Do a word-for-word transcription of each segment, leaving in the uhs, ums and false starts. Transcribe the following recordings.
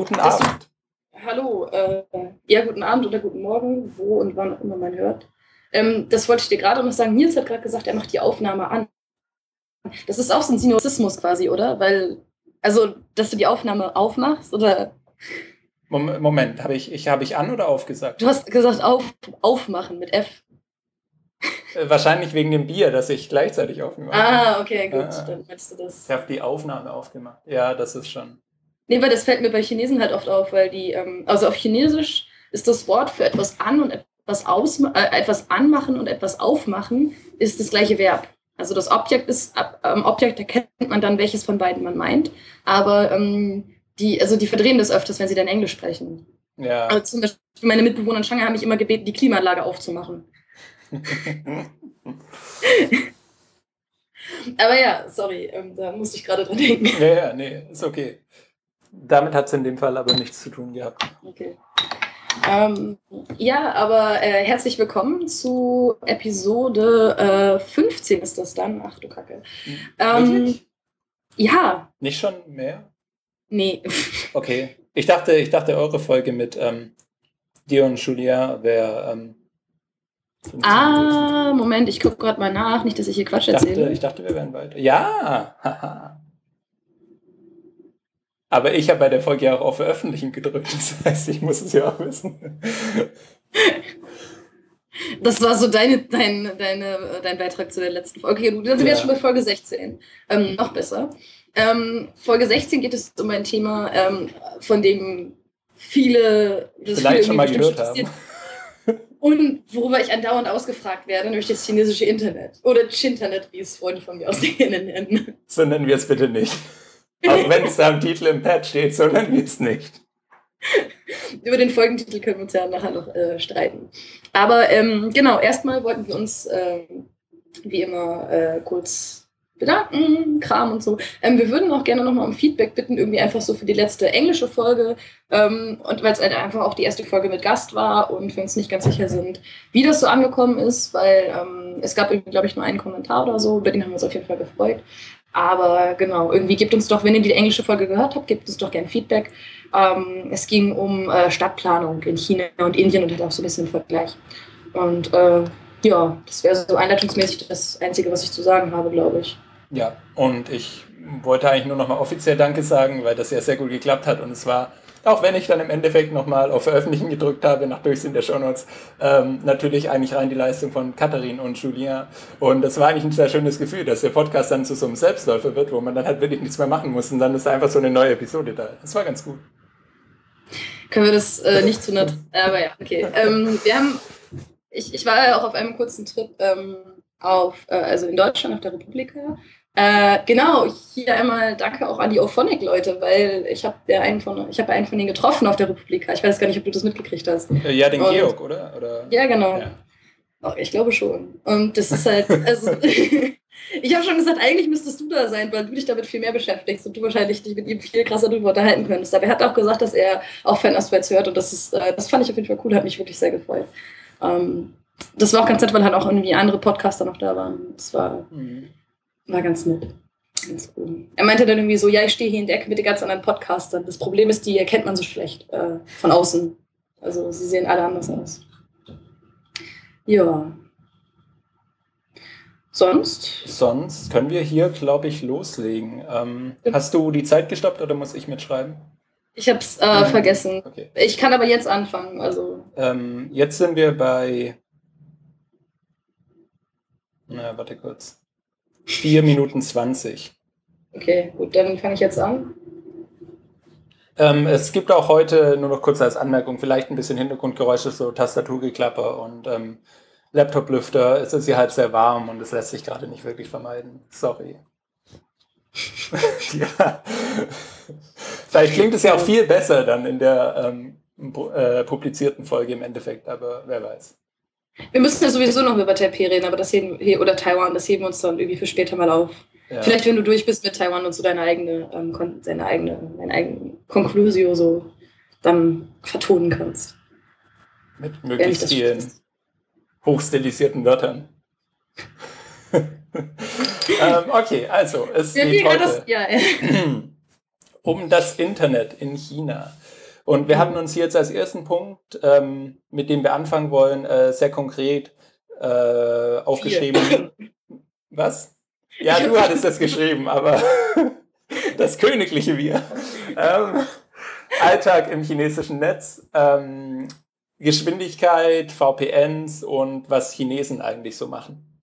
guten Abend. Hallo, äh, ja, guten Abend oder guten Morgen, wo und wann auch immer man hört. Ähm, das wollte ich dir gerade noch sagen. Nils hat gerade gesagt, er macht die Aufnahme an. Das ist auch so ein Sinusismus quasi, oder? Weil, also, dass du die Aufnahme aufmachst, oder? Moment, habe ich, ich, hab ich an oder aufgesagt? Du hast gesagt auf, aufmachen mit F. Äh, wahrscheinlich wegen dem Bier, das ich gleichzeitig aufgemacht habe. Ah, okay, gut, ah. Dann meinst du das. Ich habe die Aufnahme aufgemacht. Ja, das ist schon... Nee, weil das fällt mir bei Chinesen halt oft auf, weil die, ähm, also auf Chinesisch ist das Wort für etwas an und etwas, aus, äh, etwas anmachen und etwas aufmachen ist das gleiche Verb. Also das Objekt ist, ab, am Objekt erkennt man dann, welches von beiden man meint. Aber ähm, die, also die verdrehen das öfters, wenn sie dann Englisch sprechen. Ja. Also zum Beispiel meine Mitbewohner in Shanghai haben mich immer gebeten, die Klimaanlage aufzumachen. Aber ja, sorry, ähm, da musste ich gerade dran denken. Ja, ja, nee, ist okay. Damit hat es in dem Fall aber nichts zu tun gehabt. Okay. Ähm, ja, aber äh, herzlich willkommen zu Episode äh, fünfzehn ist das dann. Ach du Kacke. Ähm, ja. Nicht schon mehr? Nee. Okay. Ich dachte, ich dachte eure Folge mit ähm, dir und Julia wäre... Ähm, ah, Moment, ich gucke gerade mal nach. Nicht, dass ich hier Quatsch ich dachte, erzähle. Ich dachte, wir wären weiter. Ja, haha. Aber ich habe bei der Folge ja auch auf Veröffentlichen gedrückt. Das heißt, ich muss es ja auch wissen. Das war so deine, dein, deine, dein Beitrag zu der letzten Folge. Okay, dann sind ja. wir jetzt schon bei Folge sechzehn. Ähm, noch besser. Ähm, Folge sechzehn geht es um ein Thema, ähm, von dem viele... Das vielleicht viele schon mal gehört haben. Und worüber ich andauernd ausgefragt werde, nämlich das chinesische Internet. Oder Chinternet, wie es Freunde von mir aus denen nennen. So nennen wir es bitte nicht. Auch wenn es da im Titel im Pad steht, so nennen wir es nicht. Über den Folgentitel können wir uns ja nachher noch äh, streiten. Aber ähm, genau, erstmal wollten wir uns äh, wie immer äh, kurz bedanken, Kram und so. Ähm, wir würden auch gerne nochmal um Feedback bitten, irgendwie einfach so für die letzte englische Folge. Ähm, und weil es halt einfach auch die erste Folge mit Gast war und wir uns nicht ganz sicher sind, wie das so angekommen ist, weil ähm, es gab irgendwie, glaube ich, nur einen Kommentar oder so, über den haben wir uns auf jeden Fall gefreut. Aber genau, irgendwie gebt uns doch, wenn ihr die englische Folge gehört habt, gebt uns doch gerne Feedback. Ähm, es ging um äh, Stadtplanung in China und Indien und hat auch so ein bisschen Vergleich. Und äh, ja, das wäre so einleitungsmäßig das Einzige, was ich zu sagen habe, glaube ich. Ja, und ich wollte eigentlich nur nochmal offiziell Danke sagen, weil das ja sehr gut geklappt hat und es war, auch wenn ich dann im Endeffekt nochmal auf Veröffentlichen gedrückt habe, nach Durchsehen der Shownotes, ähm, natürlich eigentlich rein die Leistung von Katharin und Julien. Und das war eigentlich ein sehr schönes Gefühl, dass der Podcast dann zu so einem Selbstläufer wird, wo man dann halt wirklich nichts mehr machen muss und dann ist einfach so eine neue Episode da. Das war ganz gut. Können wir das äh, nicht zu nett, aber ja, okay. Ähm, wir haben, ich, ich war ja auch auf einem kurzen Trip ähm, auf, äh, also in Deutschland auf der Republika. Äh, genau, hier einmal danke auch an die Auphonic-Leute, weil ich habe ja einen von, ich habe einen von denen getroffen auf der Republika. Ich weiß gar nicht, ob du das mitgekriegt hast. Ja, den und, Georg, oder? oder? Ja, genau. Ja. Oh, ich glaube schon. Und das ist halt, also ich habe schon gesagt, eigentlich müsstest du da sein, weil du dich damit viel mehr beschäftigst und du wahrscheinlich dich mit ihm viel krasser darüber unterhalten könntest. Aber er hat auch gesagt, dass er auch Fan-Aspects hört und das ist, äh, das fand ich auf jeden Fall cool, hat mich wirklich sehr gefreut. Ähm, das war auch ganz nett, weil halt auch irgendwie andere Podcaster noch da waren. Das war... Mhm. War ganz nett. Ganz cool. Er meinte dann irgendwie so, ja, ich stehe hier in der Ecke mit den ganz anderen Podcastern. Das Problem ist, die erkennt man so schlecht äh, von außen. Also sie sehen alle anders aus. Ja. Sonst? Sonst können wir hier, glaube ich, loslegen. Ähm, ja. Hast du die Zeit gestoppt oder muss ich mitschreiben? Ich habe es äh, vergessen. Okay. Ich kann aber jetzt anfangen. Also. Ähm, jetzt sind wir bei... Na, warte kurz. vier Minuten zwanzig. Okay, gut, dann fange ich jetzt an. Ähm, es gibt auch heute, nur noch kurz als Anmerkung, vielleicht ein bisschen Hintergrundgeräusche, so Tastaturgeklapper und ähm, Laptop-Lüfter. Es ist hier halt sehr warm und es lässt sich gerade nicht wirklich vermeiden. Sorry. Ja. Vielleicht klingt es ja auch viel besser dann in der ähm, äh, publizierten Folge im Endeffekt, aber wer weiß. Wir müssen ja sowieso noch über Taipei reden, aber das heben, oder Taiwan, das heben wir uns dann irgendwie für später mal auf. Ja. Vielleicht, wenn du durch bist mit Taiwan und so deine eigene, ähm, deine eigene, deine eigene Conclusio so dann vertonen kannst. Mit möglichst vielen hochstilisierten Wörtern. ähm, okay, also es ja, geht heute das, ja, ja. um das Internet in China. Und wir haben uns jetzt als ersten Punkt, ähm, mit dem wir anfangen wollen, äh, sehr konkret äh, aufgeschrieben. Vier. Was? Ja, du hattest das geschrieben, aber das königliche Wir. Ähm, Alltag im chinesischen Netz, ähm, Geschwindigkeit, V P Ns und was Chinesen eigentlich so machen.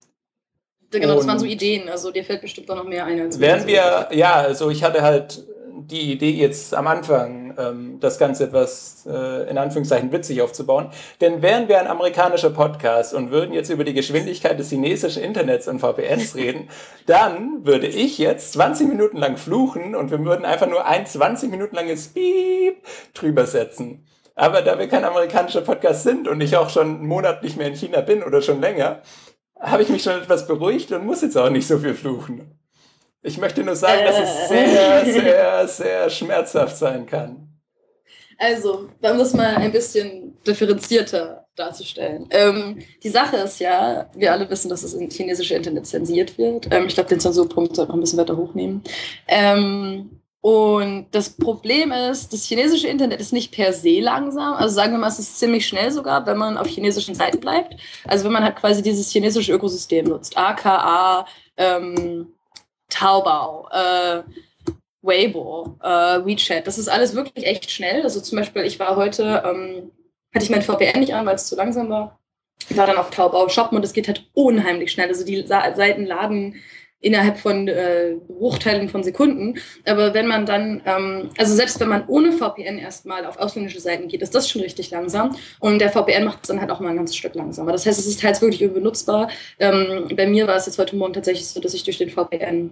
Genau, das waren so Ideen, also dir fällt bestimmt auch noch mehr ein. Als während wir, so. ja, also ich hatte halt die Idee jetzt am Anfang, ähm, das Ganze etwas äh, in Anführungszeichen witzig aufzubauen, denn wären wir ein amerikanischer Podcast und würden jetzt über die Geschwindigkeit des chinesischen Internets und V P Ns reden, dann würde ich jetzt zwanzig Minuten lang fluchen und wir würden einfach nur ein zwanzig Minuten langes Piep drüber setzen. Aber da wir kein amerikanischer Podcast sind und ich auch schon einen Monat nicht mehr in China bin oder schon länger, habe ich mich schon etwas beruhigt und muss jetzt auch nicht so viel fluchen. Ich möchte nur sagen, äh. dass es sehr, sehr, sehr schmerzhaft sein kann. Also, um das mal ein bisschen differenzierter darzustellen. Ähm, die Sache ist ja, wir alle wissen, dass das chinesische Internet zensiert wird. Ähm, ich glaube, den Zensurpunkt sollte man ein bisschen weiter hochnehmen. Ähm, und das Problem ist, das chinesische Internet ist nicht per se langsam. Also sagen wir mal, es ist ziemlich schnell sogar, wenn man auf chinesischen Seiten bleibt. Also wenn man halt quasi dieses chinesische Ökosystem nutzt. A K A, ähm, Taobao, äh, Weibo, äh, WeChat. Das ist alles wirklich echt schnell. Also zum Beispiel, ich war heute, ähm, hatte ich mein V P N nicht an, weil es zu langsam war. Ich war dann auf Taobao shoppen und es geht halt unheimlich schnell. Also die Sa- Seiten laden innerhalb von äh, Bruchteilen von Sekunden. Aber wenn man dann, ähm, also selbst wenn man ohne V P N erstmal auf ausländische Seiten geht, ist das schon richtig langsam. Und der V P N macht es dann halt auch mal ein ganzes Stück langsamer. Das heißt, es ist teils wirklich unbenutzbar. Ähm, bei mir war es jetzt heute Morgen tatsächlich so, dass ich durch den V P N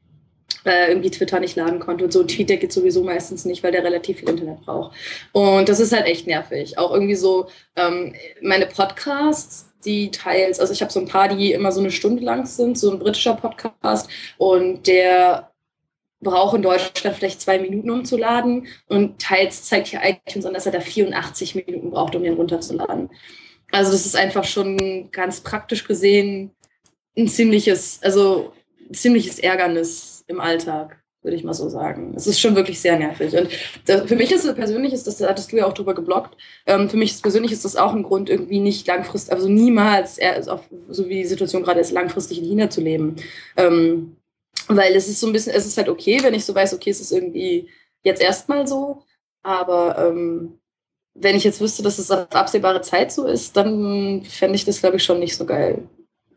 äh, irgendwie Twitter nicht laden konnte. Und so ein Tweet, der geht sowieso meistens nicht, weil der relativ viel Internet braucht. Und das ist halt echt nervig. Auch irgendwie so ähm, meine Podcasts, die teils, also ich habe so ein paar, die immer so eine Stunde lang sind, so ein britischer Podcast und der braucht in Deutschland vielleicht zwei Minuten, um zu laden und teils zeigt hier iTunes an, dass er da vierundachtzig Minuten braucht, um den runterzuladen. Also das ist einfach schon ganz praktisch gesehen ein ziemliches, also ein ziemliches Ärgernis im Alltag, würde ich mal so sagen. Es ist schon wirklich sehr nervig. Und das, für mich ist es persönlich, ist das, da hattest du ja auch drüber geblockt, ähm, für mich ist, persönlich ist das auch ein Grund, irgendwie nicht langfristig, also niemals, also so wie die Situation gerade ist, langfristig in China zu leben. Ähm, weil es ist so ein bisschen, es ist halt okay, wenn ich so weiß, okay, es ist irgendwie jetzt erstmal so, aber ähm, wenn ich jetzt wüsste, dass es auf absehbare Zeit so ist, dann fände ich das, glaube ich, schon nicht so geil.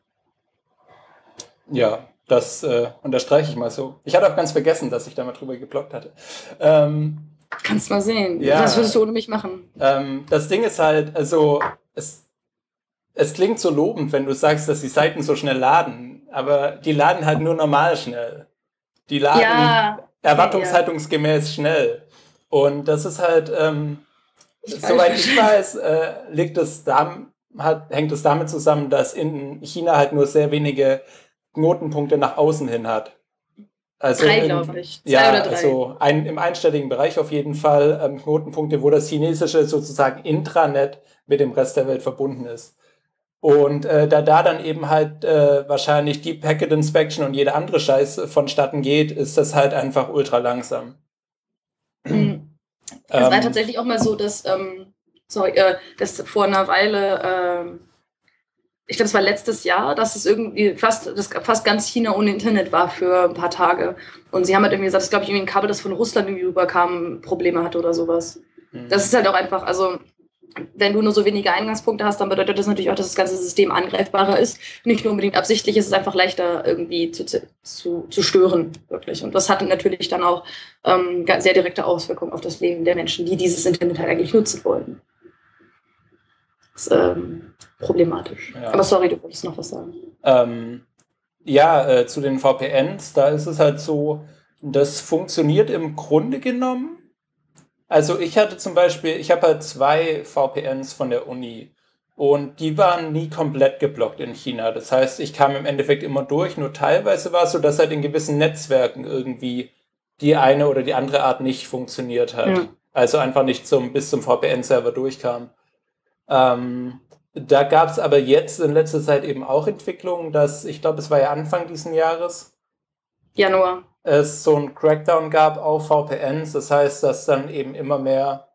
Ja, das äh, unterstreiche ich mal so. Ich hatte auch ganz vergessen, dass ich da mal drüber geblockt hatte. Ähm, Kannst mal sehen. Ja, Was würdest du ohne mich machen? Ähm, das Ding ist halt, also es, es klingt so lobend, wenn du sagst, dass die Seiten so schnell laden, aber die laden halt nur normal schnell. Die laden Ja, erwartungshaltungsgemäß schnell. Und das ist halt, ähm, soweit ich weiß, äh, liegt es da, hat, hängt es damit zusammen, dass in China halt nur sehr wenige Knotenpunkte nach außen hin hat. Also drei, glaube ich. Zwei ja, oder drei. Also ein, im einstelligen Bereich auf jeden Fall ähm, Knotenpunkte, wo das chinesische sozusagen Intranet mit dem Rest der Welt verbunden ist. Und äh, da da dann eben halt äh, wahrscheinlich Deep Packet Inspection und jeder andere Scheiß vonstatten geht, ist das halt einfach ultra langsam. Mhm. Es ähm, war tatsächlich auch mal so, dass, ähm, sorry, äh, dass vor einer Weile, äh, ich glaube, es war letztes Jahr, dass es irgendwie fast, dass fast ganz China ohne Internet war für ein paar Tage. Und sie haben halt irgendwie gesagt, dass, glaube ich, irgendwie ein Kabel, das von Russland irgendwie rüberkam, Probleme hatte oder sowas. Mhm. Das ist halt auch einfach, also wenn du nur so wenige Eingangspunkte hast, dann bedeutet das natürlich auch, dass das ganze System angreifbarer ist. Nicht nur unbedingt absichtlich, es ist einfach leichter irgendwie zu, zu, zu stören, wirklich. Und das hat natürlich dann auch ähm, sehr direkte Auswirkungen auf das Leben der Menschen, die dieses Internet halt eigentlich nutzen wollen. Das ist ähm, problematisch. Ja. Aber sorry, du wolltest noch was sagen. Ähm, ja, äh, zu den V P Ns, da ist es halt so, das funktioniert im Grunde genommen. Also ich hatte zum Beispiel, ich habe halt zwei V P Ns von der Uni und die waren nie komplett geblockt in China. Das heißt, ich kam im Endeffekt immer durch, nur teilweise war es so, dass halt in gewissen Netzwerken irgendwie die eine oder die andere Art nicht funktioniert hat. Ja. Also einfach nicht zum, bis zum V P N-Server durchkam. Ähm, da gab es aber jetzt in letzter Zeit eben auch Entwicklungen, dass, ich glaube, es war ja Anfang diesen Jahres. Januar. es so einen Crackdown gab auf V P Ns. Das heißt, dass dann eben immer mehr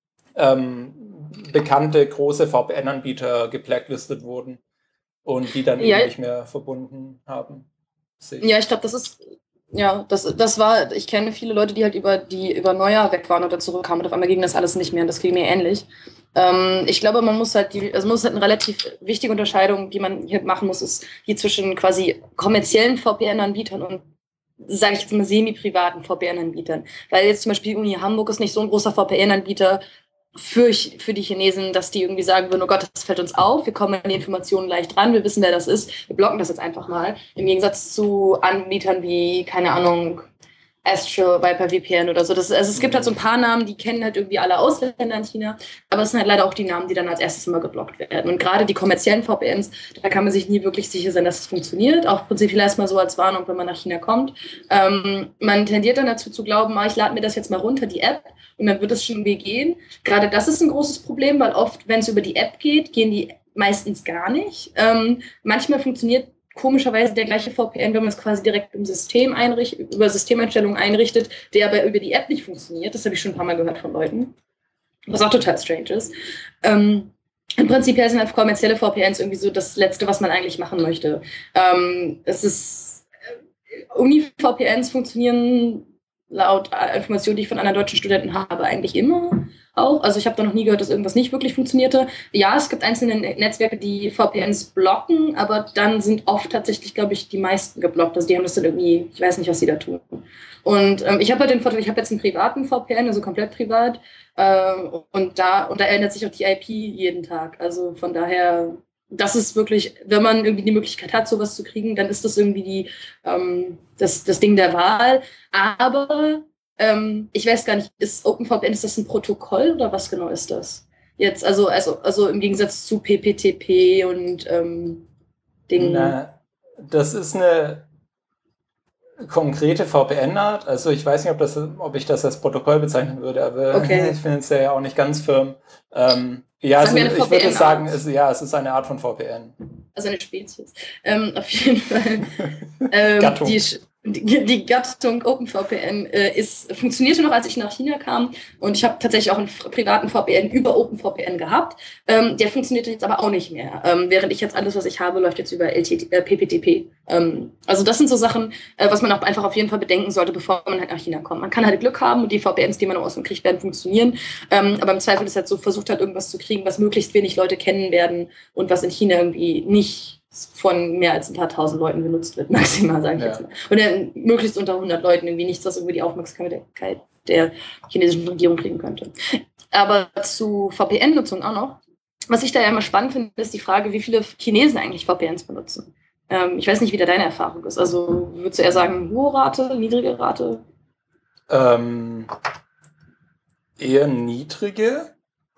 ähm, bekannte große V P N-Anbieter geblacklistet wurden und die dann Ja. eben nicht mehr verbunden haben. Sich. Ja, ich glaube, das ist, ja, das, das war, ich kenne viele Leute, die halt über die über Neujahr weg waren oder zurückkamen und auf einmal ging das alles nicht mehr und das ging mir ähnlich. Ähm, ich glaube, man muss halt die, also muss halt eine relativ wichtige Unterscheidung, die man hier machen muss, ist die zwischen quasi kommerziellen V P N-Anbietern und, sage ich jetzt mal, semi-privaten V P N-Anbietern. Weil jetzt zum Beispiel die Uni Hamburg ist nicht so ein großer V P N-Anbieter für, für die Chinesen, dass die irgendwie sagen würden, oh Gott, das fällt uns auf, wir kommen an die Informationen leicht ran, wir wissen, wer das ist, wir blocken das jetzt einfach mal. Im Gegensatz zu Anbietern wie, keine Ahnung, Astro, Viper V P N oder so. Das, also es gibt halt so ein paar Namen, die kennen halt irgendwie alle Ausländer in China, aber es sind halt leider auch die Namen, die dann als erstes immer geblockt werden. Und gerade die kommerziellen V P Ns, da kann man sich nie wirklich sicher sein, dass es funktioniert. Auch prinzipiell erstmal so als Warnung, wenn man nach China kommt. Ähm, man tendiert dann dazu zu glauben, ah, ich lade mir das jetzt mal runter, die App, und dann wird es schon irgendwie gehen. Gerade das ist ein großes Problem, weil oft, wenn es über die App geht, gehen die meistens gar nicht. Ähm, manchmal funktioniert komischerweise der gleiche V P N, wenn man es quasi direkt im System einrichtet, über Systemeinstellungen einrichtet, der aber über die App nicht funktioniert. Das habe ich schon ein paar Mal gehört von Leuten. Was auch total strange ist. Ähm, Im Prinzip sind halt kommerzielle V P Ns irgendwie so das Letzte, was man eigentlich machen möchte. Ähm, es ist, äh, Uni-V P Ns funktionieren laut Informationen, die ich von anderen deutschen Studenten habe, eigentlich immer auch. Also ich habe da noch nie gehört, dass irgendwas nicht wirklich funktionierte. Ja, es gibt einzelne Netzwerke, die V P Ns blocken, aber dann sind oft tatsächlich, glaube ich, die meisten geblockt. Also die haben das dann irgendwie, ich weiß nicht, was sie da tun. Und ähm, ich habe halt den Vorteil, ich habe jetzt einen privaten V P N, also komplett privat. Äh, und, da, und da ändert sich auch die I P jeden Tag. Also von daher, das ist wirklich, wenn man irgendwie die Möglichkeit hat, sowas zu kriegen, dann ist das irgendwie die, ähm, das, das Ding der Wahl. Aber ähm, ich weiß gar nicht, ist OpenVPN, ist das ein Protokoll oder was genau ist das? Jetzt, also, also, also im Gegensatz zu P P T P und ähm, Dingen. Na, das ist eine konkrete V P N-Art. Also ich weiß nicht, ob, das, ob ich das als Protokoll bezeichnen würde, aber Okay. ich finde es ja auch nicht ganz firm. Ähm, ja, also, ich würde sagen, es, ja, es ist eine Art von V P N. Also eine Spezies. Ähm, auf jeden Fall. ähm, Gattung. Die, die, die Gattung OpenVPN äh, ist, funktionierte noch, als ich nach China kam. Und ich habe tatsächlich auch einen privaten V P N über OpenVPN gehabt. Ähm, der funktioniert jetzt aber auch nicht mehr. Ähm, während ich jetzt alles, was ich habe, läuft jetzt über L T T, äh, P P T P. Ähm, also das sind so Sachen, äh, was man auch einfach auf jeden Fall bedenken sollte, bevor man halt nach China kommt. Man kann halt Glück haben und die V P Ns, die man im Ausland kriegt, werden funktionieren. Ähm, aber im Zweifel ist halt so, versucht halt irgendwas zu kriegen, was möglichst wenig Leute kennen werden und was in China irgendwie nicht von mehr als ein paar tausend Leuten genutzt wird, maximal, sage ich ja. jetzt mal. Und dann möglichst unter hundert Leuten, irgendwie nichts, was irgendwie die Aufmerksamkeit der chinesischen Regierung kriegen könnte. Aber zu V P N-Nutzung auch noch. Was ich da ja immer spannend finde, ist die Frage, wie viele Chinesen eigentlich V P Ns benutzen. Ähm, ich weiß nicht, wie da deine Erfahrung ist. Also würdest du eher sagen, hohe Rate, niedrige Rate? Ähm, eher niedrige.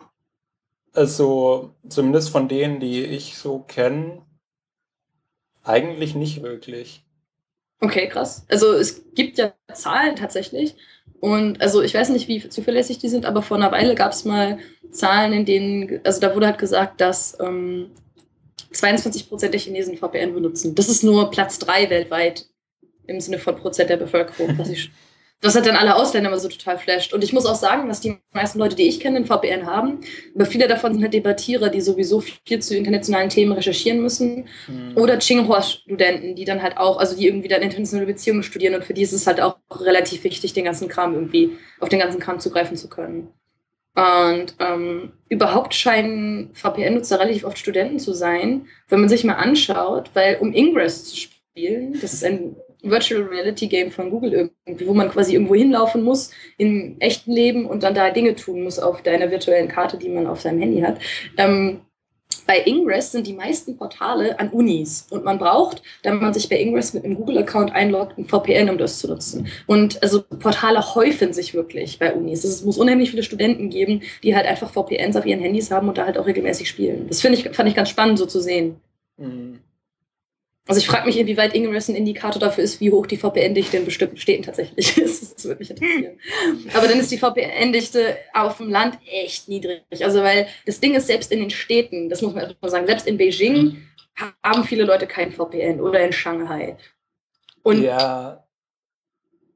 Also zumindest von denen, die ich so kenne, eigentlich nicht wirklich. Okay, krass. Also es gibt ja Zahlen tatsächlich. Und also ich weiß nicht, wie zuverlässig die sind, aber vor einer Weile gab es mal Zahlen, in denen, also da wurde halt gesagt, dass ähm, zweiundzwanzig Prozent der Chinesen V P N benutzen. Das ist nur Platz drei weltweit im Sinne von Prozent der Bevölkerung, was ich Das hat dann alle Ausländer immer so total flasht. Und ich muss auch sagen, dass die meisten Leute, die ich kenne, einen V P N haben. Aber viele davon sind halt Debattierer, die sowieso viel zu internationalen Themen recherchieren müssen. Mhm. Oder Tsinghua-Studenten, die dann halt auch, also die irgendwie dann internationale Beziehungen studieren. Und für die ist es halt auch relativ wichtig, den ganzen Kram irgendwie, auf den ganzen Kram zugreifen zu können. Und ähm, überhaupt scheinen V P N-Nutzer relativ oft Studenten zu sein, wenn man sich mal anschaut, weil um Ingress zu spielen, das ist ein Virtual Reality Game von Google irgendwie, wo man quasi irgendwo hinlaufen muss im echten Leben und dann da Dinge tun muss auf deiner virtuellen Karte, die man auf seinem Handy hat. Ähm, bei Ingress sind die meisten Portale an Unis und man braucht, da man sich bei Ingress mit einem Google-Account einloggt, ein V P N, um das zu nutzen. Und also Portale häufen sich wirklich bei Unis. Es muss unheimlich viele Studenten geben, die halt einfach V P Ns auf ihren Handys haben und da halt auch regelmäßig spielen. Das finde ich, fand ich ganz spannend so zu sehen. Mhm. Also ich frage mich, inwieweit Ingress ein Indikator dafür ist, wie hoch die V P N-Dichte in bestimmten Städten tatsächlich ist. Das würde mich interessieren. Aber dann ist die V P N-Dichte auf dem Land echt niedrig. Also weil das Ding ist, selbst in den Städten, das muss man erstmal sagen, selbst in Beijing haben viele Leute kein V P N oder in Shanghai. Und ja,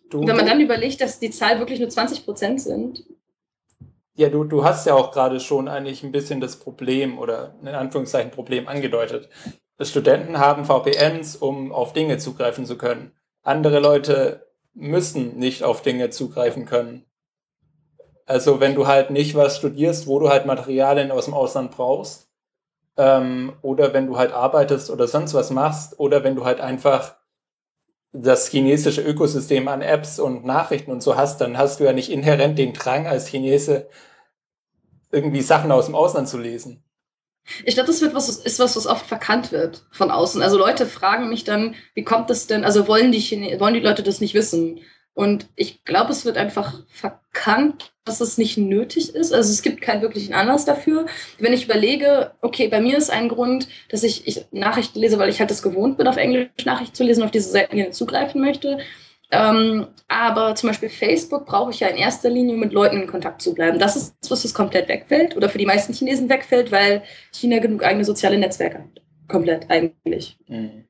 Du, Wenn man du, dann überlegt, dass die Zahl wirklich nur zwanzig Prozent sind. ja, du, du hast ja auch gerade schon eigentlich ein bisschen das Problem oder in Anführungszeichen Problem angedeutet. Studenten haben V P Ns, um auf Dinge zugreifen zu können. Andere Leute müssen nicht auf Dinge zugreifen können. Also wenn du halt nicht was studierst, wo du halt Materialien aus dem Ausland brauchst, ähm, oder wenn du halt arbeitest oder sonst was machst, oder wenn du halt einfach das chinesische Ökosystem an Apps und Nachrichten und so hast, dann hast du ja nicht inhärent den Drang als Chinese irgendwie Sachen aus dem Ausland zu lesen. Ich glaube, das wird was, ist was, was oft verkannt wird von außen. Also Leute fragen mich dann, wie kommt das denn, also wollen die, Chine wollen die Leute das nicht wissen? Und ich glaube, es wird einfach verkannt, dass es nicht nötig ist. Also es gibt keinen wirklichen Anlass dafür. Wenn ich überlege, okay, bei mir ist ein Grund, dass ich, ich Nachrichten lese, weil ich halt das gewohnt bin, auf Englisch Nachrichten zu lesen, auf diese Seiten gerne zugreifen möchte. Ähm, aber zum Beispiel Facebook brauche ich ja in erster Linie, um mit Leuten in Kontakt zu bleiben. Das ist was, das komplett wegfällt oder für die meisten Chinesen wegfällt, weil China genug eigene soziale Netzwerke hat. Komplett eigentlich. Mhm.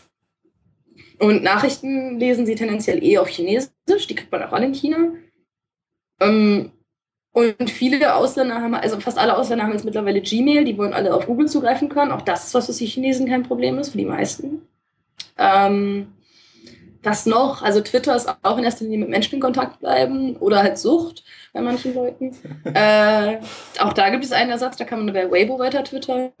Und Nachrichten lesen sie tendenziell eh auf Chinesisch, die kriegt man auch alle in China. Ähm, und viele Ausländer haben, also fast alle Ausländer haben jetzt mittlerweile Gmail, die wollen alle auf Google zugreifen können. Auch das ist was, was für die Chinesen kein Problem ist, für die meisten. Ähm, Was noch? Also Twitter ist auch in erster Linie mit Menschen in Kontakt bleiben oder halt Sucht bei manchen Leuten. äh, auch da gibt es einen Ersatz, da kann man bei Weibo weiter twittern.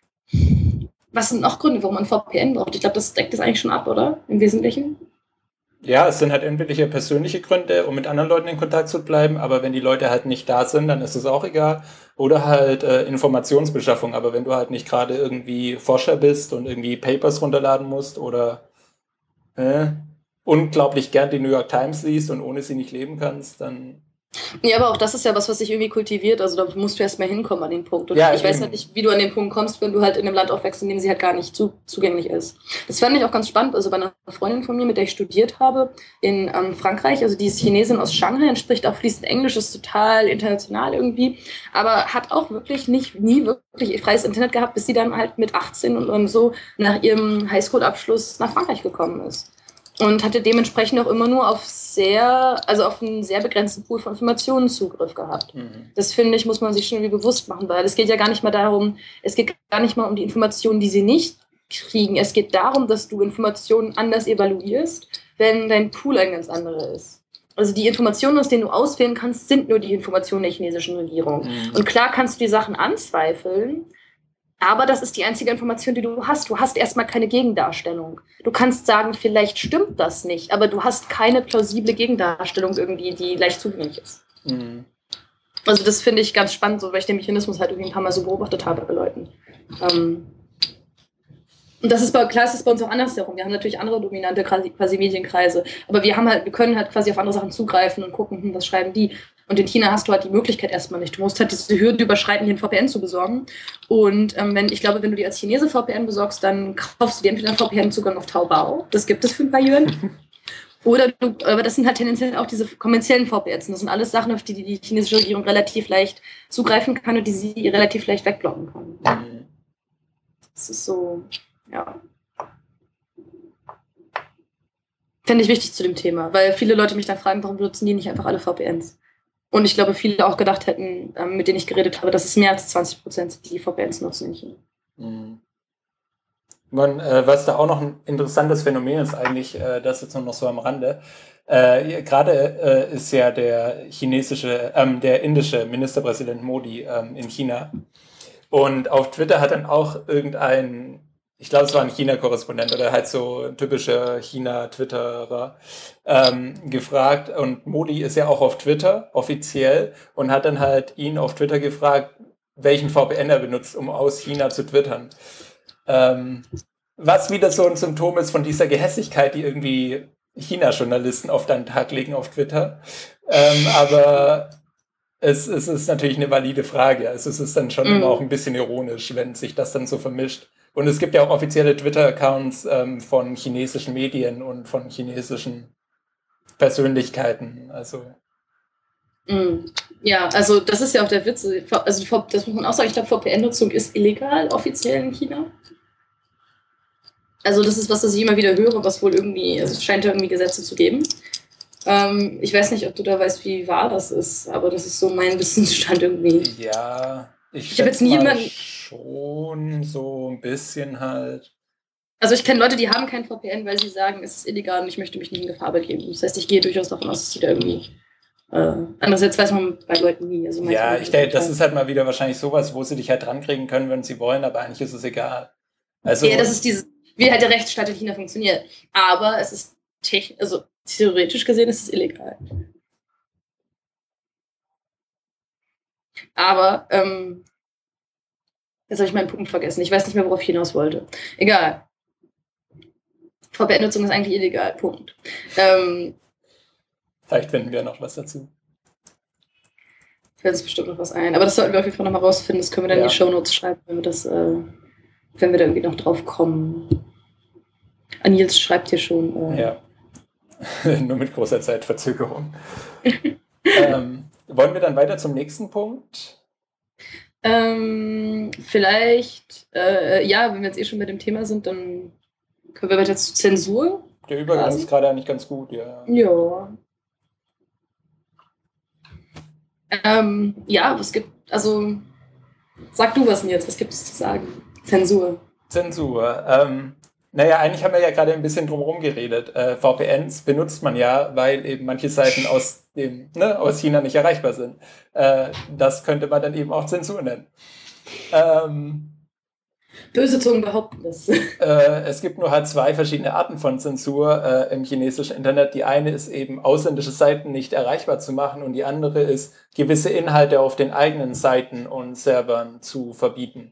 Was sind noch Gründe, warum man V P N braucht? Ich glaube, das deckt das eigentlich schon ab, oder? Im Wesentlichen. Ja, es sind halt entweder persönliche Gründe, um mit anderen Leuten in Kontakt zu bleiben, aber wenn die Leute halt nicht da sind, dann ist es auch egal. Oder halt äh, Informationsbeschaffung, aber wenn du halt nicht gerade irgendwie Forscher bist und irgendwie Papers runterladen musst oder äh, unglaublich gern die New York Times liest und ohne sie nicht leben kannst, dann... Ja, aber auch das ist ja was, was sich irgendwie kultiviert. Also da musst du erst mal hinkommen an den Punkt. Und Ja, ich weiß eben. halt nicht, wie du an den Punkt kommst, wenn du halt in einem Land aufwächst, in dem sie halt gar nicht zu, zugänglich ist. Das fand ich auch ganz spannend. Also bei einer Freundin von mir, mit der ich studiert habe, in ähm, Frankreich, also die ist Chinesin aus Shanghai und spricht auch fließend Englisch, ist total international irgendwie, aber hat auch wirklich nicht, nie wirklich freies Internet gehabt, bis sie dann halt mit achtzehn und, und so nach ihrem Highschool-Abschluss nach Frankreich gekommen ist. Und hatte dementsprechend auch immer nur auf sehr, also auf einen sehr begrenzten Pool von Informationen Zugriff gehabt. Mhm. Das finde ich, muss man sich schon irgendwie bewusst machen, weil es geht ja gar nicht mal darum, es geht gar nicht mal um die Informationen, die sie nicht kriegen. Es geht darum, dass du Informationen anders evaluierst, wenn dein Pool ein ganz anderer ist. Also die Informationen, aus denen du auswählen kannst, sind nur die Informationen der chinesischen Regierung. Mhm. Und klar kannst du die Sachen anzweifeln, aber das ist die einzige Information, die du hast. Du hast erstmal keine Gegendarstellung. Du kannst sagen, vielleicht stimmt das nicht, aber du hast keine plausible Gegendarstellung irgendwie, die leicht zugänglich ist. Mhm. Also das finde ich ganz spannend, so, weil ich den Mechanismus halt irgendwie ein paar Mal so beobachtet habe bei Leuten. Ähm und das ist bei, klar, ist das bei uns auch andersherum. Wir haben natürlich andere dominante quasi, quasi Medienkreise, aber wir haben halt, wir können halt quasi auf andere Sachen zugreifen und gucken, hm, was schreiben die. Und in China hast du halt die Möglichkeit erstmal nicht. Du musst halt diese Hürde überschreiten, dir ein V P N zu besorgen. Und ähm, wenn, ich glaube, wenn du dir als Chinese V P N besorgst, dann kaufst du dir entweder einen V P N-Zugang auf Taobao. Das gibt es für ein paar Yuan. Oder du, aber das sind halt tendenziell auch diese kommerziellen V P Ns. Das sind alles Sachen, auf die die chinesische Regierung relativ leicht zugreifen kann und die sie relativ leicht wegblocken kann. Das ist so, ja. Fände ich wichtig zu dem Thema, weil viele Leute mich dann fragen, warum benutzen die nicht einfach alle V P Ns? Und ich glaube, viele auch gedacht hätten, ähm, mit denen ich geredet habe, dass es mehr als zwanzig Prozent sind, die V P Ns nutzen in China. Mhm. Man, äh, was da auch noch ein interessantes Phänomen ist eigentlich, äh, das jetzt nur noch so am Rande, äh, gerade äh, ist ja der chinesische, ähm, der indische Ministerpräsident Modi ähm, in China. Und auf Twitter hat dann auch irgendein, ich glaube, es war ein China-Korrespondent oder halt so ein typischer China-Twitterer, ähm, gefragt. Und Modi ist ja auch auf Twitter offiziell und hat dann halt ihn auf Twitter gefragt, welchen V P N er benutzt, um aus China zu twittern. Ähm, was wieder so ein Symptom ist von dieser Gehässigkeit, die irgendwie China-Journalisten oft an den Tag legen auf Twitter. Ähm, aber es, es ist natürlich eine valide Frage. Also es ist dann schon mm. immer auch ein bisschen ironisch, wenn sich das dann so vermischt. Und es gibt ja auch offizielle Twitter-Accounts ähm, von chinesischen Medien und von chinesischen Persönlichkeiten. Also Mm. Ja, also das ist ja auch der Witz. Also das muss man auch sagen, ich glaube, V P N-Nutzung ist illegal offiziell in China. Also das ist was, das ich immer wieder höre, was wohl irgendwie, also es scheint ja irgendwie Gesetze zu geben. Ähm, ich weiß nicht, ob du da weißt, wie wahr das ist, aber das ist so mein Wissensstand irgendwie. Ja, ich, Ich habe jetzt schätze mal niemanden. schon so ein bisschen halt. Also ich kenne Leute, die haben kein V P N, weil sie sagen, es ist illegal und ich möchte mich nie in Gefahr begeben. Das heißt, ich gehe durchaus davon aus, dass sie da irgendwie. Äh, andererseits weiß man bei Leuten nie. Also Ja, manche ich denke, das total- ist halt mal wieder wahrscheinlich sowas, wo sie dich halt drankriegen können, wenn sie wollen, aber eigentlich ist es egal. Also, Ja, das ist dieses, wie halt der Rechtsstaat in China funktioniert. Aber es ist technisch, also theoretisch gesehen ist es illegal. Aber, ähm, jetzt habe ich meinen Punkt vergessen. Ich weiß nicht mehr, worauf ich hinaus wollte. Egal. V P N-Nutzung ist eigentlich illegal. Punkt. Ähm, vielleicht finden wir noch was dazu. Fällt uns bestimmt noch was ein. Aber das sollten wir auf jeden Fall nochmal rausfinden. Das können wir dann Ja. in die Shownotes schreiben, wenn wir das, äh, wenn wir da irgendwie noch drauf kommen. Ah, Nils schreibt hier schon. Äh, Ja. Nur mit großer Zeitverzögerung. ähm, wollen wir dann weiter zum nächsten Punkt? Ähm, vielleicht, äh, ja, wenn wir jetzt eh schon bei dem Thema sind, dann können wir weiter zu Zensur. Der Übergang Quasi. ist gerade eigentlich ganz gut, ja. Ja. Ähm, ja, was gibt, also, sag du was, Nils, was gibt es zu sagen? Zensur. Zensur. Ähm, naja, eigentlich haben wir ja gerade ein bisschen drumherum geredet. Äh, V P Ns benutzt man ja, weil eben manche Seiten aus, dem, ne, aus China nicht erreichbar sind. Äh, das könnte man dann eben auch Zensur nennen. Ähm, Böse Zungen behaupten das. äh, es gibt nur halt zwei verschiedene Arten von Zensur äh, im chinesischen Internet. Die eine ist eben, ausländische Seiten nicht erreichbar zu machen und die andere ist, gewisse Inhalte auf den eigenen Seiten und Servern zu verbieten.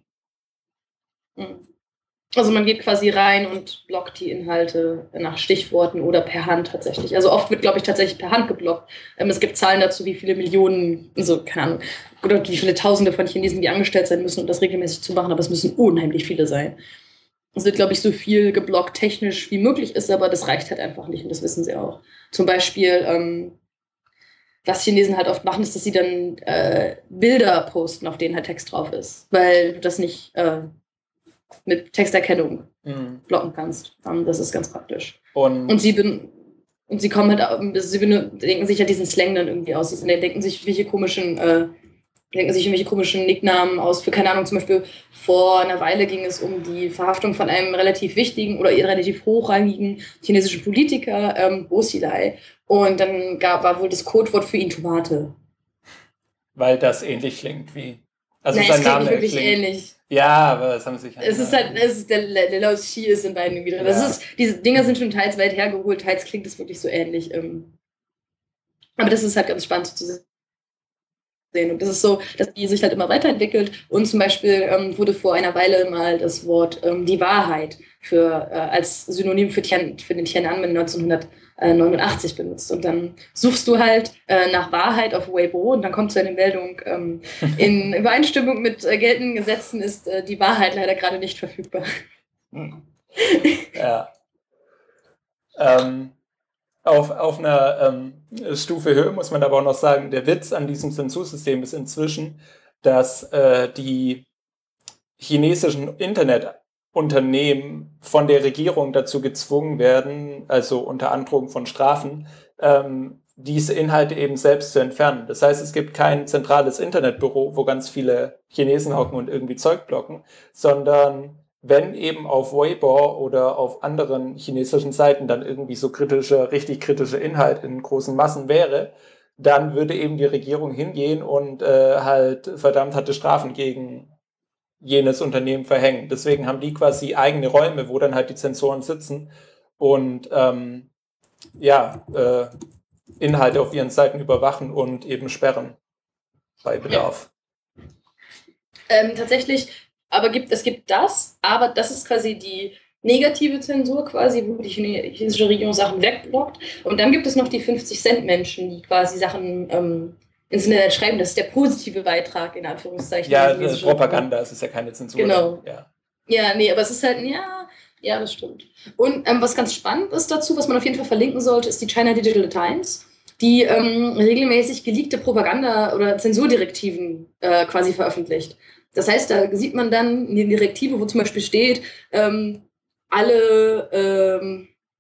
Also man geht quasi rein und blockt die Inhalte nach Stichworten oder per Hand tatsächlich. Also oft wird, glaube ich, tatsächlich per Hand geblockt. Ähm, es gibt Zahlen dazu, wie viele Millionen, also keine Ahnung, oder wie viele Tausende von Chinesen, die angestellt sein müssen, um das regelmäßig zu machen, aber es müssen unheimlich viele sein. Es wird, glaube ich, so viel geblockt technisch wie möglich ist, aber das reicht halt einfach nicht und das wissen sie auch. Zum Beispiel, ähm, was Chinesen halt oft machen, ist, dass sie dann äh, Bilder posten, auf denen halt Text drauf ist, weil du das nicht äh, mit Texterkennung Mhm. blocken kannst. Um, das ist ganz praktisch. Und, Und sie bin, und sie kommen halt, sie bin, denken sich ja diesen Slang dann irgendwie aus. Sie denken sich welche komischen, äh, denken sich irgendwelche komischen Nicknamen aus. Für keine Ahnung, zum Beispiel vor einer Weile ging es um die Verhaftung von einem relativ wichtigen oder relativ hochrangigen chinesischen Politiker, ähm, Bo Xilai. Und dann gab, war wohl das Codewort für ihn Tomate. weil das ähnlich klingt wie. Also Nein, sein es klingt Name nicht wirklich klingt. ähnlich. Ja, aber das haben sie sich. Es ist halt, es ist der, der Lao Xi ist in beiden wieder. Das Ja. ist, diese Dinger sind schon teils weit hergeholt, teils klingt es wirklich so ähnlich. Ähm. Aber das ist halt ganz spannend zu sehen. Und das ist so, dass die sich halt immer weiterentwickelt. Und zum Beispiel ähm, wurde vor einer Weile mal das Wort ähm, die Wahrheit für, äh, als Synonym für, Tian, für den Tiananmen neunzehnhundertneunundachtzig benutzt. Und dann suchst du halt äh, nach Wahrheit auf Weibo und dann kommt so eine Meldung, ähm, in Übereinstimmung mit äh, geltenden Gesetzen ist äh, die Wahrheit leider gerade nicht verfügbar. Ja. Ähm, auf, auf einer ähm, Stufe höher muss man aber auch noch sagen, der Witz an diesem Zensursystem ist inzwischen, dass äh, die chinesischen Internetunternehmen von der Regierung dazu gezwungen werden, also unter Androhung von Strafen, ähm, diese Inhalte eben selbst zu entfernen. Das heißt, es gibt kein zentrales Internetbüro, wo ganz viele Chinesen hocken und irgendwie Zeug blocken, sondern wenn eben auf Weibo oder auf anderen chinesischen Seiten dann irgendwie so kritischer, richtig kritischer Inhalt in großen Massen wäre, dann würde eben die Regierung hingehen und äh, halt verdammt harte Strafen gegen jenes Unternehmen verhängen. Deswegen haben die quasi eigene Räume, wo dann halt die Zensoren sitzen und ähm, ja, äh, Inhalte auf ihren Seiten überwachen und eben sperren bei Bedarf. Ähm, tatsächlich, aber gibt, es gibt das, aber das ist quasi die negative Zensur quasi, wo die chinesische Regierung Sachen wegblockt. Und dann gibt es noch die fünfzig-Cent-Menschen, die quasi Sachen ähm, ins Internet schreiben. Das ist der positive Beitrag, in Anführungszeichen. Ja, äh, Propaganda, es ist ja keine Zensur. Genau. Ja. ja, nee, aber es ist halt, ja, ja, das stimmt. Und ähm, was ganz spannend ist dazu, was man auf jeden Fall verlinken sollte, ist die China Digital Times, die ähm, regelmäßig geleakte Propaganda- oder Zensurdirektiven äh, quasi veröffentlicht. Das heißt, da sieht man dann eine Direktive, wo zum Beispiel steht, ähm, alle, ähm,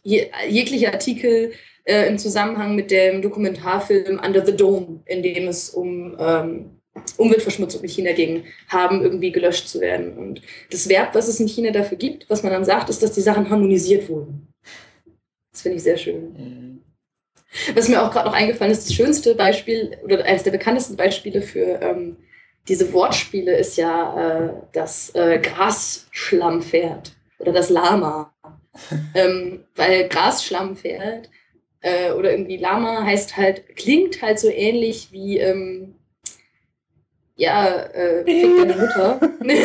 je, jegliche Artikel äh, im Zusammenhang mit dem Dokumentarfilm Under the Dome, in dem es um ähm, Umweltverschmutzung in China ging, haben irgendwie gelöscht zu werden. Und das Verb, was es in China dafür gibt, was man dann sagt, ist, dass die Sachen harmonisiert wurden. Das finde ich sehr schön. Mhm. Was mir auch gerade noch eingefallen ist, das schönste Beispiel oder eines der bekanntesten Beispiele für ähm, diese Wortspiele ist ja äh, das äh, Grasschlammpferd oder das Lama. ähm, weil Grasschlammpferd äh, oder irgendwie Lama heißt halt, klingt halt so ähnlich wie ähm, ja, äh, fick deine Mutter.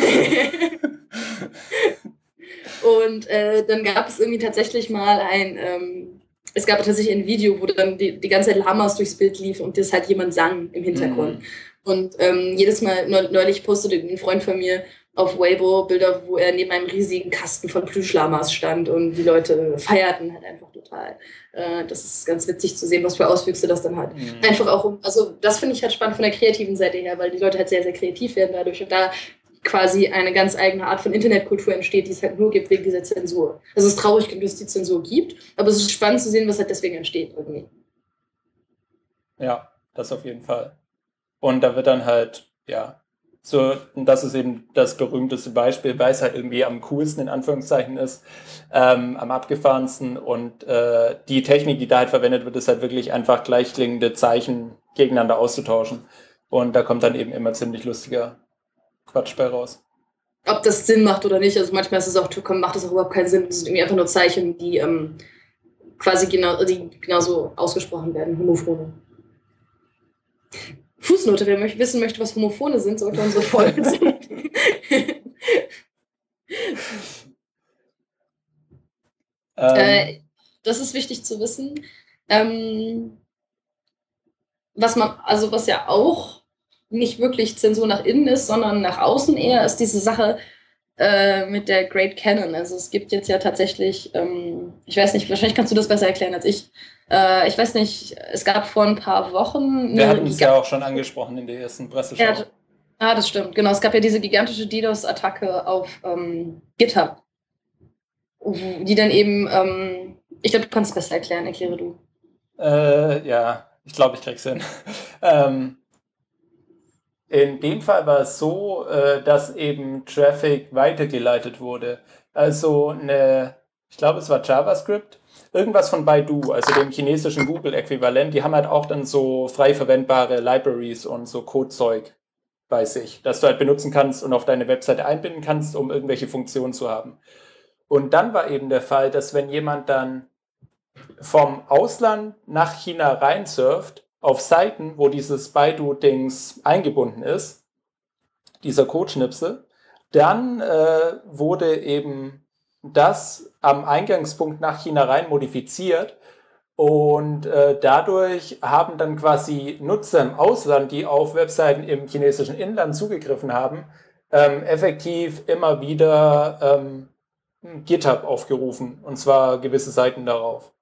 Und äh, dann gab es irgendwie tatsächlich mal ein, ähm, es gab tatsächlich ein Video, wo dann die, die ganze Zeit Lamas durchs Bild lief und das halt jemand sang im Hintergrund. Mhm. Und ähm, jedes Mal, neulich postete ein Freund von mir auf Weibo Bilder, wo er neben einem riesigen Kasten von Plüschlamas stand und die Leute feierten halt einfach total. Äh, das ist ganz witzig zu sehen, was für Auswüchse das dann hat. Mhm. Einfach auch, also das finde ich halt spannend von der kreativen Seite her, weil die Leute halt sehr, sehr kreativ werden dadurch und da quasi eine ganz eigene Art von Internetkultur entsteht, die es halt nur gibt wegen dieser Zensur. Also es ist traurig, dass es die Zensur gibt, aber es ist spannend zu sehen, was halt deswegen entsteht irgendwie. Ja, das auf jeden Fall. Und da wird dann halt, ja, so, und das ist eben das berühmteste Beispiel, weil es halt irgendwie am coolsten in Anführungszeichen ist, ähm, am abgefahrensten und äh, die Technik, die da halt verwendet wird, ist halt wirklich einfach gleichklingende Zeichen gegeneinander auszutauschen. Und da kommt dann eben immer ziemlich lustiger Quatsch bei raus. Ob das Sinn macht oder nicht, also manchmal ist es auch, macht das auch überhaupt keinen Sinn, das sind irgendwie einfach nur Zeichen, die ähm, quasi genau, die genauso ausgesprochen werden, Homophone. Fußnote, wer möchte, wissen möchte, was Homophone sind, sollte unsere Folge sehen. ähm. äh, das ist wichtig zu wissen. Ähm, was man, also was ja auch nicht wirklich Zensur nach innen ist, sondern nach außen eher, ist diese Sache äh, mit der Great Canon. Also es gibt jetzt ja tatsächlich, ähm, ich weiß nicht, wahrscheinlich kannst du das besser erklären als ich. Äh, ich weiß nicht, es gab vor ein paar Wochen... Wir hatten es ja auch schon angesprochen in der ersten Presseschau. Ja, ah, das stimmt, genau. Es gab ja diese gigantische DDoS-Attacke auf ähm, GitHub, die dann eben, ähm, ich glaube, du kannst es besser erklären, erkläre du. Äh, ja, ich glaube, ich krieg's hin. ähm, in dem Fall war es so, äh, dass eben Traffic weitergeleitet wurde. Also eine, ich glaube, es war JavaScript, irgendwas von Baidu, also dem chinesischen Google-Äquivalent, die haben halt auch dann so frei verwendbare Libraries und so Codezeug bei sich, das du halt benutzen kannst und auf deine Webseite einbinden kannst, um irgendwelche Funktionen zu haben. Und dann war eben der Fall, dass wenn jemand dann vom Ausland nach China reinsurft, auf Seiten, wo dieses Baidu-Dings eingebunden ist, dieser Codeschnipsel, dann äh, wurde eben das am Eingangspunkt nach China rein modifiziert und äh, dadurch haben dann quasi Nutzer im Ausland, die auf Webseiten im chinesischen Inland zugegriffen haben, ähm, effektiv immer wieder ähm, GitHub aufgerufen, und zwar gewisse Seiten darauf.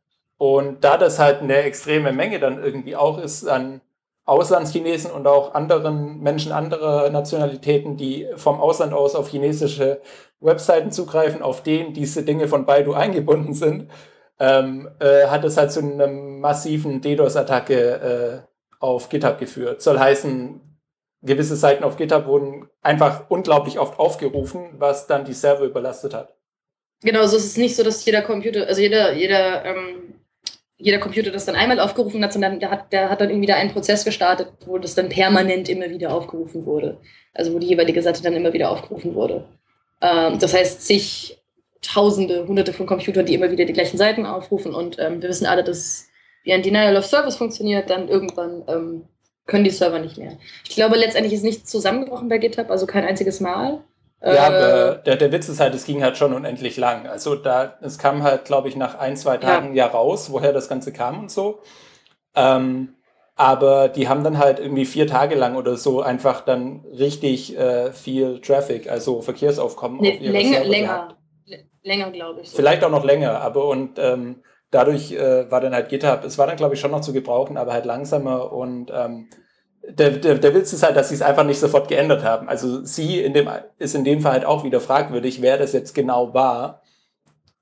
Und da das halt eine extreme Menge dann irgendwie auch ist an Auslandschinesen und auch anderen Menschen anderer Nationalitäten, die vom Ausland aus auf chinesische Webseiten zugreifen, auf denen diese Dinge von Baidu eingebunden sind, ähm, äh, hat es halt zu einer massiven DDoS-Attacke äh, auf GitHub geführt. Soll heißen, gewisse Seiten auf GitHub wurden einfach unglaublich oft aufgerufen, was dann die Server überlastet hat. Genau, so ist es nicht so, dass jeder Computer, also jeder, jeder, ähm, jeder Computer das dann einmal aufgerufen hat, sondern der hat, der hat dann irgendwie da einen Prozess gestartet, wo das dann permanent immer wieder aufgerufen wurde. Also wo die jeweilige Seite dann immer wieder aufgerufen wurde. Ähm, das heißt, zig Tausende, Hunderte von Computern, die immer wieder die gleichen Seiten aufrufen und ähm, wir wissen alle, dass wie ein Denial of Service funktioniert, dann irgendwann ähm, können die Server nicht mehr. Ich glaube, letztendlich ist nichts zusammengebrochen bei GitHub, also kein einziges Mal. Ja, aber der, der Witz ist halt, es ging halt schon unendlich lang. Also da, es kam halt, glaube ich, nach ein, zwei Tagen ja, ja raus, woher das Ganze kam und so. Ähm, aber die haben dann halt irgendwie vier Tage lang oder so einfach dann richtig äh, viel Traffic, also Verkehrsaufkommen nee, auf ihre länger, Server länger, gehabt. Länger, glaube ich. So. Vielleicht auch noch länger, aber und ähm, dadurch äh, war dann halt GitHub, es war dann, glaube ich, schon noch zu gebrauchen, aber halt langsamer und ähm, Der, der, der Witz ist halt, dass sie es einfach nicht sofort geändert haben. Also sie in dem, ist in dem Fall halt auch wieder fragwürdig, wer das jetzt genau war.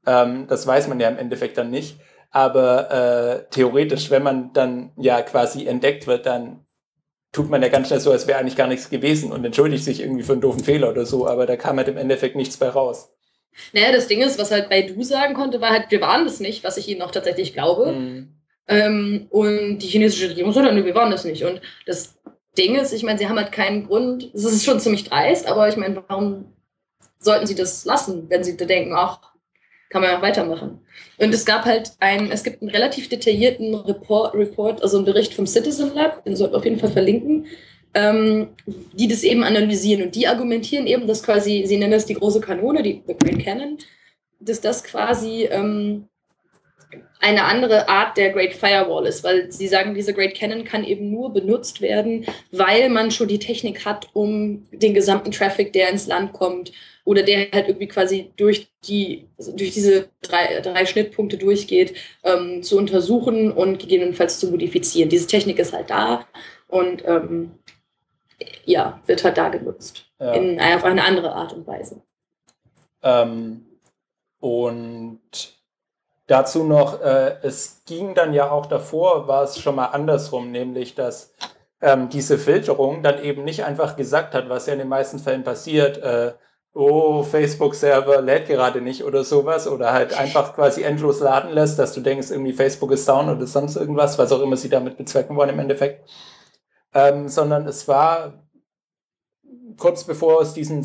Ähm, das weiß man ja im Endeffekt dann nicht. Aber äh, theoretisch, wenn man dann ja quasi entdeckt wird, dann tut man ja ganz schnell so, als wäre eigentlich gar nichts gewesen und entschuldigt sich irgendwie für einen doofen Fehler oder so, aber da kam halt im Endeffekt nichts bei raus. Naja, das Ding ist, was halt Baidu sagen konnte, war halt, wir waren das nicht, was ich ihnen auch tatsächlich glaube. Mhm. Ähm, und die chinesische Regierung sagt, nö, wir waren das nicht. Und das Ding ist, ich meine, sie haben halt keinen Grund, es ist schon ziemlich dreist, aber ich meine, warum sollten sie das lassen, wenn sie da denken, ach, kann man ja weitermachen. Und es gab halt ein, es gibt einen relativ detaillierten Report, Report also einen Bericht vom Citizen Lab, den sollten wir auf jeden Fall verlinken, ähm, die das eben analysieren und die argumentieren eben, dass quasi, sie nennen das die große Kanone, die The Great Cannon, dass das quasi ähm, eine andere Art der Great Firewall ist, weil sie sagen, diese Great Cannon kann eben nur benutzt werden, weil man schon die Technik hat, um den gesamten Traffic, der ins Land kommt oder der halt irgendwie quasi durch die, also durch diese drei, drei Schnittpunkte durchgeht, ähm, zu untersuchen und gegebenenfalls zu modifizieren. Diese Technik ist halt da und ähm, ja, wird halt da genutzt. Ja. In, auf eine andere Art und Weise. Ähm, und dazu noch, äh, es ging dann ja auch davor, war es schon mal andersrum, nämlich, dass ähm, diese Filterung dann eben nicht einfach gesagt hat, was ja in den meisten Fällen passiert, äh, oh, Facebook-Server lädt gerade nicht oder sowas, oder halt einfach quasi endlos laden lässt, dass du denkst, irgendwie Facebook ist down oder sonst irgendwas, was auch immer sie damit bezwecken wollen im Endeffekt. Ähm, sondern es war kurz bevor es diesen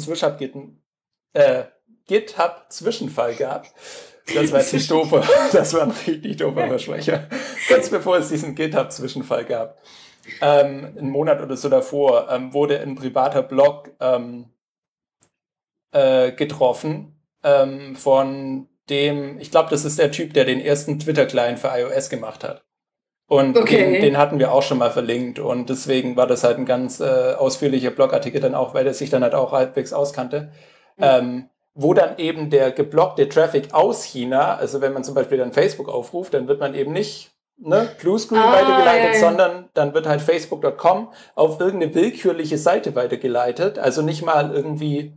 äh, GitHub-Zwischenfall gab. Das war jetzt ein doofer, das war ein richtig doofer Versprecher. Kurz bevor es diesen GitHub-Zwischenfall gab, ähm, einen Monat oder so davor, ähm, wurde ein privater Blog ähm, äh, getroffen ähm, von dem, ich glaube, das ist der Typ, der den ersten Twitter-Client für iOS gemacht hat. Und okay. den, den hatten wir auch schon mal verlinkt und deswegen war das halt ein ganz äh, ausführlicher Blogartikel dann auch, weil der sich dann halt auch halbwegs auskannte. Mhm. Ähm, wo dann eben der geblockte Traffic aus China, also wenn man zum Beispiel dann Facebook aufruft, dann wird man eben nicht ne, Bluescreen ah, weitergeleitet, ja, ja. sondern dann wird halt facebook Punkt com auf irgendeine willkürliche Seite weitergeleitet, also nicht mal irgendwie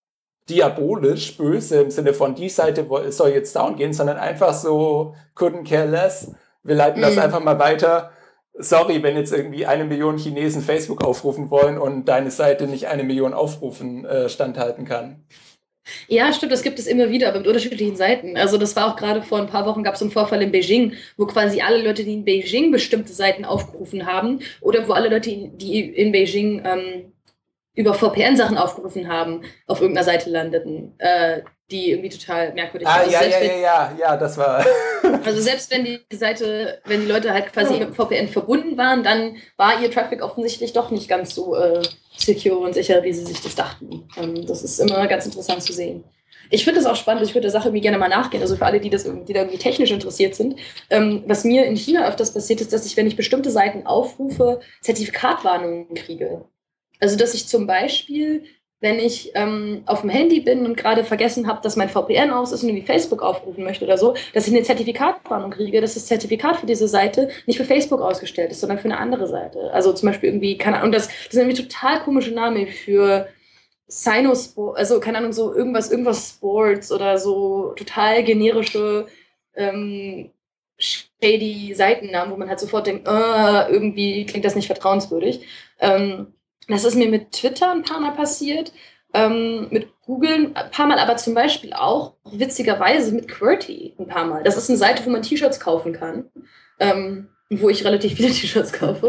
diabolisch böse im Sinne von die Seite soll jetzt down gehen, sondern einfach so couldn't care less. Wir leiten mm. das einfach mal weiter. Sorry, wenn jetzt irgendwie eine Million Chinesen Facebook aufrufen wollen und deine Seite nicht eine Million Aufrufen äh, standhalten kann. Ja, stimmt, das gibt es immer wieder, aber mit unterschiedlichen Seiten. Also das war auch gerade vor ein paar Wochen, gab es einen Vorfall in Beijing, wo quasi alle Leute, die in Beijing bestimmte Seiten aufgerufen haben oder wo alle Leute, die in Beijing ähm, über V P N-Sachen aufgerufen haben, auf irgendeiner Seite landeten, äh, die irgendwie total merkwürdig war. Ah, also ja, ja, ja, ja, ja, das war... Also selbst wenn die Seite, wenn die Leute halt quasi mit V P N verbunden waren, dann war ihr Traffic offensichtlich doch nicht ganz so äh, secure und sicher, wie sie sich das dachten. Ähm, das ist immer ganz interessant zu sehen. Ich finde das auch spannend, ich würde der Sache irgendwie gerne mal nachgehen, also für alle, die, das, die da irgendwie technisch interessiert sind. Ähm, was mir in China öfters passiert ist, dass ich, wenn ich bestimmte Seiten aufrufe, Zertifikatwarnungen kriege. Also dass ich zum Beispiel, wenn ich ähm, auf dem Handy bin und gerade vergessen habe, dass mein V P N aus ist und irgendwie Facebook aufrufen möchte oder so, dass ich eine Zertifikatwarnung kriege, dass das Zertifikat für diese Seite nicht für Facebook ausgestellt ist, sondern für eine andere Seite. Also zum Beispiel irgendwie, keine Ahnung, das, das sind irgendwie total komische Namen für Sinosport, also keine Ahnung, so irgendwas, irgendwas Sports oder so total generische ähm, shady Seitennamen, wo man halt sofort denkt, uh, irgendwie klingt das nicht vertrauenswürdig. Ähm, Das ist mir mit Twitter ein paar Mal passiert, ähm, mit Google ein paar Mal, aber zum Beispiel auch witzigerweise mit Qwerty ein paar Mal. Das ist eine Seite, wo man T-Shirts kaufen kann, ähm, wo ich relativ viele T-Shirts kaufe.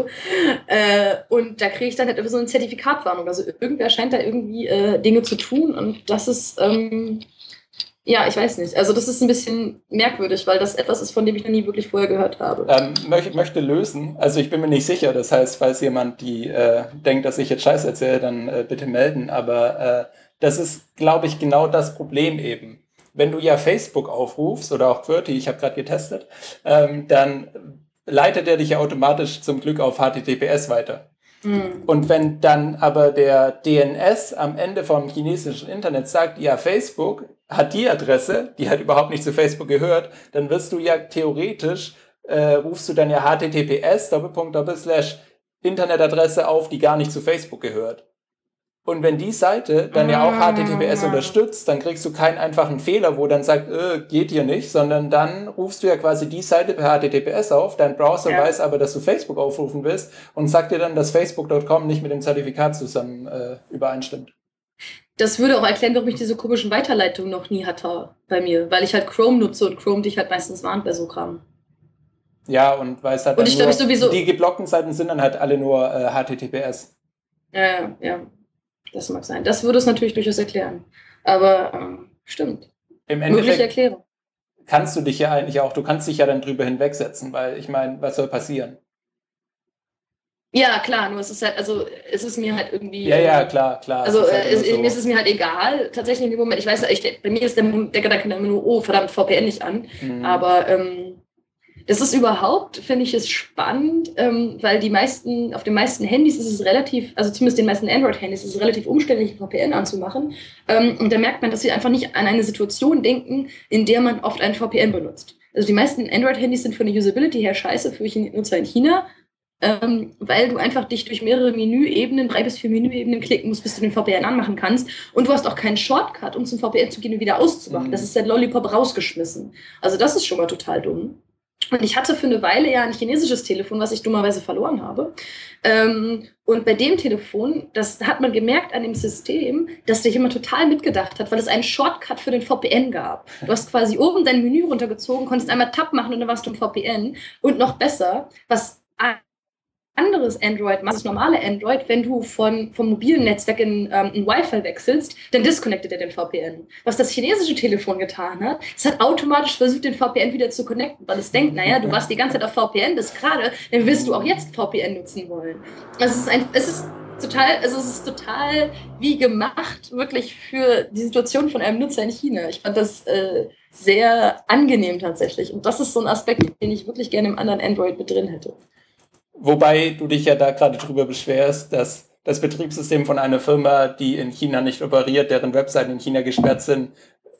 Äh, und da kriege ich dann halt so eine Zertifikatwarnung. Also irgendwer scheint da irgendwie äh, Dinge zu tun und das ist... Ähm, Ja, ich weiß nicht. Also das ist ein bisschen merkwürdig, weil das etwas ist, von dem ich noch nie wirklich vorher gehört habe. Ähm, möchte, möchte lösen. Also ich bin mir nicht sicher. Das heißt, falls jemand die äh, denkt, dass ich jetzt Scheiß erzähle, dann äh, bitte melden. Aber äh, das ist, glaube ich, genau das Problem eben. Wenn du ja Facebook aufrufst oder auch Qwerty, ich habe gerade getestet, ähm, dann leitet er dich ja automatisch zum Glück auf H T T P S weiter. Mhm. Und wenn dann aber der D N S am Ende vom chinesischen Internet sagt, ja, Facebook hat die Adresse, die halt überhaupt nicht zu Facebook gehört, dann wirst du ja theoretisch, äh, rufst du dann ja H T T P S Doppelpunkt Doppelslash Internetadresse auf, die gar nicht zu Facebook gehört. Und wenn die Seite dann ja auch H T T P S unterstützt, dann kriegst du keinen einfachen Fehler, wo dann sagt, äh, geht hier nicht, sondern dann rufst du ja quasi die Seite per H T T P S auf, dein Browser ja. weiß aber, dass du Facebook aufrufen willst und sagt dir dann, dass Facebook Punkt com nicht mit dem Zertifikat zusammen äh, übereinstimmt. Das würde auch erklären, warum ich diese komischen Weiterleitungen noch nie hatte bei mir, weil ich halt Chrome nutze und Chrome dich halt meistens warnt bei so Kram. Ja, und weil es halt und ich nur, glaub, ich sowieso die geblockten Seiten sind dann halt alle nur äh, H T T P S. Ja, ja. Das mag sein. Das würde es natürlich durchaus erklären. Aber ähm, stimmt. Im Endeffekt Erklärung. Kannst du dich ja eigentlich auch, du kannst dich ja dann drüber hinwegsetzen, weil ich meine, was soll passieren? Ja, klar, nur es ist halt, also es ist mir halt irgendwie... Ja, ja, klar, klar. Also es halt es, so. Mir ist es mir halt egal, tatsächlich in dem Moment. Ich weiß, ich, bei mir ist der, der Gedanke immer nur, oh, verdammt, V P N nicht an. Mhm. Aber ähm, das ist überhaupt, finde ich es spannend, ähm, weil die meisten, auf den meisten Handys ist es relativ, also zumindest den meisten Android-Handys ist es relativ umständlich, V P N anzumachen. Ähm, und da merkt man, dass sie einfach nicht an eine Situation denken, in der man oft ein V P N benutzt. Also die meisten Android-Handys sind von der Usability her scheiße für Nutzer in China, ähm, weil du einfach dich durch mehrere Menüebenen, drei bis vier Menüebenen klicken musst, bis du den V P N anmachen kannst. Und du hast auch keinen Shortcut, um zum V P N zu gehen und wieder auszumachen. Mhm. Das ist der Lollipop rausgeschmissen. Also das ist schon mal total dumm. Und ich hatte für eine Weile ja ein chinesisches Telefon, was ich dummerweise verloren habe. Ähm, und bei dem Telefon, das hat man gemerkt an dem System, dass der jemand total mitgedacht hat, weil es einen Shortcut für den V P N gab. Du hast quasi oben dein Menü runtergezogen, konntest einmal Tab machen und dann warst du im V P N. Und noch besser, was anderes Android, das normale Android, wenn du von, vom mobilen Netzwerk in ähm, ein Wi-Fi wechselst, dann disconnectet er den V P N. Was das chinesische Telefon getan hat, es hat automatisch versucht, den V P N wieder zu connecten, weil es denkt, naja, du warst die ganze Zeit auf V P N bis gerade, dann willst du auch jetzt V P N nutzen wollen. Also es ist, ein, es ist total, also es ist total wie gemacht, wirklich für die Situation von einem Nutzer in China. Ich fand das äh, sehr angenehm tatsächlich. Und das ist so ein Aspekt, den ich wirklich gerne im anderen Android mit drin hätte. Wobei du dich ja da gerade drüber beschwerst, dass das Betriebssystem von einer Firma, die in China nicht operiert, deren Webseiten in China gesperrt sind,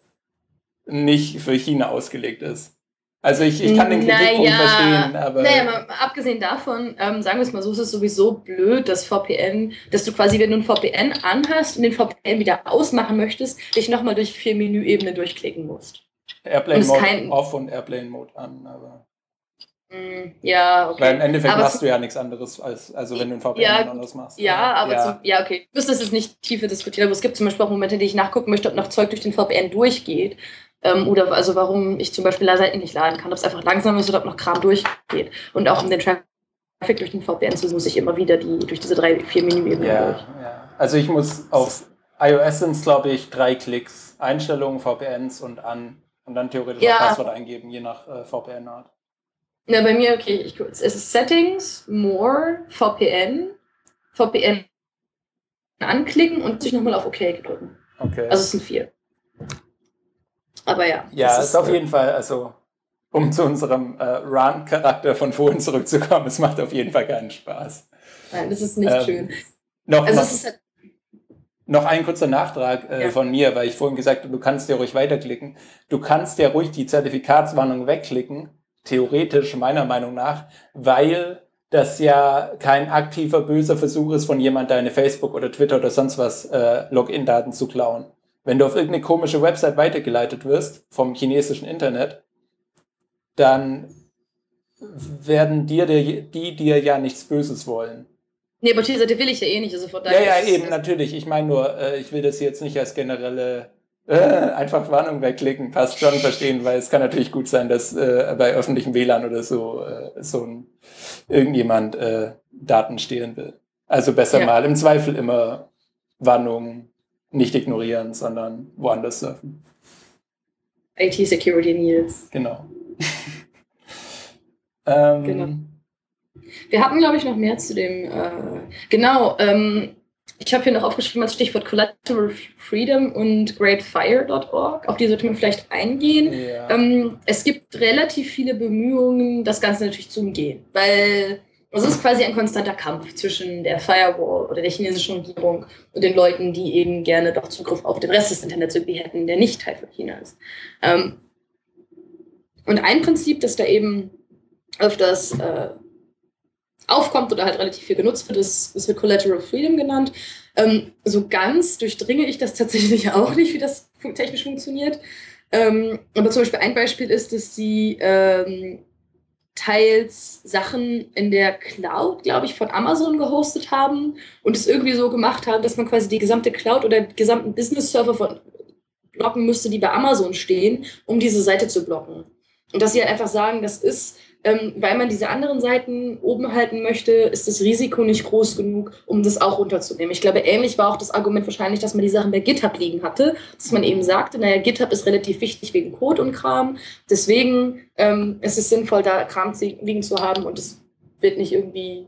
nicht für China ausgelegt ist. Also ich, ich kann den Kritikpunkt naja, verstehen, aber... Naja, mal abgesehen davon, ähm, sagen wir es mal so, es ist sowieso blöd, dass V P N, dass du quasi, wenn du ein V P N anhast und den V P N wieder ausmachen möchtest, dich nochmal durch vier Menüebenen durchklicken musst. Airplane Mode kein... off und Airplane Mode an, aber... Ja, okay. Weil im Endeffekt aber machst du ja nichts anderes, als also wenn du ein V P N ja, anderes machst. Ja, aber ja, zum, ja okay. Ich müsste es jetzt nicht tiefer diskutieren, aber es gibt zum Beispiel auch Momente, in denen ich nachgucken möchte, ob noch Zeug durch den V P N durchgeht. Ähm, oder also warum ich zum Beispiel Seiten nicht laden kann, ob es einfach langsam ist oder ob noch Kram durchgeht. Und auch um den Traffic durch den V P N zu muss ich immer wieder die durch diese drei, vier Menüebenen ja, durch. Ja. Also ich muss auf iOS sind es, glaube ich, drei Klicks. Einstellungen, V P Ns und an und dann theoretisch ja. auch Passwort eingeben, je nach äh, V P N-Art. Ja, bei mir, okay, ich, es ist Settings, More, V P N, V P N anklicken und sich nochmal auf OK drücken. Okay. Also es sind vier. Aber ja. Ja, ist, ist auf äh, jeden Fall, also um zu unserem äh, Run-Charakter von vorhin zurückzukommen, es macht auf jeden Fall keinen Spaß. Nein, das ist nicht ähm, schön. Noch, also noch, es ist halt noch ein kurzer Nachtrag äh, ja. von mir, weil ich vorhin gesagt habe, du kannst ja ruhig weiterklicken. Du kannst ja ruhig die Zertifikatswarnung wegklicken, theoretisch meiner Meinung nach, weil das ja kein aktiver, böser Versuch ist von jemand, deine Facebook oder Twitter oder sonst was äh, Login-Daten zu klauen. Wenn du auf irgendeine komische Website weitergeleitet wirst vom chinesischen Internet, dann werden dir die, die dir ja nichts Böses wollen. Nee, aber diese Seite will ich ja eh nicht. Also von ja, ja, eben, natürlich. Ich meine nur, äh, ich will das jetzt nicht als generelle äh, einfach Warnung wegklicken, passt schon verstehen, weil es kann natürlich gut sein, dass äh, bei öffentlichem W L A N oder so äh, so ein irgendjemand äh, Daten stehlen will. Also besser ja. mal im Zweifel immer Warnungen nicht ignorieren, sondern woanders surfen. I T Security Needs. Genau. ähm, genau. Wir hatten, glaube ich, noch mehr zu dem, äh, genau, ähm, ich habe hier noch aufgeschrieben als Stichwort Collateral Freedom und greatfire Punkt org. Auf die sollte man vielleicht eingehen. Ja. Ähm, es gibt relativ viele Bemühungen, das Ganze natürlich zu umgehen, weil es ist quasi ein konstanter Kampf zwischen der Firewall oder der chinesischen Regierung und den Leuten, die eben gerne doch Zugriff auf den Rest des Internets irgendwie hätten, der nicht Teil von China ist. Ähm, und ein Prinzip, das da eben öfters äh, aufkommt oder halt relativ viel genutzt wird. Das, das wird Collateral Freedom genannt. Ähm, so ganz durchdringe ich das tatsächlich auch nicht, wie das technisch funktioniert. Ähm, aber zum Beispiel ein Beispiel ist, dass sie ähm, teils Sachen in der Cloud, glaube ich, von Amazon gehostet haben und es irgendwie so gemacht haben, dass man quasi die gesamte Cloud oder die gesamten Business-Server von blocken müsste, die bei Amazon stehen, um diese Seite zu blocken. Und dass sie halt einfach sagen, das ist, ähm, weil man diese anderen Seiten oben halten möchte, ist das Risiko nicht groß genug, um das auch runterzunehmen. Ich glaube, ähnlich war auch das Argument wahrscheinlich, dass man die Sachen bei GitHub liegen hatte, dass man eben sagte, naja, GitHub ist relativ wichtig wegen Code und Kram, deswegen ähm, ist es sinnvoll, da Kram liegen zu haben und es wird nicht irgendwie,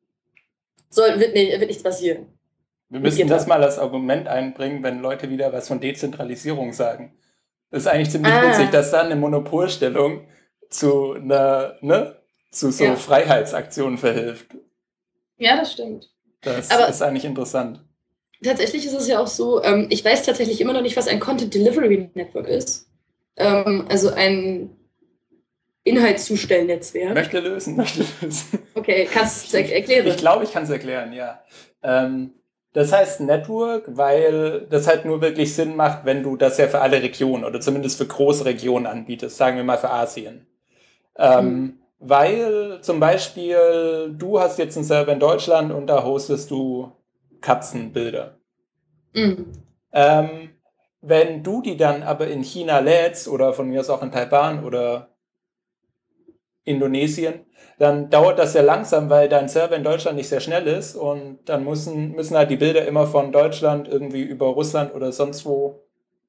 soll, wird, nicht, wird nichts passieren. Wir müssen das mal als Argument einbringen, wenn Leute wieder was von Dezentralisierung sagen. Das ist eigentlich ziemlich ah. witzig, dass dann eine Monopolstellung zu einer, ne, zu so ja. Freiheitsaktionen verhilft. Ja, das stimmt. Das Aber ist eigentlich interessant. Tatsächlich ist es ja auch so, ähm, ich weiß tatsächlich immer noch nicht, was ein Content Delivery Network ist. Ähm, also ein Inhaltszustellnetzwerk. Möchte lösen, möchte lösen. Okay, kannst du es erklären? Ich glaube, ich kann es erklären, ja. Ähm, Das heißt Network, weil das halt nur wirklich Sinn macht, wenn du das ja für alle Regionen oder zumindest für große Regionen anbietest, sagen wir mal für Asien. Ähm, mhm. Weil zum Beispiel du hast jetzt einen Server in Deutschland und da hostest du Katzenbilder. Mhm. Ähm, wenn du die dann aber in China lädst oder von mir aus auch in Taiwan oder Indonesien, dann dauert das sehr langsam, weil dein Server in Deutschland nicht sehr schnell ist und dann müssen, müssen halt die Bilder immer von Deutschland irgendwie über Russland oder sonst wo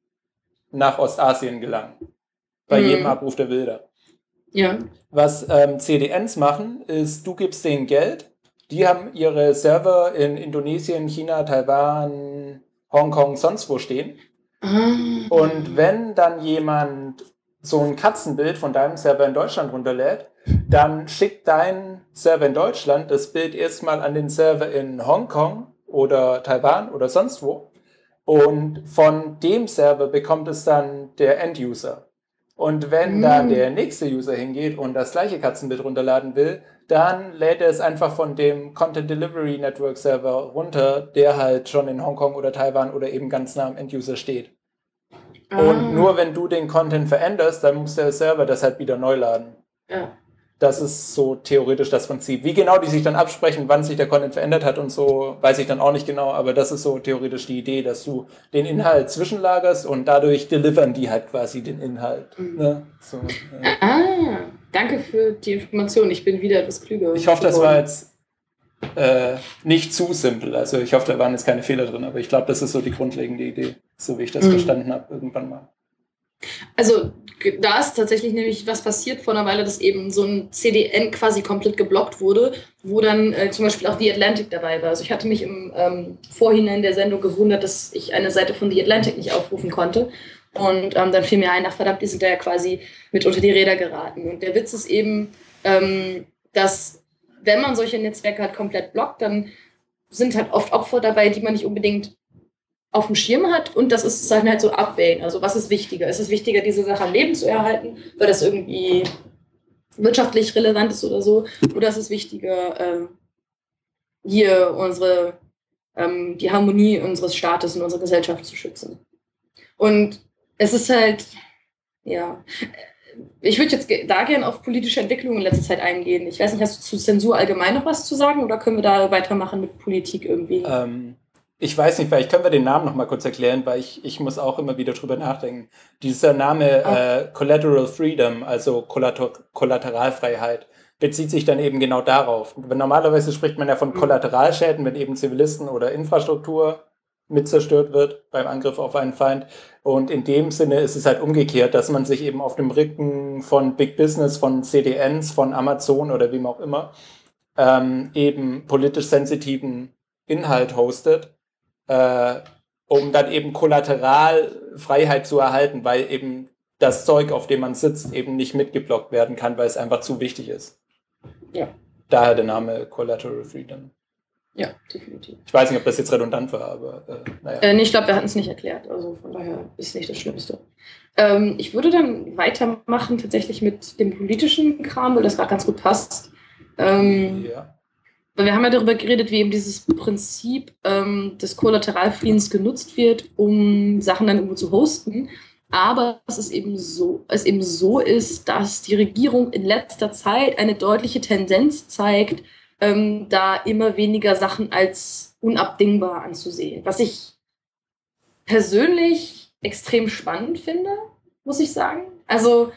nach Ostasien gelangen. Bei mhm. jedem Abruf der Bilder. Ja. Was ähm, C D Ns machen, ist, du gibst denen Geld, die haben ihre Server in Indonesien, China, Taiwan, Hongkong, sonst wo stehen. Mhm. Und wenn dann jemand so ein Katzenbild von deinem Server in Deutschland runterlädt, dann schickt dein Server in Deutschland das Bild erstmal an den Server in Hongkong oder Taiwan oder sonst wo. Und von dem Server bekommt es dann der End-User. Und wenn mm. da der nächste User hingeht und das gleiche Katzenbild runterladen will, dann lädt er es einfach von dem Content Delivery Network Server runter, der halt schon in Hongkong oder Taiwan oder eben ganz nah am End-User steht. Ah. Und nur wenn du den Content veränderst, dann muss der Server das halt wieder neu laden. Ja. Das ist so theoretisch das Prinzip. Wie genau die sich dann absprechen, wann sich der Content verändert hat und so, weiß ich dann auch nicht genau, aber das ist so theoretisch die Idee, dass du den Inhalt zwischenlagerst und dadurch delivern die halt quasi den Inhalt. Mhm. Ne? So, ja. Ah, danke für die Information. Ich bin wieder etwas klüger. Ich hoffe, das war jetzt äh, nicht zu simpel. Also ich hoffe, da waren jetzt keine Fehler drin, aber ich glaube, das ist so die grundlegende Idee, so wie ich das mhm. verstanden habe irgendwann mal. Also da ist tatsächlich nämlich was passiert vor einer Weile, dass eben so ein C D N quasi komplett geblockt wurde, wo dann äh, zum Beispiel auch The Atlantic dabei war. Also ich hatte mich im ähm, Vorhinein der Sendung gewundert, dass ich eine Seite von The Atlantic nicht aufrufen konnte. Und ähm, dann fiel mir ein, ach verdammt, die sind da ja quasi mit unter die Räder geraten. Und der Witz ist eben, ähm, dass wenn man solche Netzwerke halt komplett blockt, dann sind halt oft Opfer dabei, die man nicht unbedingt auf dem Schirm hat, und das ist dann halt so abwägen. Also was ist wichtiger? Ist es wichtiger, diese Sache am Leben zu erhalten, weil das irgendwie wirtschaftlich relevant ist oder so? Oder ist es wichtiger, äh, hier unsere, ähm, die Harmonie unseres Staates und unserer Gesellschaft zu schützen? Und es ist halt, ja, ich würde jetzt da gerne auf politische Entwicklungen in letzter Zeit eingehen. Ich weiß nicht, hast du zu Zensur allgemein noch was zu sagen oder können wir da weitermachen mit Politik irgendwie? Ähm. Ich weiß nicht, vielleicht können wir den Namen noch mal kurz erklären, weil ich, ich muss auch immer wieder drüber nachdenken. Dieser Name oh. äh, Collateral Freedom, also Kollater- Kollateralfreiheit, bezieht sich dann eben genau darauf. Normalerweise spricht man ja von Kollateralschäden, wenn eben Zivilisten oder Infrastruktur mit zerstört wird beim Angriff auf einen Feind. Und in dem Sinne ist es halt umgekehrt, dass man sich eben auf dem Rücken von Big Business, von C D Ns, von Amazon oder wem auch immer, ähm, eben politisch sensitiven Inhalt hostet, Äh, um dann eben Kollateralfreiheit zu erhalten, weil eben das Zeug, auf dem man sitzt, eben nicht mitgeblockt werden kann, weil es einfach zu wichtig ist. Ja. Daher der Name Collateral Freedom. Ja, definitiv. Ich weiß nicht, ob das jetzt redundant war, aber äh, naja. Äh, nee, ich glaube, wir hatten es nicht erklärt, also von daher ist es nicht das Schlimmste. Ähm, ich würde dann weitermachen tatsächlich mit dem politischen Kram, weil das gerade ganz gut passt. Ähm, ja. Weil wir haben ja darüber geredet, wie eben dieses Prinzip ähm, des Kollateralfriedens genutzt wird, um Sachen dann irgendwo zu hosten. Aber es ist eben so, es eben so ist, dass die Regierung in letzter Zeit eine deutliche Tendenz zeigt, ähm, da immer weniger Sachen als unabdingbar anzusehen. Was ich persönlich extrem spannend finde, muss ich sagen. Also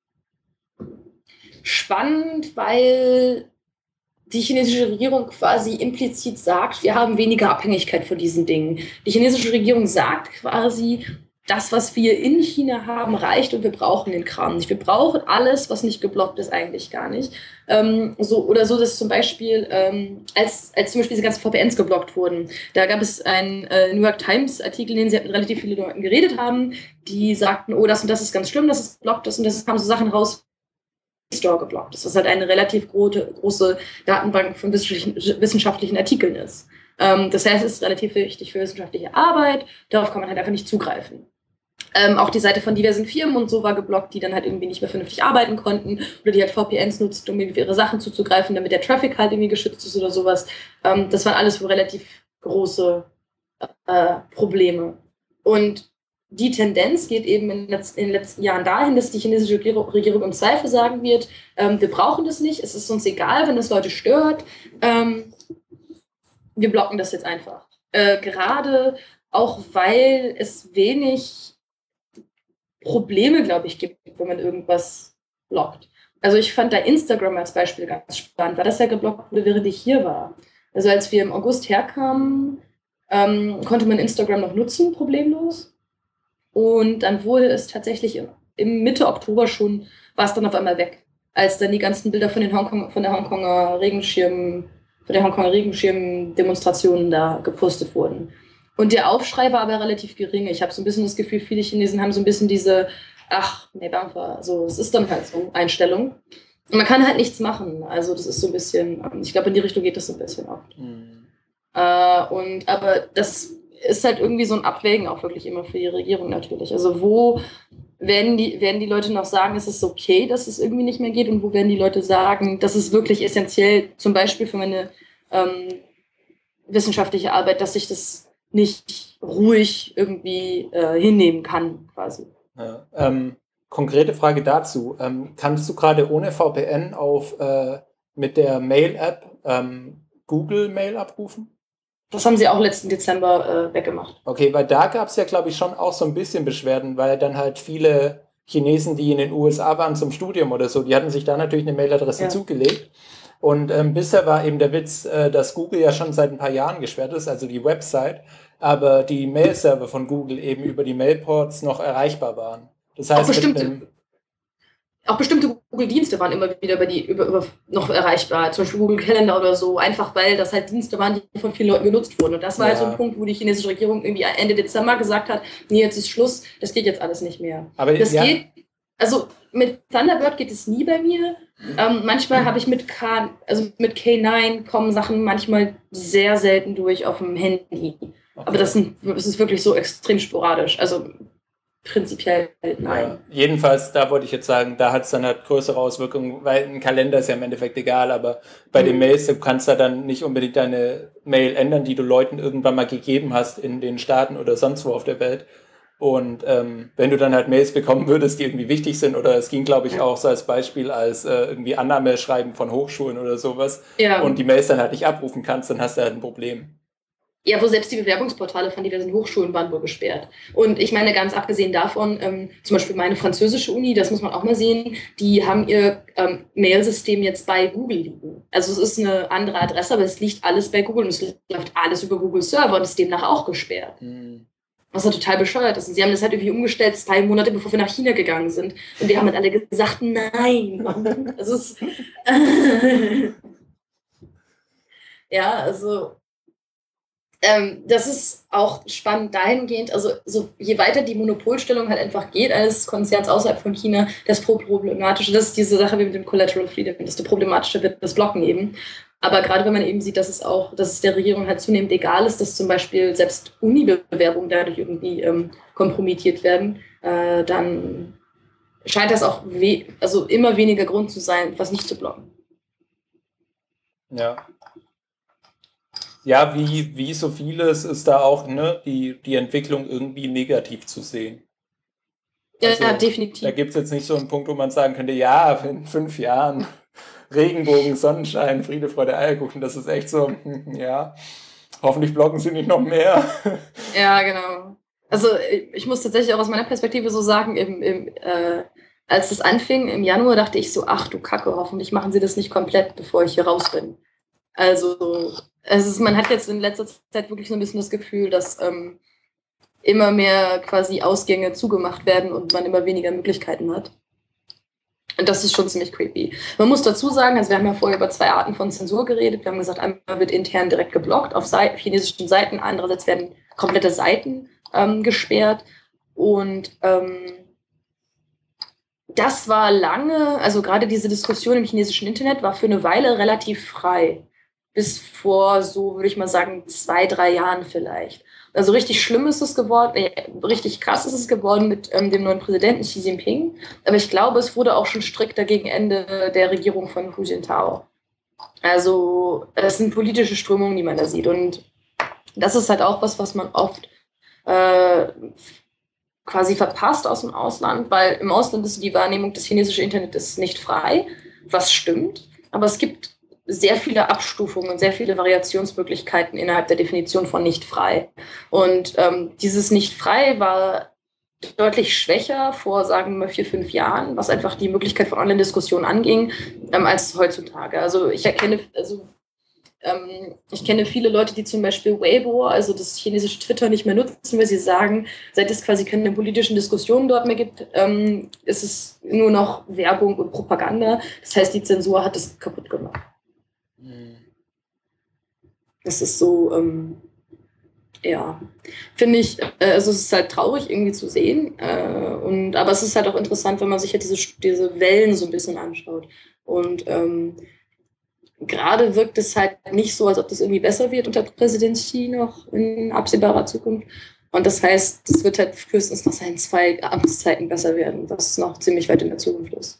spannend, weil die chinesische Regierung quasi implizit sagt, wir haben weniger Abhängigkeit von diesen Dingen. Die chinesische Regierung sagt quasi, das, was wir in China haben, reicht und wir brauchen den Kram nicht. Wir brauchen alles, was nicht geblockt ist, eigentlich gar nicht. Ähm, so, oder so, dass zum Beispiel, ähm, als, als zum Beispiel diese ganzen V P Ns geblockt wurden, da gab es einen äh, New York Times-Artikel, in dem sie mit relativ vielen Leuten geredet haben, die sagten, oh, das und das ist ganz schlimm, dass es blockt ist, und das kamen so Sachen raus, Store geblockt ist, was halt eine relativ große, große Datenbank von wissenschaftlichen, wissenschaftlichen Artikeln ist. Ähm, das heißt, es ist relativ wichtig für wissenschaftliche Arbeit, darauf kann man halt einfach nicht zugreifen. Ähm, auch die Seite von diversen Firmen und so war geblockt, die dann halt irgendwie nicht mehr vernünftig arbeiten konnten oder die halt V P Ns nutzten, um irgendwie ihre Sachen zuzugreifen, damit der Traffic halt irgendwie geschützt ist oder sowas. Ähm, das waren alles so relativ große äh, Probleme. Und die Tendenz geht eben in, letz- in den letzten Jahren dahin, dass die chinesische Regierung, Regierung im Zweifel sagen wird, ähm, wir brauchen das nicht, es ist uns egal, wenn das Leute stört, ähm, wir blocken das jetzt einfach. Äh, gerade auch, weil es wenig Probleme, glaube ich, gibt, wenn man irgendwas blockt. Also ich fand da Instagram als Beispiel ganz spannend, weil das ja geblockt wurde, während ich hier war. Also als wir im August herkamen, ähm, konnte man Instagram noch nutzen, problemlos. Und dann wurde es tatsächlich im, im Mitte Oktober schon, war es dann auf einmal weg, als dann die ganzen Bilder von den Hongkong, von der Hongkonger Regenschirm, von der Hongkonger Regenschirm-Demonstrationen da gepostet wurden. Und der Aufschrei war aber relativ gering. Ich habe so ein bisschen das Gefühl, viele Chinesen haben so ein bisschen diese, ach, nee, Bangfa, so, es ist dann halt so, Einstellung. Und man kann halt nichts machen. Also das ist so ein bisschen, ich glaube, in die Richtung geht das so ein bisschen oft. Mhm. Äh, und, aber das ist halt irgendwie so ein Abwägen auch wirklich immer für die Regierung natürlich. Also wo werden die, werden die Leute noch sagen, es ist okay, dass es irgendwie nicht mehr geht, und wo werden die Leute sagen, das ist wirklich essentiell, zum Beispiel für meine ähm, wissenschaftliche Arbeit, dass ich das nicht ruhig irgendwie äh, hinnehmen kann, quasi. Ja, ähm, konkrete Frage dazu. Ähm, kannst du gerade ohne V P N auf äh, mit der Mail-App ähm, Google Mail abrufen? Das haben sie auch letzten Dezember äh, weggemacht. Okay, weil da gab es ja, glaube ich, schon auch so ein bisschen Beschwerden, weil dann halt viele Chinesen, die in den U S A waren zum Studium oder so, die hatten sich da natürlich eine Mailadresse ja. zugelegt. Und ähm, bisher war eben der Witz, äh, dass Google ja schon seit ein paar Jahren gesperrt ist, also die Website, aber die Mail-Server von Google eben über die Mailports noch erreichbar waren. Das heißt, auch bestimmte, auch bestimmte Google-Dienste waren immer wieder über die, über, über noch erreichbar, zum Beispiel Google Calendar oder so, einfach weil das halt Dienste waren, die von vielen Leuten genutzt wurden. Und das war ja. halt so ein Punkt, wo die chinesische Regierung irgendwie Ende Dezember gesagt hat, nee, jetzt ist Schluss, das geht jetzt alles nicht mehr. Aber das ja. geht, also mit Thunderbird geht es nie bei mir. Ähm, manchmal habe ich mit K, also mit K neun kommen Sachen manchmal sehr selten durch auf dem Handy. Okay. Aber das, sind, das ist wirklich so extrem sporadisch. Also prinzipiell nein. Ja, jedenfalls, da wollte ich jetzt sagen, da hat es dann halt größere Auswirkungen, weil ein Kalender ist ja im Endeffekt egal, aber bei mhm. den Mails, du kannst da dann nicht unbedingt deine Mail ändern, die du Leuten irgendwann mal gegeben hast in den Staaten oder sonst wo auf der Welt. Und ähm, wenn du dann halt Mails bekommen würdest, die irgendwie wichtig sind, oder es ging, glaube ich, ja. auch so als Beispiel als äh, irgendwie Annahmeschreiben von Hochschulen oder sowas, ja. und die Mails dann halt nicht abrufen kannst, dann hast du halt ein Problem. Ja, wo selbst die Bewerbungsportale von diversen Hochschulen waren wohl gesperrt. Und ich meine, ganz abgesehen davon, ähm, zum Beispiel meine französische Uni, das muss man auch mal sehen, die haben ihr ähm, Mailsystem jetzt bei Google liegen. Also es ist eine andere Adresse, aber es liegt alles bei Google und es läuft alles über Google Server und ist demnach auch gesperrt. Mhm. Was halt total bescheuert ist. Und sie haben das halt irgendwie umgestellt, zwei Monate bevor wir nach China gegangen sind. Und die haben halt alle gesagt, nein. Also es ja, also Ähm, das ist auch spannend dahingehend, also so, je weiter die Monopolstellung halt einfach geht eines Konzerns außerhalb von China, desto problematischer, das ist diese Sache wie mit dem Collateral Freedom, desto problematischer wird das Blocken eben. Aber gerade wenn man eben sieht, dass es auch, dass es der Regierung halt zunehmend egal ist, dass zum Beispiel selbst Uni-Bewerbungen dadurch irgendwie ähm, kompromittiert werden, äh, dann scheint das auch we- also immer weniger Grund zu sein, was nicht zu blocken. Ja. ja, wie, wie so vieles ist da auch, ne, die, die Entwicklung irgendwie negativ zu sehen. Also, ja, da definitiv. gibt es jetzt nicht so einen Punkt, wo man sagen könnte, ja, in fünf Jahren Regenbogen, Sonnenschein, Friede, Freude, Eierkuchen, das ist echt so, hm, ja, hoffentlich blocken sie nicht noch mehr. Ja, genau. Also ich ich muss tatsächlich auch aus meiner Perspektive so sagen, im, im, äh, als das anfing im Januar, dachte ich so, ach du Kacke, hoffentlich machen sie das nicht komplett, bevor ich hier raus bin. Also es ist, man hat jetzt in letzter Zeit wirklich so ein bisschen das Gefühl, dass ähm, immer mehr quasi Ausgänge zugemacht werden und man immer weniger Möglichkeiten hat. Und das ist schon ziemlich creepy. Man muss dazu sagen, also wir haben ja vorher über zwei Arten von Zensur geredet. Wir haben gesagt, einmal wird intern direkt geblockt auf Seite, chinesischen Seiten, andererseits werden komplette Seiten ähm, gesperrt. Und ähm, das war lange, also gerade diese Diskussion im chinesischen Internet war für eine Weile relativ frei. Bis vor so, würde ich mal sagen, zwei, drei Jahren vielleicht. Also richtig schlimm ist es geworden, äh, richtig krass ist es geworden mit ähm, dem neuen Präsidenten Xi Jinping. Aber ich glaube, es wurde auch schon strikter gegen Ende der Regierung von Hu Jintao. Also es sind politische Strömungen, die man da sieht. Und das ist halt auch was, was man oft äh, quasi verpasst aus dem Ausland, weil im Ausland ist die Wahrnehmung, das chinesische Internet ist nicht frei, was stimmt. Aber es gibt sehr viele Abstufungen und sehr viele Variationsmöglichkeiten innerhalb der Definition von nicht frei. Und ähm, dieses nicht frei war deutlich schwächer vor, sagen wir mal, vier, fünf Jahren, was einfach die Möglichkeit von Online-Diskussionen anging, ähm, als heutzutage. Also ich erkenne, also ähm, ich kenne viele Leute, die zum Beispiel Weibo, also das chinesische Twitter, nicht mehr nutzen, weil sie sagen, seit es quasi keine politischen Diskussionen dort mehr gibt, ähm, ist es nur noch Werbung und Propaganda. Das heißt, die Zensur hat es kaputt gemacht. Das ist so, ähm, ja, finde ich, äh, also es ist halt traurig irgendwie zu sehen, äh, und, aber es ist halt auch interessant, wenn man sich ja diese, diese Wellen so ein bisschen anschaut. Und ähm, gerade wirkt es halt nicht so, als ob das irgendwie besser wird unter Präsident Xi noch in absehbarer Zukunft. Und das heißt, es wird halt höchstens nach seinen zwei Amtszeiten besser werden, was noch ziemlich weit in der Zukunft ist.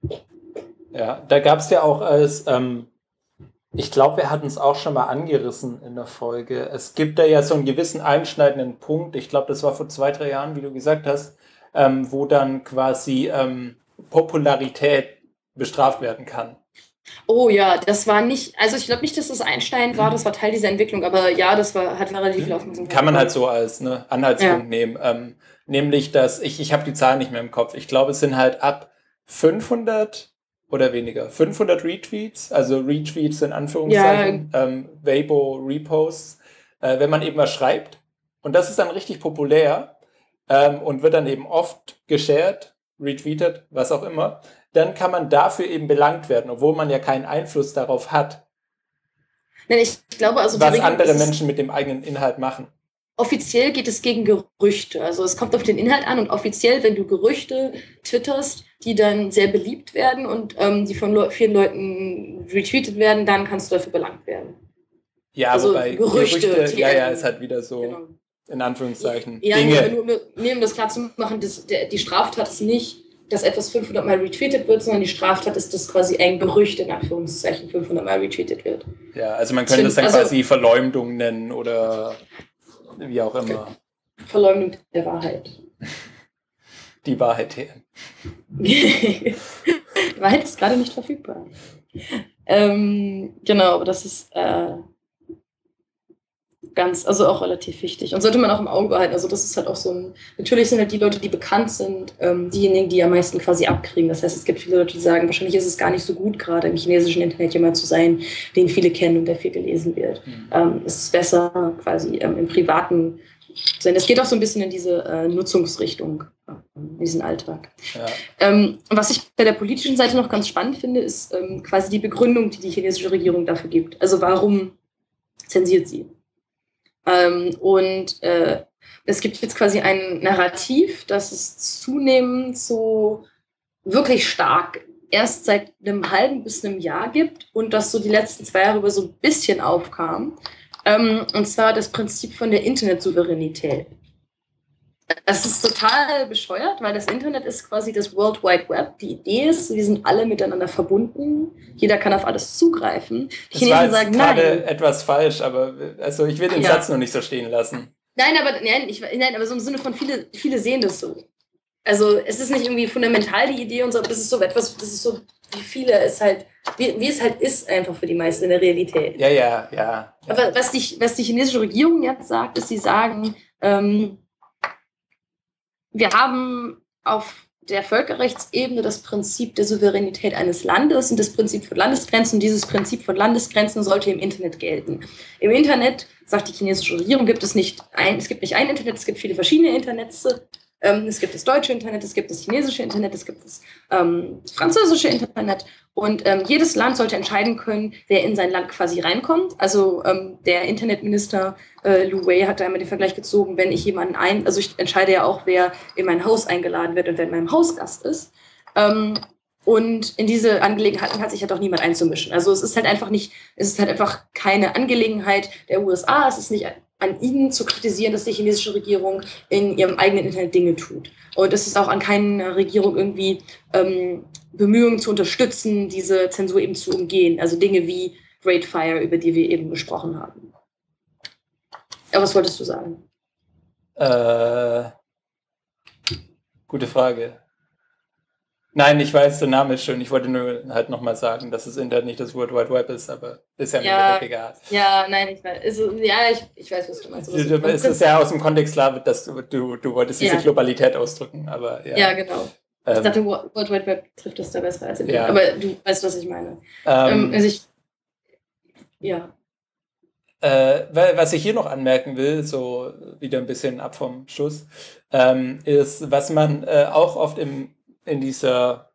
Ja, da gab es ja auch als, ähm, ich glaube, wir hatten es auch schon mal angerissen in der Folge. Es gibt da ja so einen gewissen einschneidenden Punkt, ich glaube, das war vor zwei, drei Jahren, wie du gesagt hast, ähm, wo dann quasi ähm, Popularität bestraft werden kann. Oh ja, das war nicht, also ich glaube nicht, dass das Einstein war, das war Teil dieser Entwicklung, aber ja, das war, hat relativ viel Aufmerksamkeit. Kann man halt so als ne, Anhaltspunkt ja. nehmen. Ähm, nämlich, dass, ich, ich habe die Zahlen nicht mehr im Kopf, ich glaube, es sind halt ab fünfhundert oder weniger, fünfhundert Retweets, also Retweets in Anführungszeichen, ja. ähm, Weibo Reposts, äh, wenn man eben was schreibt. Und das ist dann richtig populär ähm, und wird dann eben oft geshared, retweetet, was auch immer. Dann kann man dafür eben belangt werden, obwohl man ja keinen Einfluss darauf hat, Nein, ich glaube, also was andere Menschen mit dem eigenen Inhalt machen. Offiziell geht es gegen Gerüchte. Also es kommt auf den Inhalt an und offiziell, wenn du Gerüchte twitterst, die dann sehr beliebt werden und ähm, die von Le- vielen Leuten retweetet werden, dann kannst du dafür belangt werden. Ja, also wobei Gerüchte, Gerüchte ja, ja, ist halt wieder so, genau. In Anführungszeichen, ja, Dinge. Nur, nur, nur um das klar zu machen, das, der, die Straftat ist nicht, dass etwas fünfhundert Mal retweetet wird, sondern die Straftat ist, dass quasi ein Gerücht in Anführungszeichen fünfhundert Mal retweetet wird. Ja, also man könnte das dann also, quasi Verleumdung nennen oder wie auch immer. Verleumdung der Wahrheit. Die Wahrheit her. Die Wahrheit ist gerade nicht verfügbar. Ähm, genau, aber das ist äh, ganz, also auch relativ wichtig. Und sollte man auch im Auge behalten. Also das ist halt auch so ein, natürlich sind halt die Leute, die bekannt sind, ähm, diejenigen, die am meisten quasi abkriegen. Das heißt, es gibt viele Leute, die sagen, wahrscheinlich ist es gar nicht so gut, gerade im chinesischen Internet jemand zu sein, den viele kennen und der viel gelesen wird. Mhm. Ähm, es ist besser, quasi ähm, im privaten zu sein. Es geht auch so ein bisschen in diese äh, Nutzungsrichtung, in diesen Alltag. Ja. Ähm, was ich bei der politischen Seite noch ganz spannend finde, ist ähm, quasi die Begründung, die die chinesische Regierung dafür gibt. Also warum zensiert sie? Ähm, und äh, es gibt jetzt quasi ein Narrativ, das es zunehmend so wirklich stark erst seit einem halben bis einem Jahr gibt und das so die letzten zwei Jahre über so ein bisschen aufkam. Ähm, und zwar das Prinzip von der Internetsouveränität. Das ist total bescheuert, weil das Internet ist quasi das World Wide Web. Die Idee ist, wir sind alle miteinander verbunden. Jeder kann auf alles zugreifen. Die Das Chinesen war jetzt sagen gerade nein. etwas falsch, aber also ich will den Ja. Satz noch nicht so stehen lassen. Nein, aber, nein, ich, nein, aber so im Sinne von viele, viele sehen das so. Also es ist nicht irgendwie fundamental die Idee und so, aber das ist so etwas, das ist so, wie viele es halt, wie, wie es halt ist einfach für die meisten in der Realität. Ja, ja, ja. ja. Aber was die, was die chinesische Regierung jetzt sagt, ist, sie sagen, ähm, wir haben auf der Völkerrechtsebene das Prinzip der Souveränität eines Landes und das Prinzip von Landesgrenzen. Und dieses Prinzip von Landesgrenzen sollte im Internet gelten. Im Internet, sagt die chinesische Regierung, gibt es nicht ein, es gibt nicht ein Internet, es gibt viele verschiedene Internets. Ähm, es gibt das deutsche Internet, es gibt das chinesische Internet, es gibt das ähm, französische Internet. Und ähm, jedes Land sollte entscheiden können, wer in sein Land quasi reinkommt. Also ähm, der Internetminister äh, Lu Wei hat da immer den Vergleich gezogen, wenn ich jemanden ein, also ich entscheide ja auch, wer in mein Haus eingeladen wird und wer in meinem Haus Gast ist. Ähm, und in diese Angelegenheiten hat sich halt auch niemand einzumischen. Also es ist halt einfach nicht, es ist halt einfach keine Angelegenheit der U S A, es ist nicht an ihnen zu kritisieren, dass die chinesische Regierung in ihrem eigenen Internet Dinge tut. Und es ist auch an keiner Regierung irgendwie ähm, Bemühungen zu unterstützen, diese Zensur eben zu umgehen. Also Dinge wie Great Fire, über die wir eben gesprochen haben. Aber was wolltest du sagen? Äh, gute Frage. Nein, ich weiß, der Name ist schön. Ich wollte nur halt nochmal sagen, dass das Internet nicht das World Wide Web ist, aber ist ja, ja mir egal. Ja, nein, ich weiß. Also, ja, ich, ich weiß, was du meinst. Du, du, es ist ja aus dem Kontext klar, dass du, du, du wolltest diese ja. Globalität ausdrücken, aber ja. Ja, genau. Ähm, ich dachte, World Wide Web trifft das da besser als in ja. Aber du weißt, was ich meine. Ähm, also ich, ja. Äh, was ich hier noch anmerken will, so wieder ein bisschen ab vom Schuss, ähm, ist, was man äh, auch oft im, in dieser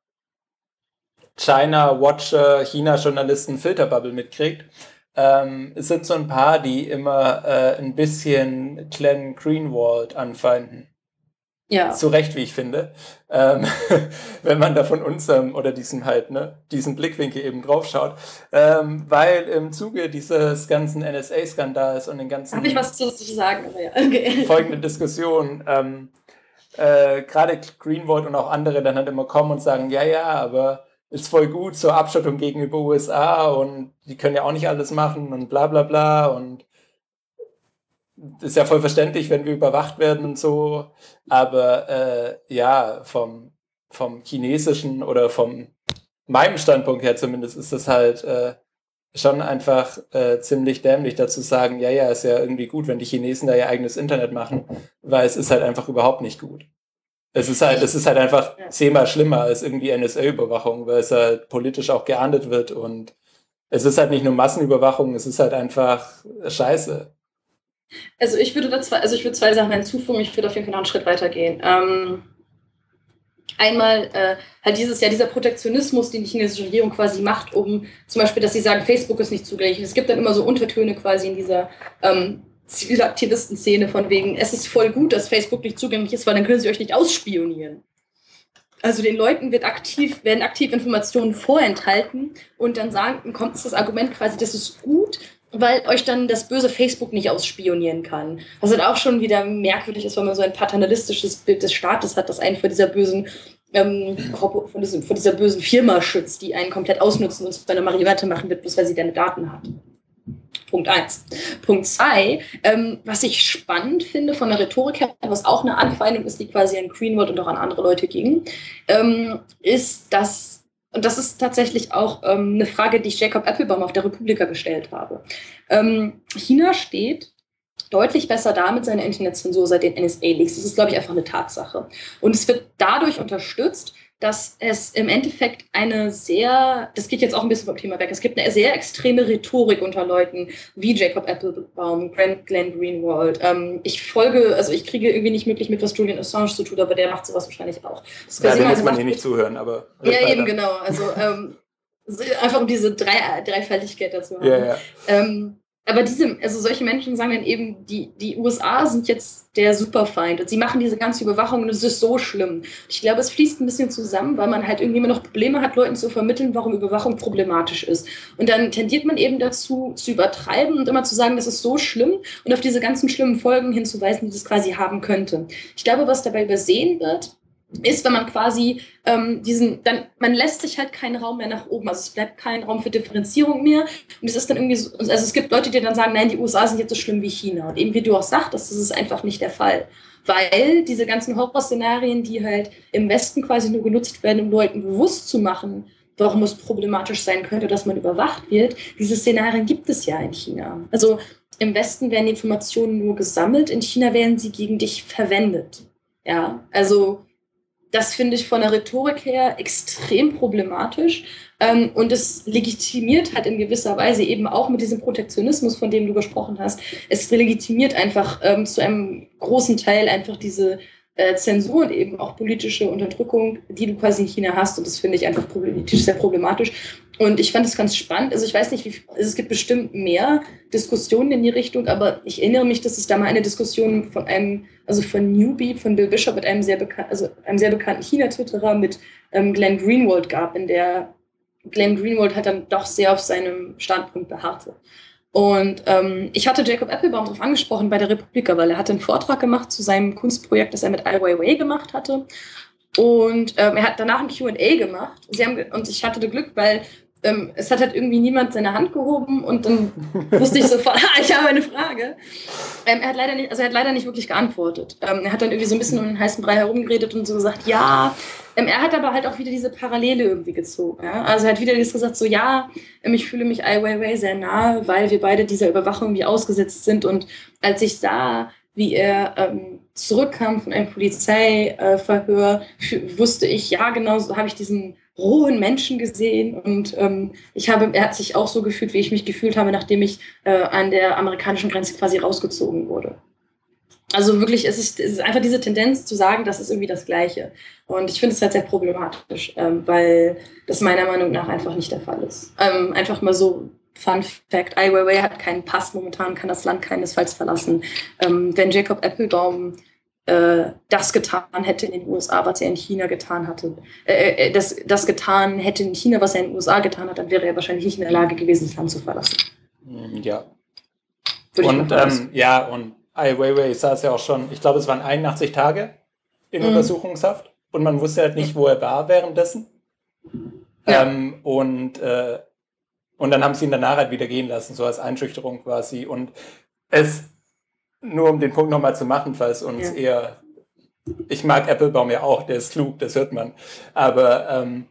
China-Watcher, China-Journalisten-Filterbubble mitkriegt. Ähm, es sind so ein paar, die immer äh, ein bisschen Glenn Greenwald anfeinden. Ja. Zu Recht, wie ich finde. Ähm, wenn man da von unserem oder diesem halt, ne, diesen Blickwinkel eben drauf schaut. Ähm, weil im Zuge dieses ganzen N S A-Skandals und den ganzen... Habe ich was zu sagen, aber ja. Okay. Folgende Diskussion. Ähm, äh, gerade Greenwald und auch andere dann halt immer kommen und sagen, ja, ja, aber ist voll gut zur Abschottung gegenüber U S A und die können ja auch nicht alles machen und bla bla bla und ist ja voll verständlich, wenn wir überwacht werden und so, aber äh, ja, vom, vom chinesischen oder vom meinem Standpunkt her zumindest ist das halt äh, schon einfach äh, ziemlich dämlich dazu sagen, ja, ja, ist ja irgendwie gut, wenn die Chinesen da ihr eigenes Internet machen, weil es ist halt einfach überhaupt nicht gut. Es ist halt, es ist halt einfach zehnmal schlimmer als irgendwie N S A-Überwachung, weil es halt politisch auch geahndet wird und es ist halt nicht nur Massenüberwachung, es ist halt einfach Scheiße. Also ich würde da zwei, also ich würde zwei Sachen hinzufügen, ich würde auf jeden Fall noch einen Schritt weiter gehen. Ähm, einmal äh, halt dieses ja dieser Protektionismus, den die chinesische Regierung quasi macht, um zum Beispiel, dass sie sagen, Facebook ist nicht zugänglich. Es gibt dann immer so Untertöne quasi in dieser ähm, Zivilaktivisten-Szene von wegen, es ist voll gut, dass Facebook nicht zugänglich ist, weil dann können sie euch nicht ausspionieren. Also den Leuten wird aktiv, werden aktiv Informationen vorenthalten und dann sagen, kommt das Argument quasi, das ist gut, weil euch dann das böse Facebook nicht ausspionieren kann. Was halt auch schon wieder merkwürdig ist, wenn man so ein paternalistisches Bild des Staates hat, das einen vor dieser bösen ähm, von, diesem, von dieser bösen Firma schützt, die einen komplett ausnutzen und zu einer Marionette machen wird, bloß weil sie deine Daten hat. Punkt eins. Punkt zwei, ähm, was ich spannend finde von der Rhetorik her, was auch eine Anfeindung ist, die quasi an Greenwald und auch an andere Leute ging, ähm, ist, dass, und das ist tatsächlich auch ähm, eine Frage, die ich Jacob Applebaum auf der Republika gestellt habe. Ähm, China steht deutlich besser da mit seiner Internetzensur seit den N S A-Leaks. Das ist, glaube ich, einfach eine Tatsache. Und es wird dadurch unterstützt, dass es im Endeffekt eine sehr, das geht jetzt auch ein bisschen vom Thema weg, es gibt eine sehr extreme Rhetorik unter Leuten wie Jacob Applebaum, Glenn Greenwald. Ähm, ich folge, also ich kriege irgendwie nicht möglich mit, was Julian Assange zu tut, aber der macht sowas wahrscheinlich auch. Das ja, den muss man hier nicht zuhören, aber... Ja, eben, genau. Also ähm, einfach um diese drei, Dreifaltigkeit dazu haben. Ja, ja. Ähm, Aber diese, also solche Menschen sagen dann eben, die, die U S A sind jetzt der Superfeind und sie machen diese ganze Überwachung und es ist so schlimm. Ich glaube, es fließt ein bisschen zusammen, weil man halt irgendwie immer noch Probleme hat, Leuten zu vermitteln, warum Überwachung problematisch ist. Und dann tendiert man eben dazu, zu übertreiben und immer zu sagen, das ist so schlimm und auf diese ganzen schlimmen Folgen hinzuweisen, die das quasi haben könnte. Ich glaube, was dabei übersehen wird, ist, wenn man quasi ähm, diesen, dann, man lässt sich halt keinen Raum mehr nach oben, also es bleibt kein Raum für Differenzierung mehr und es ist dann irgendwie so, also es gibt Leute, die dann sagen, nein, die U S A sind jetzt so schlimm wie China und eben wie du auch sagtest, das ist einfach nicht der Fall, weil diese ganzen Horrorszenarien, die halt im Westen quasi nur genutzt werden, um Leuten bewusst zu machen, warum es problematisch sein könnte, dass man überwacht wird, diese Szenarien gibt es ja in China. Also im Westen werden die Informationen nur gesammelt, in China werden sie gegen dich verwendet. Ja, also das finde ich von der Rhetorik her extrem problematisch. Ähm, und es legitimiert halt in gewisser Weise eben auch mit diesem Protektionismus, von dem du gesprochen hast. Es legitimiert einfach ähm, zu einem großen Teil einfach diese äh, Zensur und eben auch politische Unterdrückung, die du quasi in China hast. Und das finde ich einfach problematisch, sehr problematisch. Und ich fand es ganz spannend. Also ich weiß nicht, wie, also es gibt bestimmt mehr Diskussionen in die Richtung, aber ich erinnere mich, dass es da mal eine Diskussion von einem, also von Newbie, von Bill Bishop mit einem sehr bekannten, also einem sehr bekannten China-Twitterer mit ähm, Glenn Greenwald gab, in der Glenn Greenwald hat dann doch sehr auf seinem Standpunkt beharrte. Und ähm, ich hatte Jacob Appelbaum darauf angesprochen bei der Republika, weil er hatte einen Vortrag gemacht zu seinem Kunstprojekt, das er mit Ai Weiwei gemacht hatte. Und ähm, er hat danach ein Q and A gemacht. Sie haben, und ich hatte das Glück, weil ähm, es hat halt irgendwie niemand seine Hand gehoben und dann wusste ich sofort, ah, ich habe eine Frage. Ähm, er hat leider nicht, also er hat leider nicht wirklich geantwortet. Ähm, er hat dann irgendwie so ein bisschen um den heißen Brei herumgeredet und so gesagt, ja. Ähm, er hat aber halt auch wieder diese Parallele irgendwie gezogen. Ja? Also er hat wieder gesagt, so ja, ähm, ich fühle mich Ai Weiwei sehr nahe, weil wir beide dieser Überwachung irgendwie ausgesetzt sind. Und als ich sah, wie er ähm, zurückkam von einem Polizeiverhör, äh, wusste ich, ja, genau so habe ich diesen rohen Menschen gesehen und ähm, ich habe, er hat sich auch so gefühlt, wie ich mich gefühlt habe, nachdem ich äh, an der amerikanischen Grenze quasi rausgezogen wurde. Also wirklich, es ist, es ist einfach diese Tendenz zu sagen, das ist irgendwie das Gleiche. Und ich finde es halt sehr problematisch, ähm, weil das meiner Meinung nach einfach nicht der Fall ist. Ähm, einfach mal so Fun Fact, Ai Weiwei hat keinen Pass momentan, kann das Land keinesfalls verlassen. Ähm, wenn Jacob Appelbaum äh, das getan hätte in den U S A, was er in China getan hatte, äh, das, das getan hätte in China, was er in den U S A getan hat, dann wäre er wahrscheinlich nicht in der Lage gewesen, das Land zu verlassen. Ja. Würde und ähm, ja, und Ai Weiwei saß ja auch schon, ich glaube, es waren einundachtzig Tage in mhm. Untersuchungshaft und man wusste halt nicht, wo er war währenddessen. Ja. Ähm, und äh, Und dann haben sie ihn danach halt wieder gehen lassen, so als Einschüchterung quasi. Und es, nur um den Punkt nochmal zu machen, falls uns ja. eher, ich mag Appelbaum ja auch, der ist klug, das hört man. Aber ähm,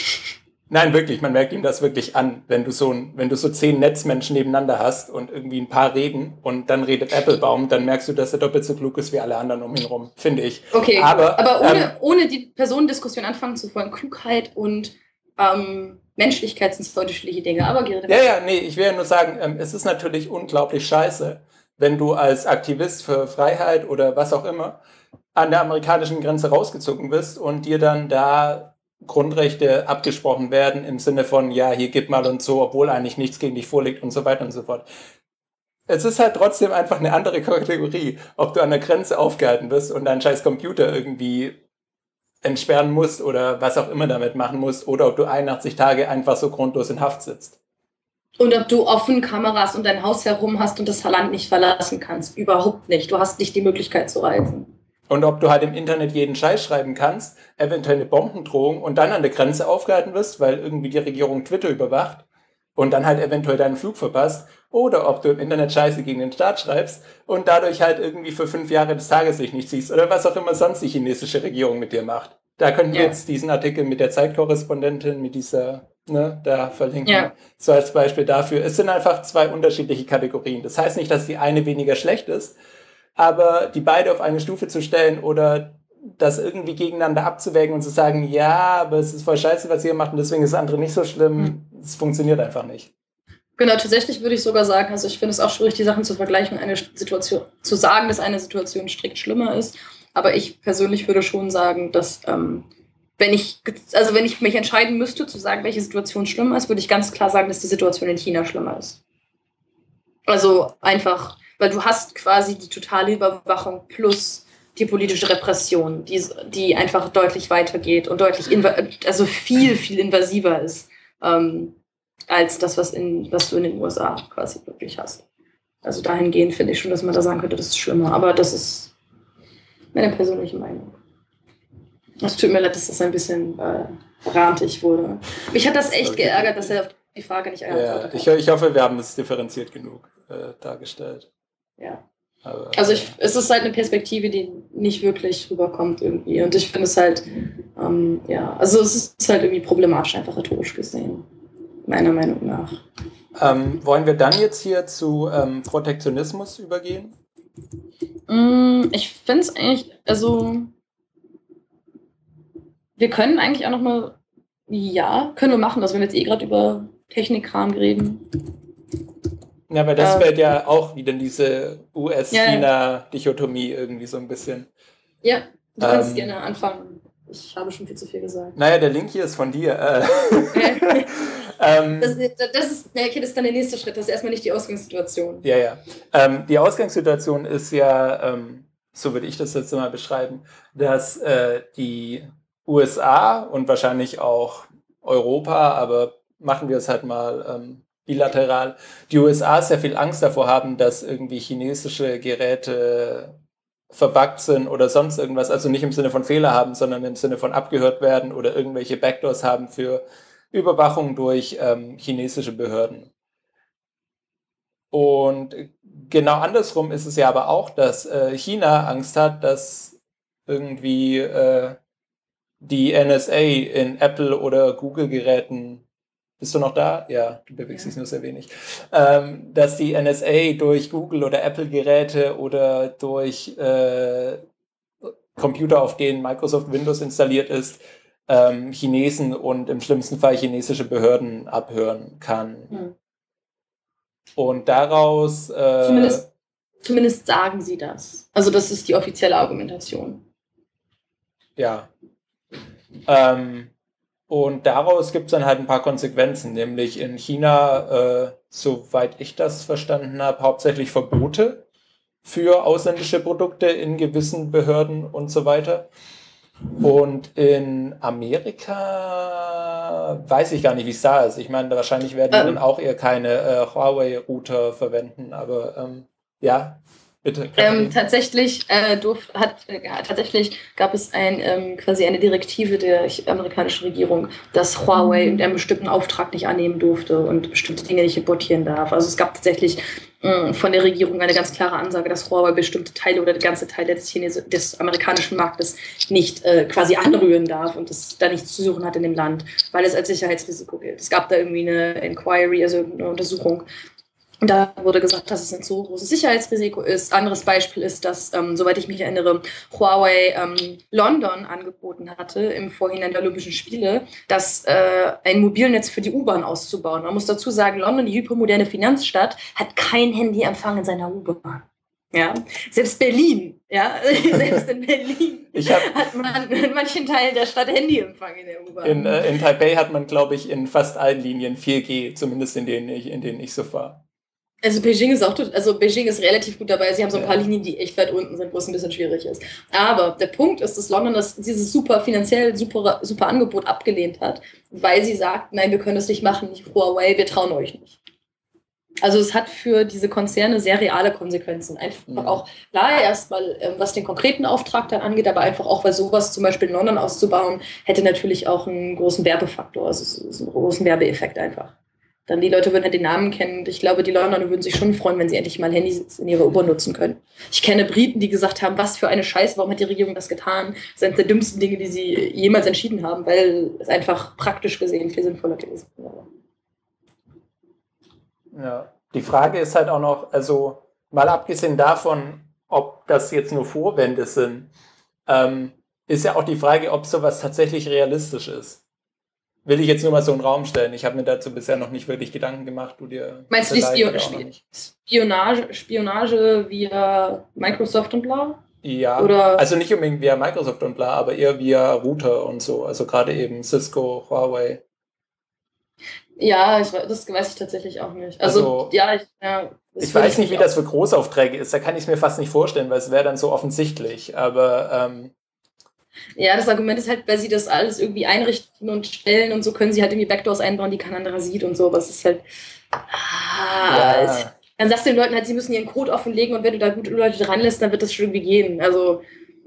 nein, wirklich, man merkt ihm das wirklich an, wenn du so ein, wenn du so zehn Netzmenschen nebeneinander hast und irgendwie ein paar reden und dann redet Appelbaum, dann merkst du, dass er doppelt so klug ist wie alle anderen um ihn rum, finde ich. Okay, aber, aber ohne, ähm, ohne die Personendiskussion anfangen zu wollen, Klugheit und ähm, Menschlichkeit sind zwei unterschiedliche Dinge, aber gerne. Ja, ja, nee, ich will ja nur sagen, ähm, es ist natürlich unglaublich scheiße, wenn du als Aktivist für Freiheit oder was auch immer an der amerikanischen Grenze rausgezogen bist und dir dann da Grundrechte abgesprochen werden im Sinne von, ja, hier gib mal und so, obwohl eigentlich nichts gegen dich vorliegt und so weiter und so fort. Es ist halt trotzdem einfach eine andere Kategorie, ob du an der Grenze aufgehalten wirst und deinen scheiß Computer irgendwie entsperren musst oder was auch immer damit machen musst oder ob du einundachtzig Tage einfach so grundlos in Haft sitzt. Und ob du offen Kameras um dein Haus herum hast und das Land nicht verlassen kannst. Überhaupt nicht. Du hast nicht die Möglichkeit zu reisen. Und ob du halt im Internet jeden Scheiß schreiben kannst, eventuell eine Bombendrohung und dann an der Grenze aufgehalten wirst, weil irgendwie die Regierung Twitter überwacht und dann halt eventuell deinen Flug verpasst. Oder ob du im Internet Scheiße gegen den Staat schreibst und dadurch halt irgendwie für fünf Jahre das Tageslicht nicht siehst oder was auch immer sonst die chinesische Regierung mit dir macht. Da könnten wir ja. jetzt diesen Artikel mit der Zeitkorrespondentin, mit dieser, ne, da verlinken, ja. so als Beispiel dafür. Es sind einfach zwei unterschiedliche Kategorien. Das heißt nicht, dass die eine weniger schlecht ist, aber die beide auf eine Stufe zu stellen oder das irgendwie gegeneinander abzuwägen und zu sagen, ja, aber es ist voll scheiße, was ihr macht und deswegen ist das andere nicht so schlimm, es hm. funktioniert einfach nicht. Genau, tatsächlich würde ich sogar sagen, also ich finde es auch schwierig, die Sachen zu vergleichen, eine Situation, zu sagen, dass eine Situation strikt schlimmer ist. Aber ich persönlich würde schon sagen, dass ähm, wenn ich, also wenn ich mich entscheiden müsste, zu sagen, welche Situation schlimmer ist, würde ich ganz klar sagen, dass die Situation in China schlimmer ist. Also einfach, weil du hast quasi die totale Überwachung plus die politische Repression, die, die einfach deutlich weitergeht und deutlich, inv- also viel, viel invasiver ist, ähm, als das, was, in, was du in den U S A quasi wirklich hast. Also dahingehend finde ich schon, dass man da sagen könnte, das ist schlimmer. Aber das ist meine persönliche Meinung. Es tut mir leid, dass das ein bisschen äh, rantig wurde. Mich hat das echt geärgert, dass er auf die Frage nicht geantwortet hat. Ja, ich, ich hoffe, wir haben es differenziert genug äh, dargestellt. Ja. Aber, also ich, es ist halt eine Perspektive, die nicht wirklich rüberkommt irgendwie. Und ich finde es halt, ähm, ja, also es ist halt irgendwie problematisch, einfach rhetorisch gesehen. Meiner Meinung nach. Ähm, wollen wir dann jetzt hier zu ähm, Protektionismus übergehen? Mm, ich finde es eigentlich, also wir können eigentlich auch nochmal, ja, können wir machen, dass wir jetzt eh gerade über Technikkram reden. Ja, weil das äh, fällt ja auch wieder in diese U S-China-Dichotomie irgendwie so ein bisschen. Ja, du ähm, kannst gerne anfangen. Ich habe schon viel zu viel gesagt. Naja, der Link hier ist von dir. ähm, das, das, ist, okay, das ist dann der nächste Schritt. Das ist erstmal nicht die Ausgangssituation. Ja, ja. Ähm, die Ausgangssituation ist ja, ähm, so würde ich das jetzt mal beschreiben, dass äh, die U S A und wahrscheinlich auch Europa, aber machen wir es halt mal ähm, bilateral, die U S A sehr viel Angst davor haben, dass irgendwie chinesische Geräte verbuggt sind oder sonst irgendwas, also nicht im Sinne von Fehler haben, sondern im Sinne von abgehört werden oder irgendwelche Backdoors haben für Überwachung durch ähm, chinesische Behörden. Und genau andersrum ist es ja aber auch, dass äh, China Angst hat, dass irgendwie äh, die N S A in Apple oder Google-Geräten, bist du noch da? Ja, du bewegst dich ja. nur sehr wenig. Ähm, dass die N S A durch Google- oder Apple-Geräte oder durch äh, Computer, auf denen Microsoft Windows installiert ist, ähm, Chinesen und im schlimmsten Fall chinesische Behörden abhören kann. Hm. Und daraus... Äh, zumindest, zumindest sagen sie das. Also das ist die offizielle Argumentation. Ja. Ähm, und daraus gibt es dann halt ein paar Konsequenzen, nämlich in China, äh, soweit ich das verstanden habe, hauptsächlich Verbote für ausländische Produkte in gewissen Behörden und so weiter. Und in Amerika weiß ich gar nicht, wie es da ist. Ich meine, wahrscheinlich werden die ähm. dann auch eher keine äh, Huawei-Router verwenden, aber ähm, ja, bitte. Ähm, tatsächlich, äh, durf, hat, äh, tatsächlich gab es ein, ähm, quasi eine Direktive der amerikanischen Regierung, dass Huawei mhm. einen bestimmten Auftrag nicht annehmen durfte und bestimmte Dinge nicht importieren darf. Also es gab tatsächlich mh, von der Regierung eine ganz klare Ansage, dass Huawei bestimmte Teile oder ganze Teile des, Chinesi- des amerikanischen Marktes nicht äh, quasi anrühren darf und es da nichts zu suchen hat in dem Land, weil es als Sicherheitsrisiko gilt. Es gab da irgendwie eine Inquiry, also eine Untersuchung. Und da wurde gesagt, dass es ein so großes Sicherheitsrisiko ist. Anderes Beispiel ist, dass, ähm, soweit ich mich erinnere, Huawei ähm, London angeboten hatte im Vorhinein der Olympischen Spiele, das äh, ein Mobilnetz für die U-Bahn auszubauen. Man muss dazu sagen, London, die hypermoderne Finanzstadt, hat kein Handyempfang in seiner U-Bahn. Ja, selbst Berlin, ja, selbst in Berlin hat man in manchen Teilen der Stadt Handyempfang in der U-Bahn. In, äh, in Taipei hat man, glaube ich, in fast allen Linien vier G, zumindest in denen ich, in denen ich so fahre. Also Beijing ist auch, also Beijing ist relativ gut dabei. Sie haben so ein paar ja. Linien, die echt weit unten sind, wo es ein bisschen schwierig ist. Aber der Punkt ist, dass London das, dieses super finanziell super, super Angebot abgelehnt hat, weil sie sagt, nein, wir können das nicht machen, nicht Huawei, wir trauen euch nicht. Also es hat für diese Konzerne sehr reale Konsequenzen. Einfach mhm. auch, klar, erstmal, was den konkreten Auftrag dann angeht, aber einfach auch, weil sowas zum Beispiel in London auszubauen, hätte natürlich auch einen großen Werbefaktor, also einen großen Werbeeffekt einfach. Dann die Leute würden halt den Namen kennen. Ich glaube, die Londoner würden sich schon freuen, wenn sie endlich mal Handys in ihrer U-Bahn nutzen können. Ich kenne Briten, die gesagt haben, was für eine Scheiße, warum hat die Regierung das getan? Das ist eines der dümmsten Dinge, die sie jemals entschieden haben, weil es einfach praktisch gesehen viel sinnvoller gewesen wäre. Ja, die Frage ist halt auch noch, also mal abgesehen davon, ob das jetzt nur Vorwände sind, ähm, ist ja auch die Frage, ob sowas tatsächlich realistisch ist. Will ich jetzt nur mal so einen Raum stellen. Ich habe mir dazu bisher noch nicht wirklich Gedanken gemacht. Du dir Meinst du die Spion- Sp- Spionage, Spionage via Microsoft und bla? Ja, Oder? Also nicht unbedingt via Microsoft und bla, aber eher via Router und so. Also gerade eben Cisco, Huawei. Ja, ich, das weiß ich tatsächlich auch nicht. Also, Also, ja, ich, ja, das ich würde weiß ich nicht, wie mich auch. das für Großaufträge ist. Da kann ich es mir fast nicht vorstellen, weil es wäre dann so offensichtlich. Aber ähm, Ja, das Argument ist halt, weil sie das alles irgendwie einrichten und stellen und so können sie halt irgendwie Backdoors einbauen, die kein anderer sieht und so. Aber es ist halt. Ah, es, ja, dann sagst du den Leuten halt, sie müssen ihren Code offenlegen und wenn du da gute Leute dran lässt, dann wird das schon irgendwie gehen. Also.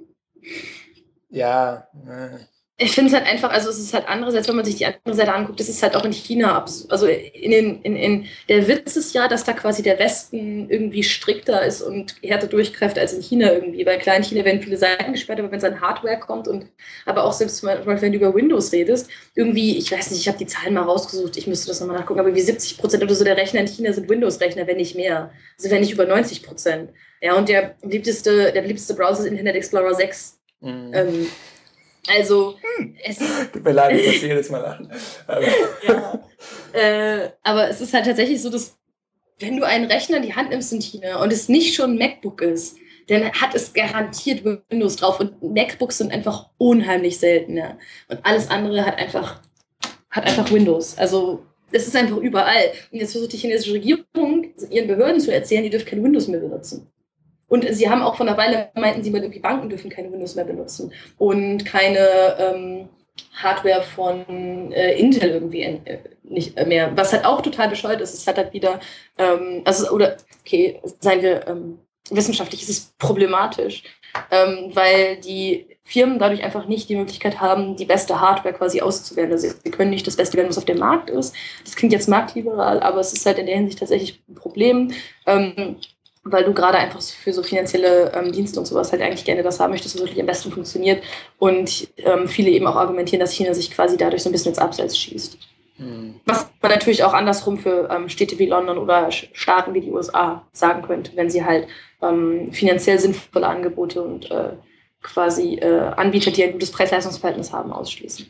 ja, äh, Ich finde es halt einfach, also es ist halt andererseits, wenn man sich die andere Seite anguckt, das ist halt auch in China abs- also in den, in, in, der Witz ist ja, dass da quasi der Westen irgendwie strikter ist und härter durchgreift als in China irgendwie. Bei kleinen China werden viele Seiten gesperrt, aber wenn es an Hardware kommt und aber auch selbst zum Beispiel, wenn du über Windows redest, irgendwie, ich weiß nicht, ich habe die Zahlen mal rausgesucht, ich müsste das nochmal nachgucken, aber wie siebzig Prozent oder so der Rechner in China sind Windows-Rechner, wenn nicht mehr. Also wenn nicht über neunzig Prozent. Ja, und der beliebteste, der beliebteste Browser ist Internet Explorer sechs. mh. Ähm, also, es Tut mir leid, ich muss jedes Mal lachen. Aber ja. Äh, aber es ist halt tatsächlich so, dass wenn du einen Rechner in die Hand nimmst in China und es nicht schon ein MacBook ist, dann hat es garantiert Windows drauf. Und MacBooks sind einfach unheimlich selten. Ja. Und alles andere hat einfach, hat einfach Windows. Also es ist einfach überall. Und jetzt versucht die chinesische Regierung ihren Behörden zu erzählen, die dürfen kein Windows mehr benutzen. Und sie haben auch vor einer Weile meinten sie mal, irgendwie Banken dürfen keine Windows mehr benutzen und keine ähm, Hardware von äh, Intel irgendwie äh, nicht mehr. Was halt auch total bescheuert ist, es hat halt wieder, ähm, also, oder, okay, seien wir ähm, wissenschaftlich, ist es problematisch, ähm, weil die Firmen dadurch einfach nicht die Möglichkeit haben, die beste Hardware quasi auszuwählen. Also sie können nicht das Beste wählen, was auf dem Markt ist. Das klingt jetzt marktliberal, aber es ist halt in der Hinsicht tatsächlich ein Problem. Ähm, weil du gerade einfach für so finanzielle ähm, Dienste und sowas halt eigentlich gerne das haben möchtest, was wirklich am besten funktioniert. Und ähm, viele eben auch argumentieren, dass China sich quasi dadurch so ein bisschen ins Abseits schießt. hm. Was man natürlich auch andersrum für ähm, Städte wie London oder Staaten wie die U S A sagen könnte, wenn sie halt ähm, finanziell sinnvolle Angebote und äh, quasi äh, Anbieter, die ein gutes Preis-Leistungs-Verhältnis haben, ausschließen.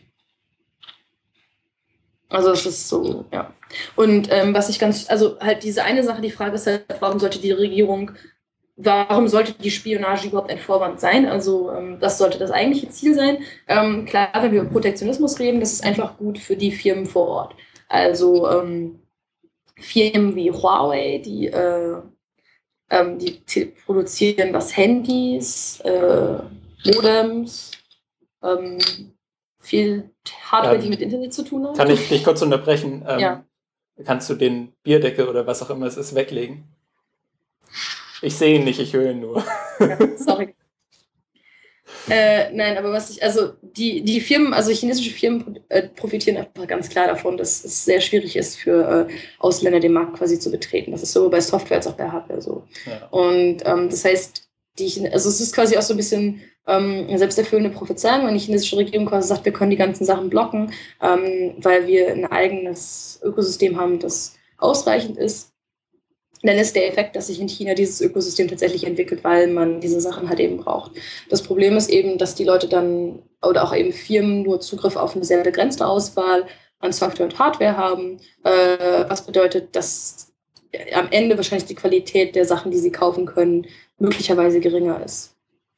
Also es ist so, ja. Und ähm, was ich ganz, also halt diese eine Sache, die Frage ist halt, warum sollte die Regierung, warum sollte die Spionage überhaupt ein Vorwand sein? Also ähm, das sollte das eigentliche Ziel sein. Ähm, klar, wenn wir über Protektionismus reden, das ist einfach gut für die Firmen vor Ort. Also ähm, Firmen wie Huawei, die, äh, ähm, die produzieren was Handys, äh, Modems, ähm, viel Hardware, die Ähm, mit Internet zu tun kann hat. ich dich kurz unterbrechen? Ja. Ähm, kannst du den Bierdeckel oder was auch immer es ist weglegen? Ich sehe ihn nicht, ich höre ihn nur. Ja, sorry. Äh, nein, aber was ich, also die, die Firmen, also chinesische Firmen äh, profitieren einfach ganz klar davon, dass es sehr schwierig ist für äh, Ausländer den Markt quasi zu betreten. Das ist sowohl bei Software als auch bei Hardware so. Ja. Und ähm, das heißt, die, also es ist quasi auch so ein bisschen ähm, selbsterfüllende Prophezeiung, wenn die chinesische Regierung quasi sagt, wir können die ganzen Sachen blocken, ähm, weil wir ein eigenes Ökosystem haben, das ausreichend ist. Dann ist der Effekt, dass sich in China dieses Ökosystem tatsächlich entwickelt, weil man diese Sachen halt eben braucht. Das Problem ist eben, dass die Leute dann oder auch eben Firmen nur Zugriff auf eine sehr begrenzte Auswahl an Software und Hardware haben, äh, was bedeutet, dass am Ende wahrscheinlich die Qualität der Sachen, die sie kaufen können, möglicherweise geringer ist.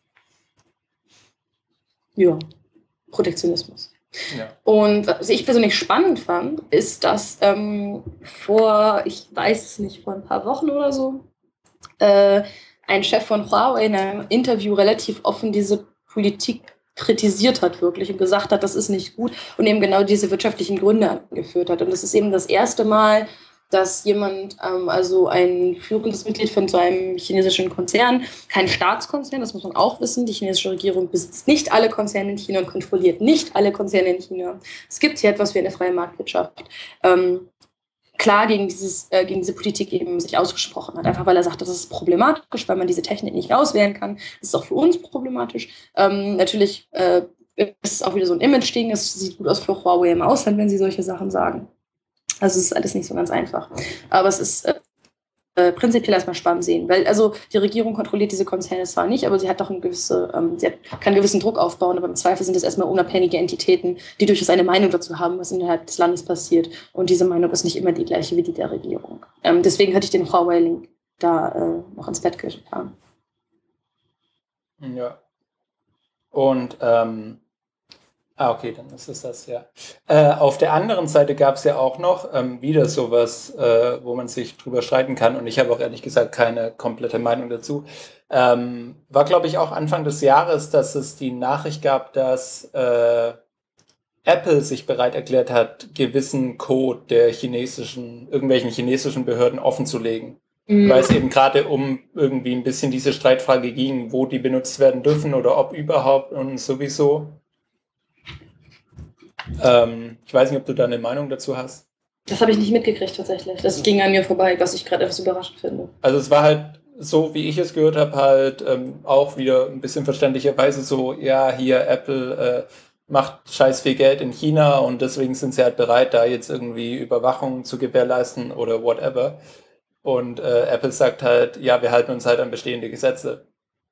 Ja, Protektionismus. Ja. Und was ich persönlich spannend fand, ist, dass ähm, vor, ich weiß es nicht, vor ein paar Wochen oder so, äh, ein Chef von Huawei in einem Interview relativ offen diese Politik kritisiert hat wirklich und gesagt hat, das ist nicht gut und eben genau diese wirtschaftlichen Gründe angeführt hat. Und das ist eben das erste Mal, dass jemand, ähm, also ein führendes Mitglied von so einem chinesischen Konzern, kein Staatskonzern, das muss man auch wissen, die chinesische Regierung besitzt nicht alle Konzerne in China und kontrolliert nicht alle Konzerne in China. Es gibt hier etwas wie eine freie Marktwirtschaft. Ähm, klar gegen, dieses, äh, gegen diese Politik eben sich ausgesprochen hat. Einfach weil er sagt, das ist problematisch, weil man diese Technik nicht auswählen kann. Das ist auch für uns problematisch. Ähm, natürlich äh, ist es auch wieder so ein Image-Ding. Es sieht gut aus für Huawei im Ausland, wenn sie solche Sachen sagen. Also es ist alles nicht so ganz einfach. Aber es ist äh, äh, prinzipiell erstmal spannend sehen. Weil also die Regierung kontrolliert diese Konzerne zwar nicht, aber sie hat doch eine gewisse, ähm, sie hat, kann einen gewissen Druck aufbauen, aber im Zweifel sind es erstmal unabhängige Entitäten, die durchaus eine Meinung dazu haben, was innerhalb des Landes passiert. Und diese Meinung ist nicht immer die gleiche wie die der Regierung. Ähm, deswegen hatte ich den Huawei-Link da äh, noch ins Bett getan. Ja. Und ähm, Ah, okay, dann ist es das, ja. Äh, auf der anderen Seite gab es ja auch noch ähm, wieder sowas, äh, wo man sich drüber streiten kann. Und ich habe auch ehrlich gesagt keine komplette Meinung dazu. Ähm, war, glaube ich, auch Anfang des Jahres, dass es die Nachricht gab, dass äh, Apple sich bereit erklärt hat, gewissen Code der chinesischen, irgendwelchen chinesischen Behörden offenzulegen. Mhm. Weil es eben gerade um irgendwie ein bisschen diese Streitfrage ging, wo die benutzt werden dürfen oder ob überhaupt und sowieso. Ähm, ich weiß nicht, ob du da eine Meinung dazu hast. Das habe ich nicht mitgekriegt tatsächlich. Das ging an mir vorbei, was ich gerade etwas überraschend finde. Also es war halt so, wie ich es gehört habe, halt ähm, auch wieder ein bisschen verständlicherweise so, ja, hier Apple äh, macht scheiß viel Geld in China und deswegen sind sie halt bereit, da jetzt irgendwie Überwachung zu gewährleisten oder whatever. Und äh, Apple sagt halt, ja, wir halten uns halt an bestehende Gesetze.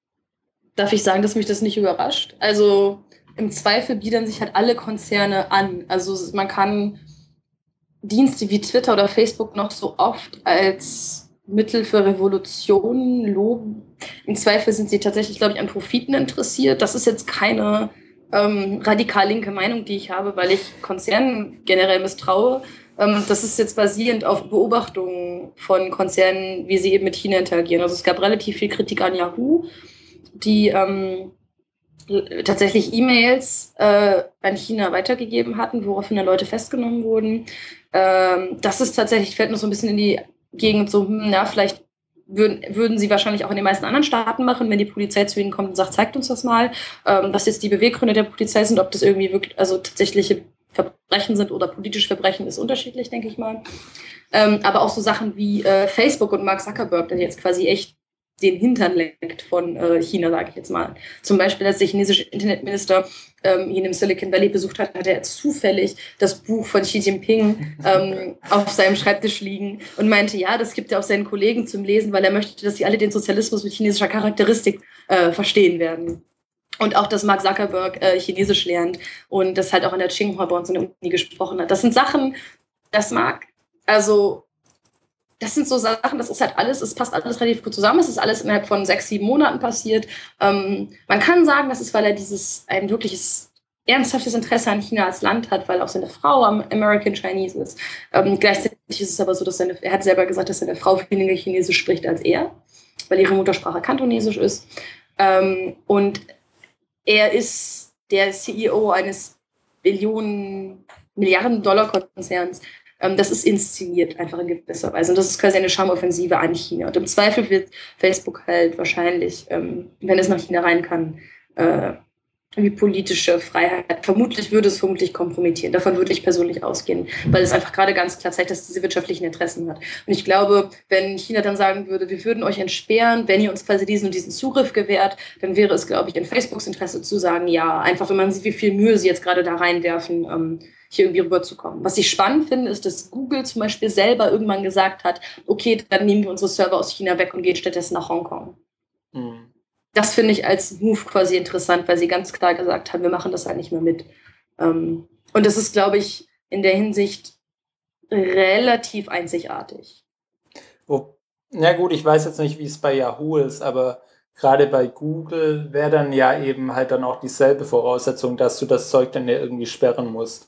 Darf ich sagen, dass mich das nicht überrascht? Also im Zweifel biedern sich halt alle Konzerne an. Also man kann Dienste wie Twitter oder Facebook noch so oft als Mittel für Revolution loben. Im Zweifel sind sie tatsächlich, glaube ich, an Profiten interessiert. Das ist jetzt keine ähm, radikal linke Meinung, die ich habe, weil ich Konzernen generell misstraue. Ähm, das ist jetzt basierend auf Beobachtungen von Konzernen, wie sie eben mit China interagieren. Also es gab relativ viel Kritik an Yahoo, die ähm, tatsächlich E-Mails äh, an China weitergegeben hatten, woraufhin dann Leute festgenommen wurden. Ähm, das ist tatsächlich, fällt noch so ein bisschen in die Gegend, so, hm, na, vielleicht würden, würden sie wahrscheinlich auch in den meisten anderen Staaten machen, wenn die Polizei zu ihnen kommt und sagt, zeigt uns das mal, ähm, was jetzt die Beweggründe der Polizei sind, ob das irgendwie wirklich, also tatsächliche Verbrechen sind oder politische Verbrechen, ist unterschiedlich, denke ich mal. Ähm, aber auch so Sachen wie äh, Facebook und Mark Zuckerberg, der jetzt quasi echt den Hintern leckt von äh, China, sage ich jetzt mal. Zum Beispiel, als der chinesische Internetminister ähm, ihn im Silicon Valley besucht hat, hat er zufällig das Buch von Xi Jinping ähm, auf seinem Schreibtisch liegen und meinte, ja, das gibt er auch seinen Kollegen zum Lesen, weil er möchte, dass sie alle den Sozialismus mit chinesischer Charakteristik äh, verstehen werden. Und auch, dass Mark Zuckerberg äh, Chinesisch lernt und das halt auch an der Tsinghua bei uns in der Uni gesprochen hat. Das sind Sachen, das mag, also das sind so Sachen, das ist halt alles, es passt alles relativ gut zusammen, es ist alles innerhalb von sechs, sieben Monaten passiert. Ähm, man kann sagen, das ist, weil er dieses, ein wirkliches, ernsthaftes Interesse an China als Land hat, weil auch seine Frau American Chinese ist. Ähm, gleichzeitig ist es aber so, dass seine, er hat selber gesagt, dass seine Frau weniger Chinesisch spricht als er, weil ihre Muttersprache Kantonesisch ist. Ähm, und er ist der C E O eines Billionen, Milliarden-Dollar-Konzerns. Das ist inszeniert, einfach in gewisser Weise. Und das ist quasi eine Charmoffensive an China. Und im Zweifel wird Facebook halt wahrscheinlich, ähm, wenn es nach China rein kann, äh, die politische Freiheit, vermutlich würde es vermutlich kompromittieren. Davon würde ich persönlich ausgehen, weil es einfach gerade ganz klar zeigt, dass es diese wirtschaftlichen Interessen hat. Und ich glaube, wenn China dann sagen würde, wir würden euch entsperren, wenn ihr uns quasi diesen und diesen Zugriff gewährt, dann wäre es, glaube ich, in Facebooks Interesse zu sagen, ja, einfach wenn man sieht, wie viel Mühe sie jetzt gerade da reinwerfen, ähm, hier irgendwie rüberzukommen. Was ich spannend finde, ist, dass Google zum Beispiel selber irgendwann gesagt hat, okay, dann nehmen wir unsere Server aus China weg und gehen stattdessen nach Hongkong. Mhm. Das finde ich als Move quasi interessant, weil sie ganz klar gesagt haben, wir machen das halt nicht mehr mit. Und das ist, glaube ich, in der Hinsicht relativ einzigartig. Oh, na gut, ich weiß jetzt nicht, wie es bei Yahoo ist, aber gerade bei Google wäre dann ja eben halt dann auch dieselbe Voraussetzung, dass du das Zeug dann ja irgendwie sperren musst.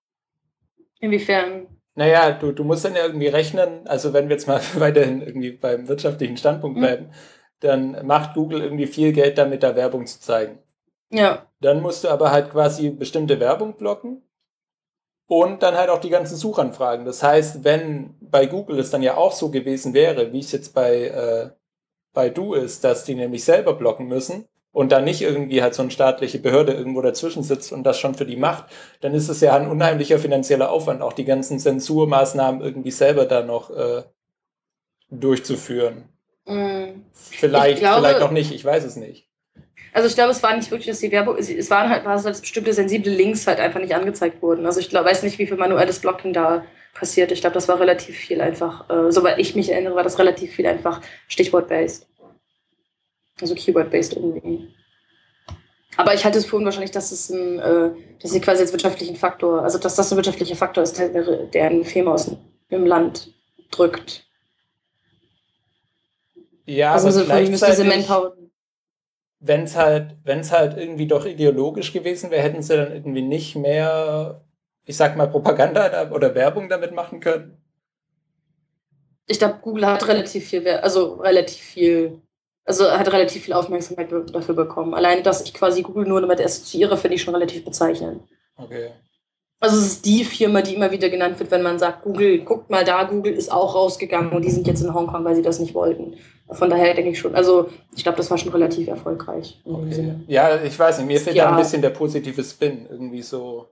Inwiefern? Naja, du, du musst dann ja irgendwie rechnen, also wenn wir jetzt mal weiterhin irgendwie beim wirtschaftlichen Standpunkt bleiben, mhm. dann macht Google irgendwie viel Geld damit, da Werbung zu zeigen. Ja. Dann musst du aber halt quasi bestimmte Werbung blocken und dann halt auch die ganzen Suchanfragen. Das heißt, wenn bei Google es dann ja auch so gewesen wäre, wie es jetzt bei, äh, bei Du ist, dass die nämlich selber blocken müssen, und da nicht irgendwie halt so eine staatliche Behörde irgendwo dazwischen sitzt und das schon für die macht, dann ist es ja ein unheimlicher finanzieller Aufwand, auch die ganzen Zensurmaßnahmen irgendwie selber da noch äh, durchzuführen. Mm. Vielleicht, glaube, vielleicht auch nicht, ich weiß es nicht. Also ich glaube, es war nicht wirklich, dass die Werbung, es waren halt, war so, dass bestimmte sensible Links halt einfach nicht angezeigt wurden. Also ich glaube, weiß nicht, wie viel manuelles Blocking da passiert. Ich glaube, das war relativ viel einfach, äh, soweit ich mich erinnere, war das relativ viel einfach Stichwort-based. Also Keyword-based irgendwie. Aber ich halte es für unwahrscheinlich, dass es ein, äh, dass sie quasi als wirtschaftlichen Faktor, also dass das ein wirtschaftlicher Faktor ist, der, der eine Firma aus dem Land drückt. Ja, also aber gleichzeitig, wenn es halt, wenn es halt irgendwie doch ideologisch gewesen wäre, hätten sie dann irgendwie nicht mehr, ich sag mal, Propaganda da, oder Werbung damit machen können. Ich glaube, Google hat relativ viel, also relativ viel, also hat relativ viel Aufmerksamkeit dafür bekommen. Alleine, dass ich quasi Google nur damit assoziiere, finde ich schon relativ bezeichnend. Okay. Also es ist die Firma, die immer wieder genannt wird, wenn man sagt, Google, guckt mal da, Google ist auch rausgegangen und die sind jetzt in Hongkong, weil sie das nicht wollten. Von daher denke ich schon, also ich glaube, das war schon relativ erfolgreich. Okay. Ja, ich weiß nicht, mir fehlt ja. da ein bisschen der positive Spin, irgendwie so.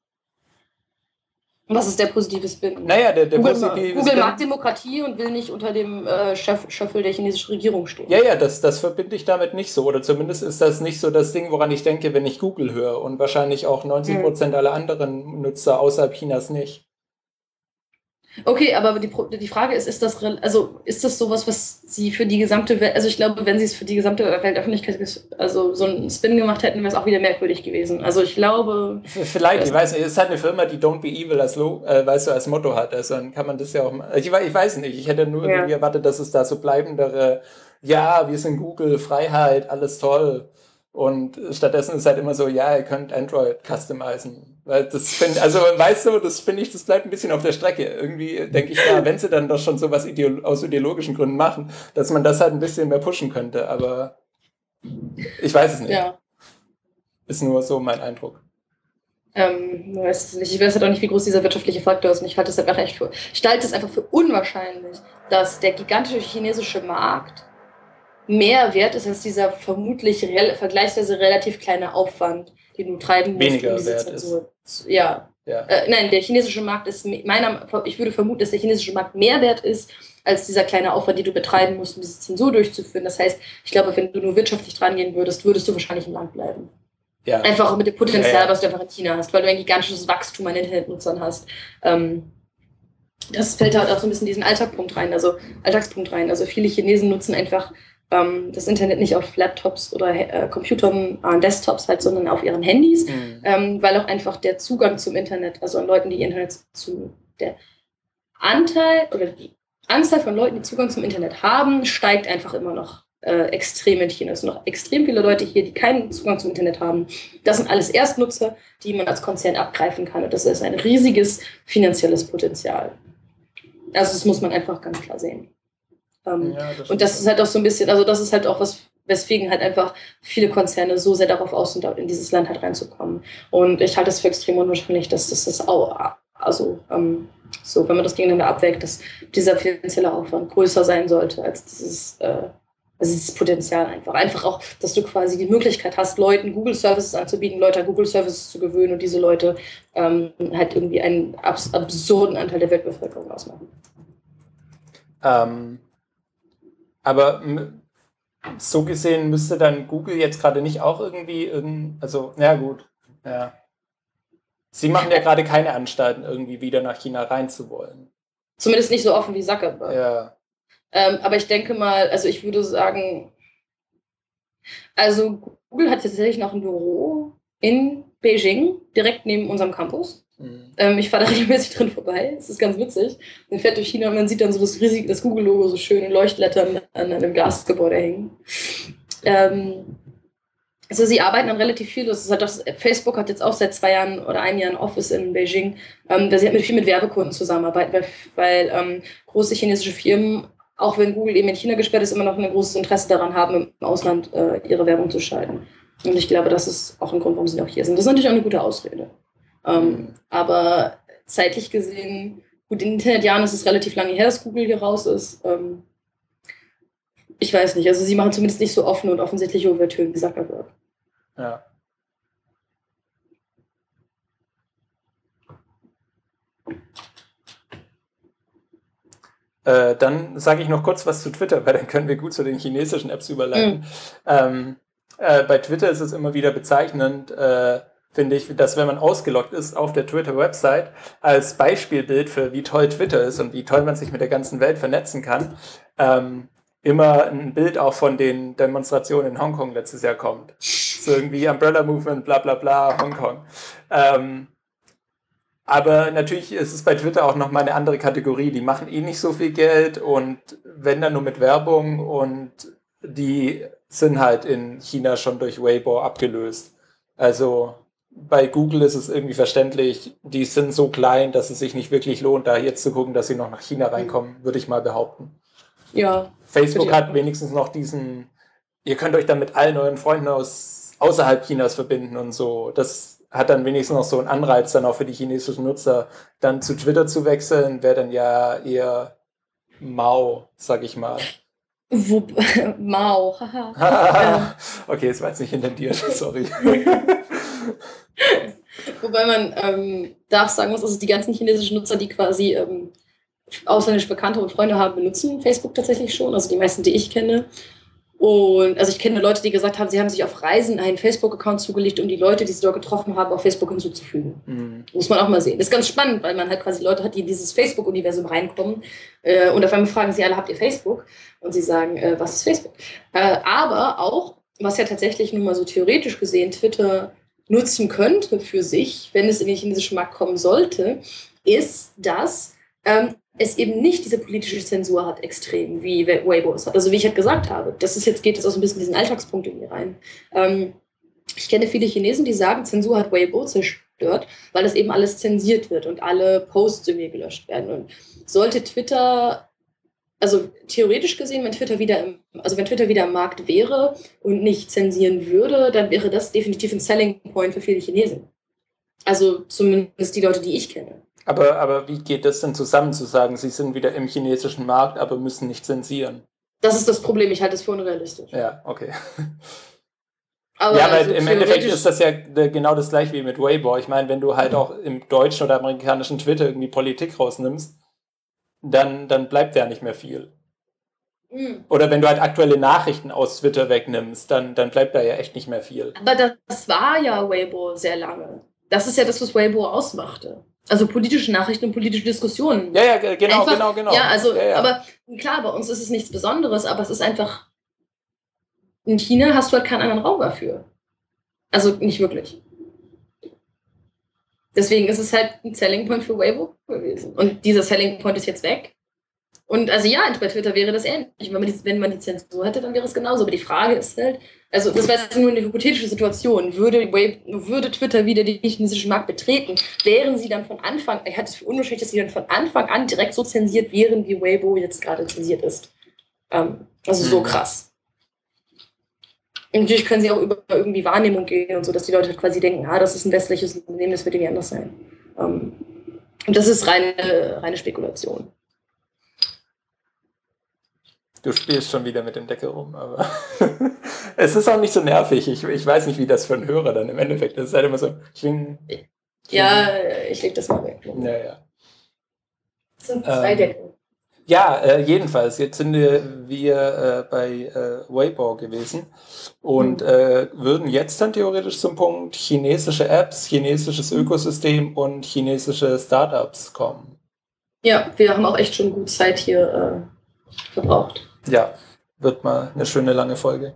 Was ist der positive Spin? Naja, der, der Google, positive Google Spin. mag Demokratie und will nicht unter dem äh, Schöffel der chinesischen Regierung stehen. Ja, ja, das, das verbinde ich damit nicht so. Oder zumindest ist das nicht so das Ding, woran ich denke, wenn ich Google höre. Und wahrscheinlich auch neunzig Prozent aller anderen Nutzer außerhalb Chinas nicht. Okay, aber die, die Frage ist, ist das, also ist das sowas, was sie für die gesamte Welt, also ich glaube, wenn sie es für die gesamte Weltöffentlichkeit, also so einen Spin gemacht hätten, wäre es auch wieder merkwürdig gewesen. Also ich glaube... Vielleicht, ich weiß nicht, es ist halt eine Firma, die Don't be evil als, Lo äh, weißt du, als Motto hat, also dann kann man das ja auch mal, ich, ich weiß nicht, ich hätte nur ja. irgendwie erwartet, dass es da so bleibendere, ja, wir sind Google, Freiheit, alles toll. Und stattdessen ist halt immer so, ja, ihr könnt Android customizen. Weil das finde, also weißt du, das finde ich, das bleibt ein bisschen auf der Strecke. Irgendwie denke ich, ja, wenn sie dann doch schon sowas ideolo- aus ideologischen Gründen machen, dass man das halt ein bisschen mehr pushen könnte, aber ich weiß es nicht. Ja. Ist nur so mein Eindruck. Ähm, ich weiß es nicht. Ich weiß halt auch nicht, wie groß dieser wirtschaftliche Faktor ist. Und ich halte es einfach echt für, ich halte es einfach für unwahrscheinlich, dass der gigantische chinesische Markt mehr wert ist als dieser vermutlich re- vergleichsweise relativ kleine Aufwand, den du treiben musst. Weniger um diese wert Zensur ist. zu, ja. ja. Äh, nein, der chinesische Markt ist meiner, ich würde vermuten, dass der chinesische Markt mehr wert ist als dieser kleine Aufwand, den du betreiben musst, um diese Zensur durchzuführen. Das heißt, ich glaube, wenn du nur wirtschaftlich dran gehen würdest, würdest du wahrscheinlich im Land bleiben. Ja. Einfach mit dem Potenzial, ja, ja. was du einfach in China hast, weil du ein gigantisches Wachstum an Internetnutzern hast. Ähm, das fällt halt auch so ein bisschen in diesen Alltagspunkt rein, also Alltagspunkt rein. Also viele Chinesen nutzen einfach das Internet nicht auf Laptops oder äh, Computern, äh, Desktops halt, sondern auf ihren Handys, mhm. ähm, weil auch einfach der Zugang zum Internet, also an Leuten, die Internet zu, der Anteil oder die Anzahl von Leuten, die Zugang zum Internet haben, steigt einfach immer noch äh, extrem in China. Es sind noch extrem viele Leute hier, die keinen Zugang zum Internet haben. Das sind alles Erstnutzer, die man als Konzern abgreifen kann, und das ist ein riesiges finanzielles Potenzial. Also das muss man einfach ganz klar sehen. Um, ja, das und das ist halt auch so ein bisschen, also das ist halt auch was, weswegen halt einfach viele Konzerne so sehr darauf aus sind, in dieses Land halt reinzukommen. Und ich halte es für extrem unwahrscheinlich, dass das, das auch, also um, so, wenn man das gegeneinander abwägt, dass dieser finanzielle Aufwand größer sein sollte als dieses, äh, also dieses Potenzial einfach. Einfach auch, dass du quasi die Möglichkeit hast, Leuten Google Services anzubieten, Leute an Google Services zu gewöhnen und diese Leute ähm, halt irgendwie einen abs- absurden Anteil der Weltbevölkerung ausmachen. Ähm. Aber so gesehen müsste dann Google jetzt gerade nicht auch irgendwie, irgend, also, na gut, ja. Sie machen ja gerade keine Anstalten, irgendwie wieder nach China reinzuwollen. Zumindest nicht so offen wie Zuckerberg. Ja. Ähm, aber ich denke mal, also ich würde sagen, also Google hat tatsächlich noch ein Büro in Beijing, direkt neben unserem Campus. Mhm. Ähm, ich fahre da regelmäßig drin vorbei. Es ist ganz witzig. Man fährt durch China und man sieht dann so das riesige, das Google-Logo so schön in Leuchtlettern an einem Glasgebäude hängen. Ähm, also sie arbeiten dann relativ viel. Das ist halt das, Facebook hat jetzt auch seit zwei Jahren oder einem Jahr ein Office in Beijing, ähm, da sie halt mit viel mit Werbekunden zusammenarbeiten, weil, weil ähm, große chinesische Firmen, auch wenn Google eben in China gesperrt ist, immer noch ein großes Interesse daran haben, im Ausland äh, ihre Werbung zu schalten. Und ich glaube, das ist auch ein Grund, warum sie auch hier sind. Das ist natürlich auch eine gute Ausrede. Ähm, aber zeitlich gesehen, gut, in den Internetjahren ist es relativ lange her, dass Google hier raus ist. Ähm, ich weiß nicht, also sie machen zumindest nicht so offene und offensichtliche Ouvertüren wie Zuckerberg. Ja. Äh, dann sage ich noch kurz was zu Twitter, weil dann können wir gut zu den chinesischen Apps überleiten. Mhm. Ähm, äh, bei Twitter ist es immer wieder bezeichnend, äh, finde ich, dass wenn man ausgeloggt ist auf der Twitter-Website, als Beispielbild für wie toll Twitter ist und wie toll man sich mit der ganzen Welt vernetzen kann, ähm, immer ein Bild auch von den Demonstrationen in Hongkong letztes Jahr kommt. So irgendwie Umbrella Movement, bla bla bla, Hongkong. Ähm, aber natürlich ist es bei Twitter auch nochmal eine andere Kategorie. Die machen eh nicht so viel Geld und wenn dann nur mit Werbung und die sind halt in China schon durch Weibo abgelöst. Also bei Google ist es irgendwie verständlich, die sind so klein, dass es sich nicht wirklich lohnt, da jetzt zu gucken, dass sie noch nach China reinkommen, würde ich mal behaupten. Ja. Facebook hat wenigstens noch diesen, ihr könnt euch dann mit allen euren Freunden aus außerhalb Chinas verbinden und so. Das hat dann wenigstens noch so einen Anreiz dann auch für die chinesischen Nutzer, dann zu Twitter zu wechseln, wäre dann ja eher mau, sag ich mal. Wo, mau, haha. Okay, das war jetzt nicht intendiert, sorry. Wobei man ähm, darf sagen muss, also die ganzen chinesischen Nutzer, die quasi ähm, ausländische Bekannte und Freunde haben, benutzen Facebook tatsächlich schon, also die meisten, die ich kenne. Und also ich kenne Leute, die gesagt haben, sie haben sich auf Reisen einen Facebook-Account zugelegt, um die Leute, die sie dort getroffen haben, auf Facebook hinzuzufügen. Mhm. Muss man auch mal sehen. Das ist ganz spannend, weil man halt quasi Leute hat, die in dieses Facebook-Universum reinkommen äh, und auf einmal fragen sie alle, habt ihr Facebook? Und sie sagen, äh, was ist Facebook? Äh, aber auch, was ja tatsächlich nun mal so theoretisch gesehen Twitter nutzen könnte für sich, wenn es in den chinesischen Markt kommen sollte, ist, dass ähm, es eben nicht diese politische Zensur hat, extrem, wie Weibo es hat. Also wie ich halt gesagt habe, das ist jetzt, geht jetzt auch so ein bisschen diesen Alltagspunkt in mir rein. Ähm, ich kenne viele Chinesen, die sagen, Zensur hat Weibo zerstört, weil das eben alles zensiert wird und alle Posts irgendwie gelöscht werden. Und sollte Twitter, also theoretisch gesehen, wenn Twitter wieder im, also wenn Twitter wieder am Markt wäre und nicht zensieren würde, dann wäre das definitiv ein Selling Point für viele Chinesen. Also zumindest die Leute, die ich kenne. Aber, aber wie geht das denn zusammen, zu sagen, sie sind wieder im chinesischen Markt, aber müssen nicht zensieren? Das ist das Problem, ich halte es für unrealistisch. Ja, okay. Aber ja, weil also im Endeffekt ist das ja genau das gleiche wie mit Weibo. Ich meine, wenn du halt auch im deutschen oder amerikanischen Twitter irgendwie Politik rausnimmst, dann, dann bleibt ja nicht mehr viel. Mhm. Oder wenn du halt aktuelle Nachrichten aus Twitter wegnimmst, dann, dann bleibt da ja echt nicht mehr viel. Aber das war ja Weibo sehr lange. Das ist ja das, was Weibo ausmachte. Also politische Nachrichten und politische Diskussionen. Ja, ja, genau, einfach, genau, genau. Ja, also, ja, ja. aber klar, bei uns ist es nichts Besonderes, aber es ist einfach, in China hast du halt keinen anderen Raum dafür. Also nicht wirklich. Deswegen ist es halt ein Selling Point für Weibo gewesen. Und dieser Selling Point ist jetzt weg. Und also ja, bei Twitter wäre das ähnlich. Wenn man, die, wenn man die Zensur hätte, dann wäre es genauso. Aber die Frage ist halt, also das wäre jetzt nur eine hypothetische Situation. Würde, würde Twitter wieder den chinesischen Markt betreten, wären sie dann von Anfang, ich halte es für unwahrscheinlich, dass sie dann von Anfang an direkt so zensiert wären, wie Weibo jetzt gerade zensiert ist. Ähm, also so krass. Und natürlich können sie auch über irgendwie Wahrnehmung gehen und so, dass die Leute halt quasi denken, ah, das ist ein westliches Unternehmen, das wird irgendwie anders sein. Ähm, und das ist reine, reine Spekulation. Du spielst schon wieder mit dem Deckel rum, aber es ist auch nicht so nervig. Ich, ich weiß nicht, wie das für einen Hörer dann im Endeffekt ist. Es ist halt immer so, kling, kling. Ja, ich leg das mal weg. Ja, ja. Das sind zwei ähm, Deckel. Ja, äh, jedenfalls. Jetzt sind wir, wir äh, bei äh, Weibo gewesen und hm. äh, würden jetzt dann theoretisch zum Punkt chinesische Apps, chinesisches Ökosystem und chinesische Startups kommen. Ja, wir haben auch echt schon gut Zeit hier äh, verbraucht. Ja, wird mal eine schöne lange Folge.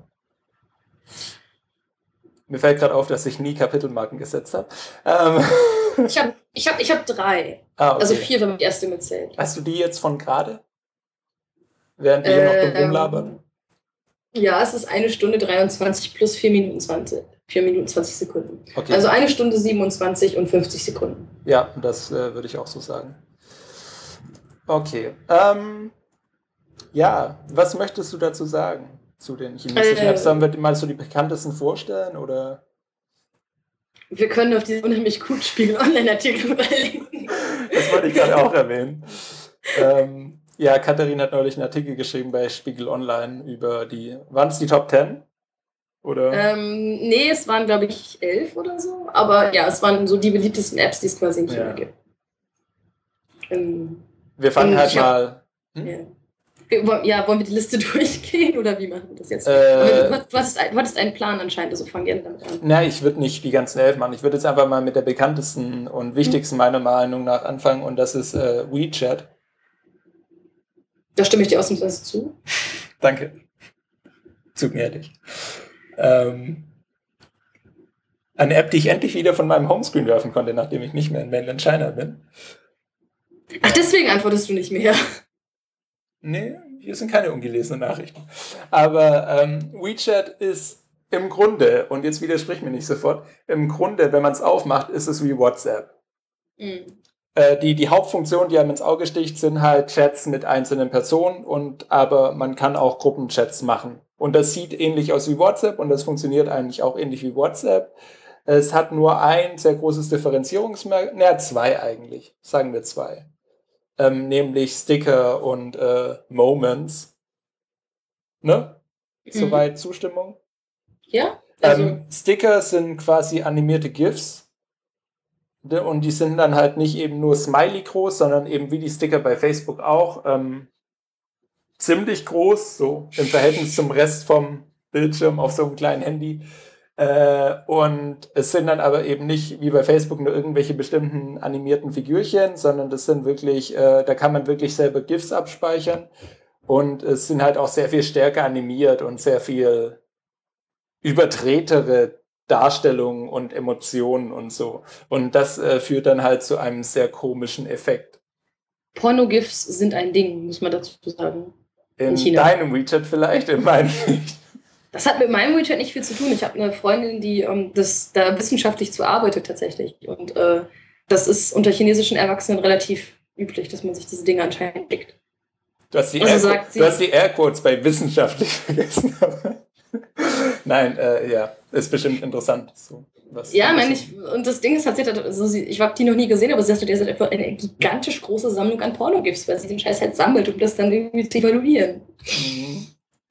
Mir fällt gerade auf, dass ich nie Kapitelmarken gesetzt habe. Ähm. Ich habe ich hab, ich hab drei. Ah, okay. Also vier, wenn man die erste mitzählt. Hast du die jetzt von gerade? Während wir äh, noch dumm rumlabern? Ja, es ist eine Stunde dreiundzwanzig plus vier Minuten zwanzig. vier Minuten zwanzig Sekunden. Okay. Also eine Stunde siebenundzwanzig und fünfzig Sekunden. Ja, das äh, würde ich auch so sagen. Okay. Ähm, ja, was möchtest du dazu sagen? Zu den chinesischen äh, Apps? Sollen wir mal so die bekanntesten vorstellen? Oder? Wir können auf diese unheimlich guten Spiegel-Online-Artikel verlinken. Das wollte ich gerade auch erwähnen. ähm, ja, Katharin hat neulich einen Artikel geschrieben bei Spiegel Online über die, waren es die Top Ten? Oder? Ähm, nee, es waren, glaube ich, elf oder so. Aber ja, es waren so die beliebtesten Apps, die es quasi in China ja. gibt. Ähm, wir fangen halt mal... Hm? Ja. Ja, wollen wir die Liste durchgehen oder wie machen wir das jetzt? Äh, du, du, hattest, du hattest einen Plan anscheinend, also fang gerne damit an. Na, ich würde nicht die ganzen elf machen. Ich würde jetzt einfach mal mit der bekanntesten und wichtigsten meiner Meinung nach anfangen und das ist äh, WeChat. Da stimme ich dir ausnahmsweise zu. Danke. Zu gnädig. Ähm, eine App, die ich endlich wieder von meinem Homescreen werfen konnte, nachdem ich nicht mehr in Mainland China bin. Ach, deswegen antwortest du nicht mehr. Nee, hier sind keine ungelesenen Nachrichten. Aber ähm, WeChat ist im Grunde, und jetzt widersprich mir nicht sofort, im Grunde, wenn man es aufmacht, ist es wie WhatsApp. Mhm. Äh, die, die Hauptfunktion, die einem ins Auge sticht, sind halt Chats mit einzelnen Personen, und aber man kann auch Gruppenchats machen. Und das sieht ähnlich aus wie WhatsApp und das funktioniert eigentlich auch ähnlich wie WhatsApp. Es hat nur ein sehr großes Differenzierungsmerkmal, naja, zwei eigentlich, sagen wir zwei. Ähm, nämlich Sticker und äh, Moments. Ne? Mhm. Soweit Zustimmung? Ja. Also ähm, Sticker sind quasi animierte GIFs. Und die sind dann halt nicht eben nur Smiley groß, sondern eben wie die Sticker bei Facebook auch ähm, ziemlich groß, so im Verhältnis zum Rest vom Bildschirm auf so einem kleinen Handy. Äh, und es sind dann aber eben nicht wie bei Facebook nur irgendwelche bestimmten animierten Figürchen, sondern das sind wirklich, äh, da kann man wirklich selber GIFs abspeichern, und es sind halt auch sehr viel stärker animiert und sehr viel überdrehtere Darstellungen und Emotionen und so. Und das äh, führt dann halt zu einem sehr komischen Effekt. Porno-GIFs sind ein Ding, muss man dazu sagen. In, in deinem WeChat vielleicht, in meinem nicht. Das hat mit meinem WeChat nicht viel zu tun. Ich habe eine Freundin, die ähm, das, da wissenschaftlich zu arbeitet tatsächlich. Und äh, das ist unter chinesischen Erwachsenen relativ üblich, dass man sich diese Dinge anscheinend schickt. Du hast die, also Air, du hast die Airquotes bei wissenschaftlich vergessen. Nein, äh, ja, ist bestimmt interessant. So, was ja, meine ich, und das Ding ist tatsächlich, also sie, ich habe die noch nie gesehen, aber sie hat einfach eine gigantisch große Sammlung an Porno-GIFs, weil sie den Scheiß halt sammelt, um das dann irgendwie zu evaluieren. Mhm.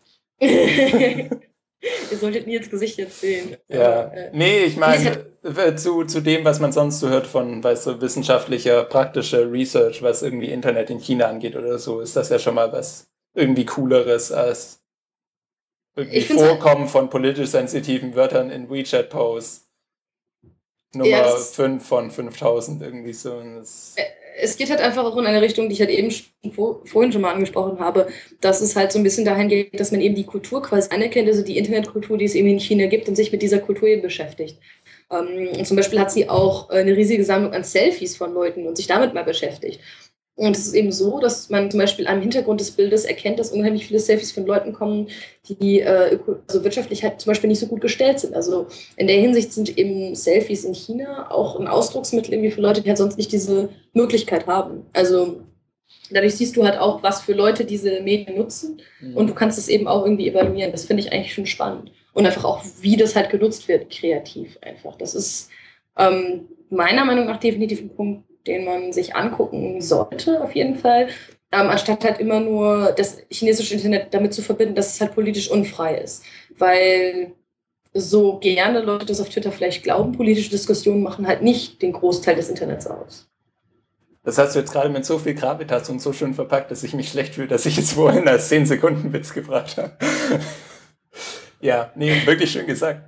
Ihr solltet Nils Gesicht jetzt sehen. Ja, aber, äh, nee, ich meine, zu, zu dem, was man sonst so hört von, weißt du, wissenschaftlicher, praktischer Research, was irgendwie Internet in China angeht oder so, ist das ja schon mal was irgendwie Cooleres als irgendwie Vorkommen halt von politisch sensitiven Wörtern in WeChat-Posts. Nummer ja, fünf von fünftausend irgendwie so. Das es geht halt einfach auch in eine Richtung, die ich halt eben vor, vorhin schon mal angesprochen habe, dass es halt so ein bisschen dahin geht, dass man eben die Kultur quasi anerkennt, also die Internetkultur, die es eben in China gibt, und sich mit dieser Kultur eben beschäftigt. Ähm, und zum Beispiel hat sie auch eine riesige Sammlung an Selfies von Leuten und sich damit mal beschäftigt. Und es ist eben so, dass man zum Beispiel am Hintergrund des Bildes erkennt, dass unheimlich viele Selfies von Leuten kommen, die äh, also wirtschaftlich halt zum Beispiel nicht so gut gestellt sind. Also in der Hinsicht sind eben Selfies in China auch ein Ausdrucksmittel irgendwie für Leute, die halt sonst nicht diese Möglichkeit haben. Also dadurch siehst du halt auch, was für Leute diese Medien nutzen, mhm. und du kannst es eben auch irgendwie evaluieren. Das finde ich eigentlich schon spannend. Und einfach auch, wie das halt genutzt wird, kreativ einfach. Das ist ähm, meiner Meinung nach definitiv ein Punkt, den man sich angucken sollte, auf jeden Fall, ähm, anstatt halt immer nur das chinesische Internet damit zu verbinden, dass es halt politisch unfrei ist. Weil so gerne Leute das auf Twitter vielleicht glauben, politische Diskussionen machen halt nicht den Großteil des Internets aus. Das hast du jetzt gerade mit so viel Gravitas und so schön verpackt, dass ich mich schlecht fühle, dass ich jetzt vorhin als zehn Sekunden Witz gebracht habe. Ja, nee, wirklich schön gesagt.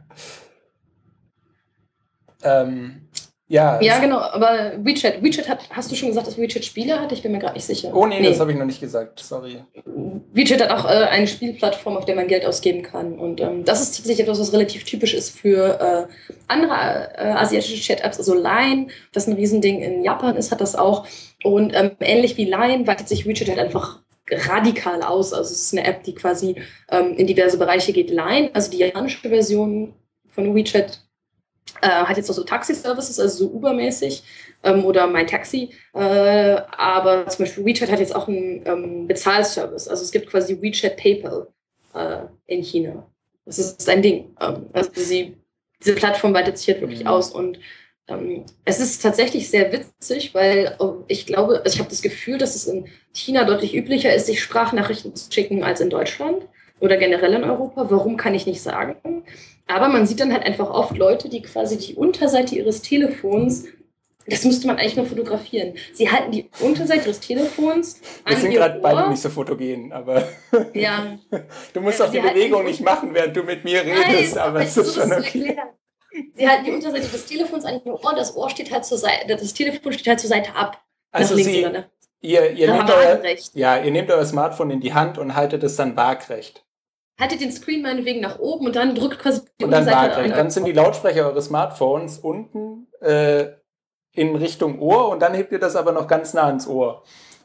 Ähm... Ja, ja, genau, aber WeChat, WeChat hat, hast du schon gesagt, dass WeChat Spiele hat? Ich bin mir gerade nicht sicher. Oh nee, nee. Das habe ich noch nicht gesagt, sorry. WeChat hat auch äh, eine Spielplattform, auf der man Geld ausgeben kann, und ähm, das ist tatsächlich etwas, was relativ typisch ist für äh, andere äh, asiatische Chat-Apps, also Line, was ein Riesending in Japan ist, hat das auch, und ähm, ähnlich wie Line weitet sich WeChat halt einfach radikal aus, also es ist eine App, die quasi ähm, in diverse Bereiche geht. Line, also die japanische Version von WeChat, Äh, hat jetzt auch so Taxi-Services, also so Uber-mäßig, ähm, oder mein Taxi. Äh, aber zum Beispiel WeChat hat jetzt auch einen ähm, Bezahlservice. Also es gibt quasi WeChat PayPal äh, in China. Das ist ein Ding. Ähm, also sie, diese Plattform weitet sich halt wirklich mhm. aus. Und ähm, es ist tatsächlich sehr witzig, weil oh, ich glaube, also ich habe das Gefühl, dass es in China deutlich üblicher ist, sich Sprachnachrichten zu schicken als in Deutschland oder generell in Europa. Warum, kann ich nicht sagen. Aber man sieht dann halt einfach oft Leute, die quasi die Unterseite ihres Telefons, das müsste man eigentlich mal fotografieren. Sie halten die Unterseite ihres Telefons an. Wir sind gerade beide nicht so fotogen, aber ja. Du musst auch die Bewegung nicht machen, während du mit mir redest, Nein, aber es ist schon okay. Sie halten die Unterseite des Telefons an ihr Ohr, das Ohr steht halt zur Seite, das Telefon steht halt zur Seite ab. Also nach Sie, links oder nach ihr, ihr, nehmt euer, ja, ihr nehmt euer Smartphone in die Hand und haltet es dann waagrecht. Haltet den Screen meinetwegen nach oben und dann drückt quasi die und dann Unterseite an. Dann sind die Lautsprecher eures Smartphones unten äh, in Richtung Ohr, und dann hebt ihr das aber noch ganz nah ans Ohr.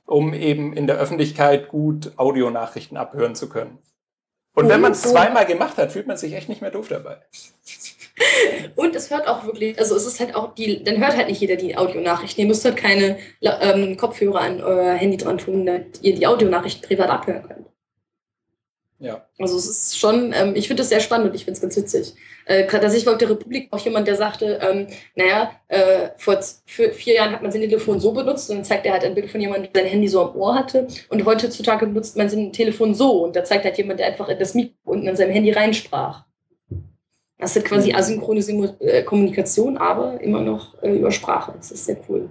um eben in der Öffentlichkeit gut Audionachrichten abhören zu können. Und wenn man es zweimal gemacht hat, fühlt man sich echt nicht mehr doof dabei. Und es hört auch wirklich, also es ist halt auch die, dann hört halt nicht jeder die Audionachrichten. Ihr müsst halt keine ähm, Kopfhörer an euer Handy dran tun, damit ihr die Audionachrichten privat abhören könnt. Ja. Also es ist schon, ähm, ich finde das sehr spannend und ich finde es ganz witzig. Äh, tatsächlich war auf der Republik auch jemand, der sagte, ähm, naja, äh, vor z- vier Jahren hat man sein Telefon so benutzt und dann zeigt er halt ein Bild von jemandem, der sein Handy so am Ohr hatte und heutzutage benutzt man sein Telefon so und da zeigt halt jemand, der einfach in das Mikro unten in seinem Handy reinsprach. Das ist quasi asynchrone Simu- äh, Kommunikation, aber immer noch äh, über Sprache. Das ist sehr cool.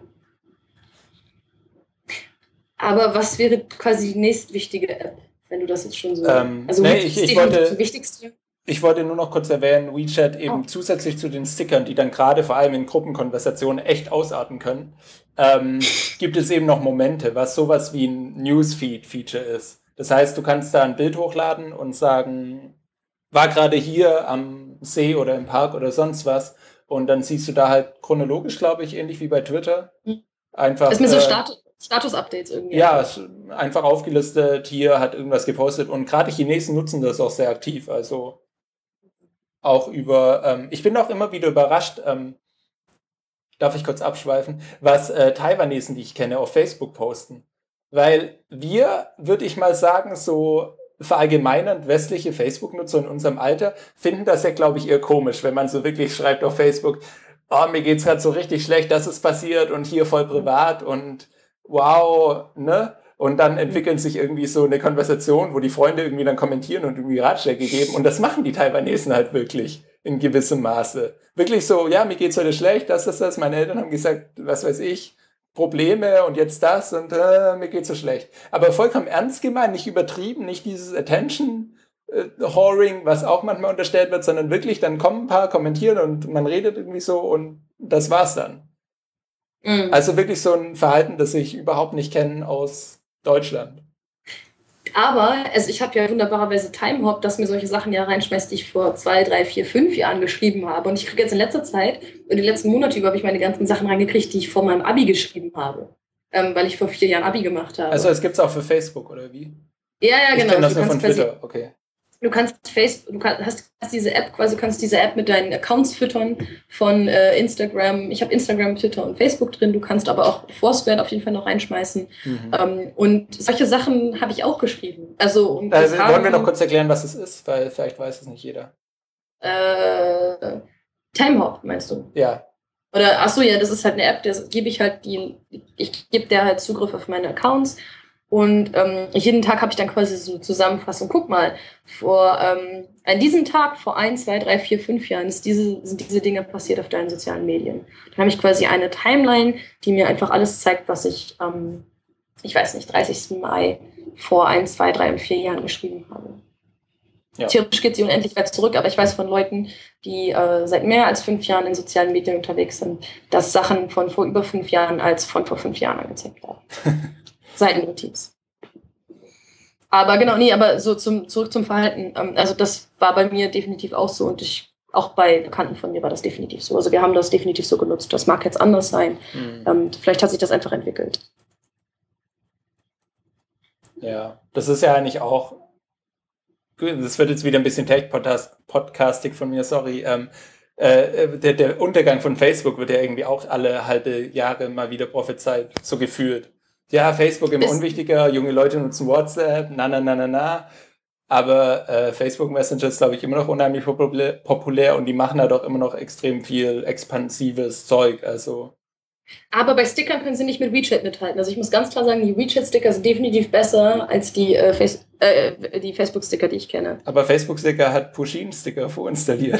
Aber was wäre quasi die nächstwichtige App, wenn du das jetzt schon so... Ähm, also nee, WeChat ich, ist ich, definitiv wollte, die wichtigste. ich wollte nur noch kurz erwähnen, WeChat eben Oh. zusätzlich zu den Stickern, die dann gerade vor allem in Gruppenkonversationen echt ausarten können, ähm, gibt es eben noch Momente, was sowas wie ein Newsfeed-Feature ist. Das heißt, du kannst da ein Bild hochladen und sagen, war gerade hier am See oder im Park oder sonst was. Und dann siehst du da halt chronologisch, glaube ich, ähnlich wie bei Twitter. Einfach, Das ist mir so äh, Stat- Status-Updates irgendwie. ja, es- einfach aufgelistet, hier hat irgendwas gepostet. Und gerade Chinesen nutzen das auch sehr aktiv. Also auch über, ähm, ich bin auch immer wieder überrascht, ähm, darf ich kurz abschweifen, was äh, Taiwanesen, die ich kenne, auf Facebook posten. Weil wir, würde ich mal sagen, so verallgemeinernd westliche Facebook-Nutzer in unserem Alter finden das ja, glaube ich, eher komisch, wenn man so wirklich schreibt auf Facebook, oh, mir geht's gerade so richtig schlecht, das ist passiert und hier voll privat und wow, ne? Und dann entwickeln sich irgendwie so eine Konversation, wo die Freunde irgendwie dann kommentieren und irgendwie Ratschläge geben. Und das machen die Taiwanesen halt wirklich in gewissem Maße. Wirklich so, ja, mir geht's heute schlecht, das ist das. Meine Eltern haben gesagt, was weiß ich, Probleme und jetzt das und äh, mir geht's so schlecht. Aber vollkommen ernst gemeint, nicht übertrieben, nicht dieses Attention äh, Whoring, was auch manchmal unterstellt wird, sondern wirklich, dann kommen ein paar, kommentieren und man redet irgendwie so und das war's dann. Mhm. Also wirklich so ein Verhalten, das ich überhaupt nicht kenne aus Deutschland. Aber also ich habe ja wunderbarerweise Timehop, das mir solche Sachen ja reinschmeißt, die ich vor zwei, drei, vier, fünf Jahren geschrieben habe. Und ich kriege jetzt in letzter Zeit, in den letzten Monaten über, habe ich meine ganzen Sachen reingekriegt, die ich vor meinem Abi geschrieben habe. Ähm, weil ich vor vier Jahren Abi gemacht habe. Also es gibt's auch für Facebook, oder wie? Ja, ja, genau. Ich kenne das Du nur von kannst quasi- Twitter, okay. Du kannst Facebook, du kannst, hast hast diese App quasi, du kannst diese App mit deinen Accounts füttern von äh, Instagram. Ich habe Instagram, Twitter und Facebook drin. Du kannst aber auch Foursquare auf jeden Fall noch reinschmeißen. Mhm. Ähm, und solche Sachen habe ich auch geschrieben. Also und Äh, das wollen haben- wir noch kurz erklären, was es ist? Weil vielleicht weiß es nicht jeder. Äh, Timehop, meinst du? Ja. Oder, ach so, ja, das ist halt eine App, das gebe ich halt die, ich gebe der halt Zugriff auf meine Accounts und ähm, jeden Tag habe ich dann quasi so eine Zusammenfassung. Guck mal, vor ähm, an diesem Tag vor ein, zwei, drei, vier, fünf Jahren ist diese, sind diese Dinge passiert auf deinen sozialen Medien. Dann habe ich quasi eine Timeline, die mir einfach alles zeigt, was ich am, ähm, ich weiß nicht, dreißigsten Mai vor ein, zwei, drei und vier Jahren geschrieben habe. Ja. Theoretisch geht sie unendlich weit zurück, aber ich weiß von Leuten, die äh, seit mehr als fünf Jahren in sozialen Medien unterwegs sind, dass Sachen von vor über fünf Jahren als von vor fünf Jahren angezeigt werden. Seitennotiz. Aber genau, nee, aber so zum, zurück zum Verhalten. Ähm, also das war bei mir definitiv auch so und ich, auch bei Bekannten von mir war das definitiv so. Also wir haben das definitiv so genutzt. Das mag jetzt anders sein. Mhm. Ähm, vielleicht hat sich das einfach entwickelt. Ja, das ist ja eigentlich auch, das wird jetzt wieder ein bisschen Tech-Podcastig von mir, sorry. Ähm, äh, der, der Untergang von Facebook wird ja irgendwie auch alle halbe Jahre mal wieder prophezeit, so gefühlt. Ja, Facebook immer Ist- unwichtiger, junge Leute nutzen WhatsApp, na, na, na, na, na. Aber äh, Facebook Messenger ist, glaube ich, immer noch unheimlich populär, populär und die machen da doch immer noch extrem viel expansives Zeug. Also, Aber bei Stickern können sie nicht mit WeChat mithalten. Also ich muss ganz klar sagen, die WeChat-Sticker sind definitiv besser als die, äh, Face- äh, die Facebook-Sticker, die ich kenne. aber Facebook-Sticker hat Pusheen-Sticker vorinstalliert.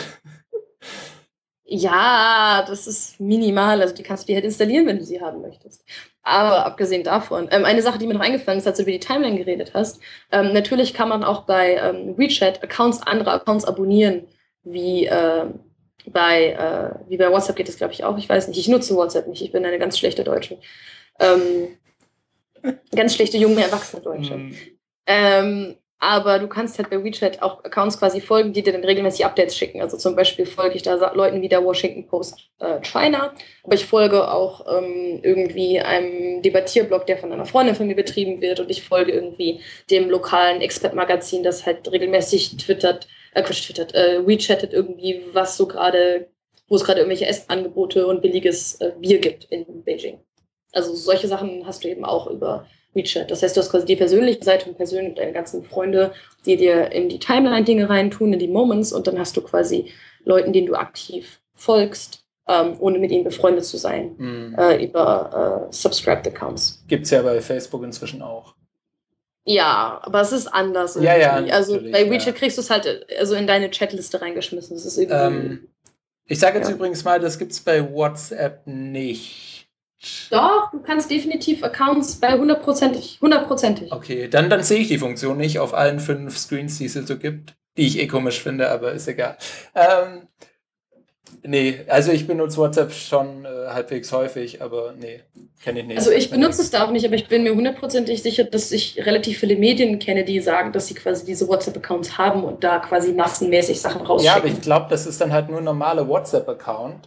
Ja, das ist minimal. Also die kannst du dir halt installieren, wenn du sie haben möchtest. Aber abgesehen davon, ähm, eine Sache, die mir noch eingefallen ist, als du über die Timeline geredet hast, ähm, natürlich kann man auch bei ähm, WeChat Accounts, andere Accounts abonnieren, wie, äh, bei, äh, wie bei WhatsApp geht das, glaube ich, auch. Ich weiß nicht, ich nutze WhatsApp nicht, ich bin eine ganz schlechte Deutsche. Ähm, ganz schlechte junge, erwachsene Deutsche. Mhm. Ähm, Aber du kannst halt bei WeChat auch Accounts quasi folgen, die dir dann regelmäßig Updates schicken. Also zum Beispiel folge ich da Leuten wie der Washington Post äh, China. Aber ich folge auch ähm, irgendwie einem Debattierblog, der von einer Freundin von mir betrieben wird. Und ich folge irgendwie dem lokalen Expert-Magazin, das halt regelmäßig twittert, äh, Quatsch, twittert, äh, WeChattet irgendwie, was so gerade, wo es gerade irgendwelche Essensangebote und billiges äh, Bier gibt in Beijing. Also solche Sachen hast du eben auch über WeChat. Das heißt, du hast quasi die persönliche Seite und persönlich deine ganzen Freunde, die dir in die Timeline-Dinge reintun, in die Moments, und dann hast du quasi Leuten, denen du aktiv folgst, ähm, ohne mit ihnen befreundet zu sein, mhm. äh, über äh, Subscribed Accounts. Gibt's ja bei Facebook inzwischen auch. Ja, aber es ist anders. Ja, ja, also bei WeChat ja. kriegst du es halt also in deine Chatliste reingeschmissen. Das ist irgendwie, ähm, ich sage jetzt ja. übrigens mal, das gibt's bei WhatsApp nicht. Doch, du kannst definitiv Accounts bei hundertprozentig. hundertprozentig. Okay, dann, dann sehe ich die Funktion nicht auf allen fünf Screens, die es so gibt, die ich eh komisch finde, aber ist egal. Ähm, nee, also ich benutze WhatsApp schon äh, halbwegs häufig, aber nee, kenne ich nicht. Also ich benutze es da auch nicht, aber ich bin mir hundertprozentig sicher, dass ich relativ viele Medien kenne, die sagen, dass sie quasi diese WhatsApp-Accounts haben und da quasi massenmäßig Sachen rausschicken. Ja, aber ich glaube, das ist dann halt nur ein normaler WhatsApp-Account,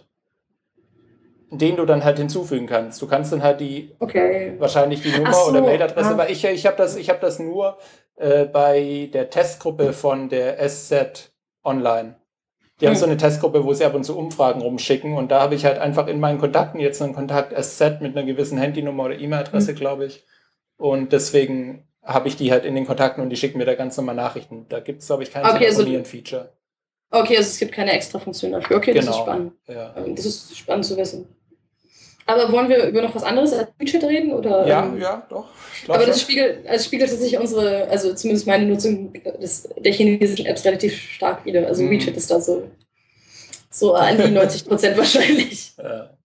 den du dann halt hinzufügen kannst. Du kannst dann halt die, okay. wahrscheinlich die Nummer so, oder Mailadresse, ja. weil ich, ich habe das, ich hab das nur äh, bei der Testgruppe von der S Z Online. Die hm. haben so eine Testgruppe, wo sie ab und zu Umfragen rumschicken, und da habe ich halt einfach in meinen Kontakten jetzt einen Kontakt S Z mit einer gewissen Handynummer oder E-Mail-Adresse, hm. glaube ich. Und deswegen habe ich die halt in den Kontakten und die schicken mir da ganz normal Nachrichten. Da gibt es, glaube ich, kein okay, Telefonieren-Feature. Okay, also es gibt keine extra Funktion dafür. Okay, das genau. ist spannend. Ja. Das ist spannend zu wissen. Aber wollen wir über noch was anderes als WeChat reden? Oder, ja, ähm, ja, doch. Aber das spiegelt, also spiegelt sich unsere, also zumindest meine Nutzung des, der chinesischen Apps relativ stark wieder. Also mm. WeChat ist da so, so an die neunzig Prozent wahrscheinlich. Ja.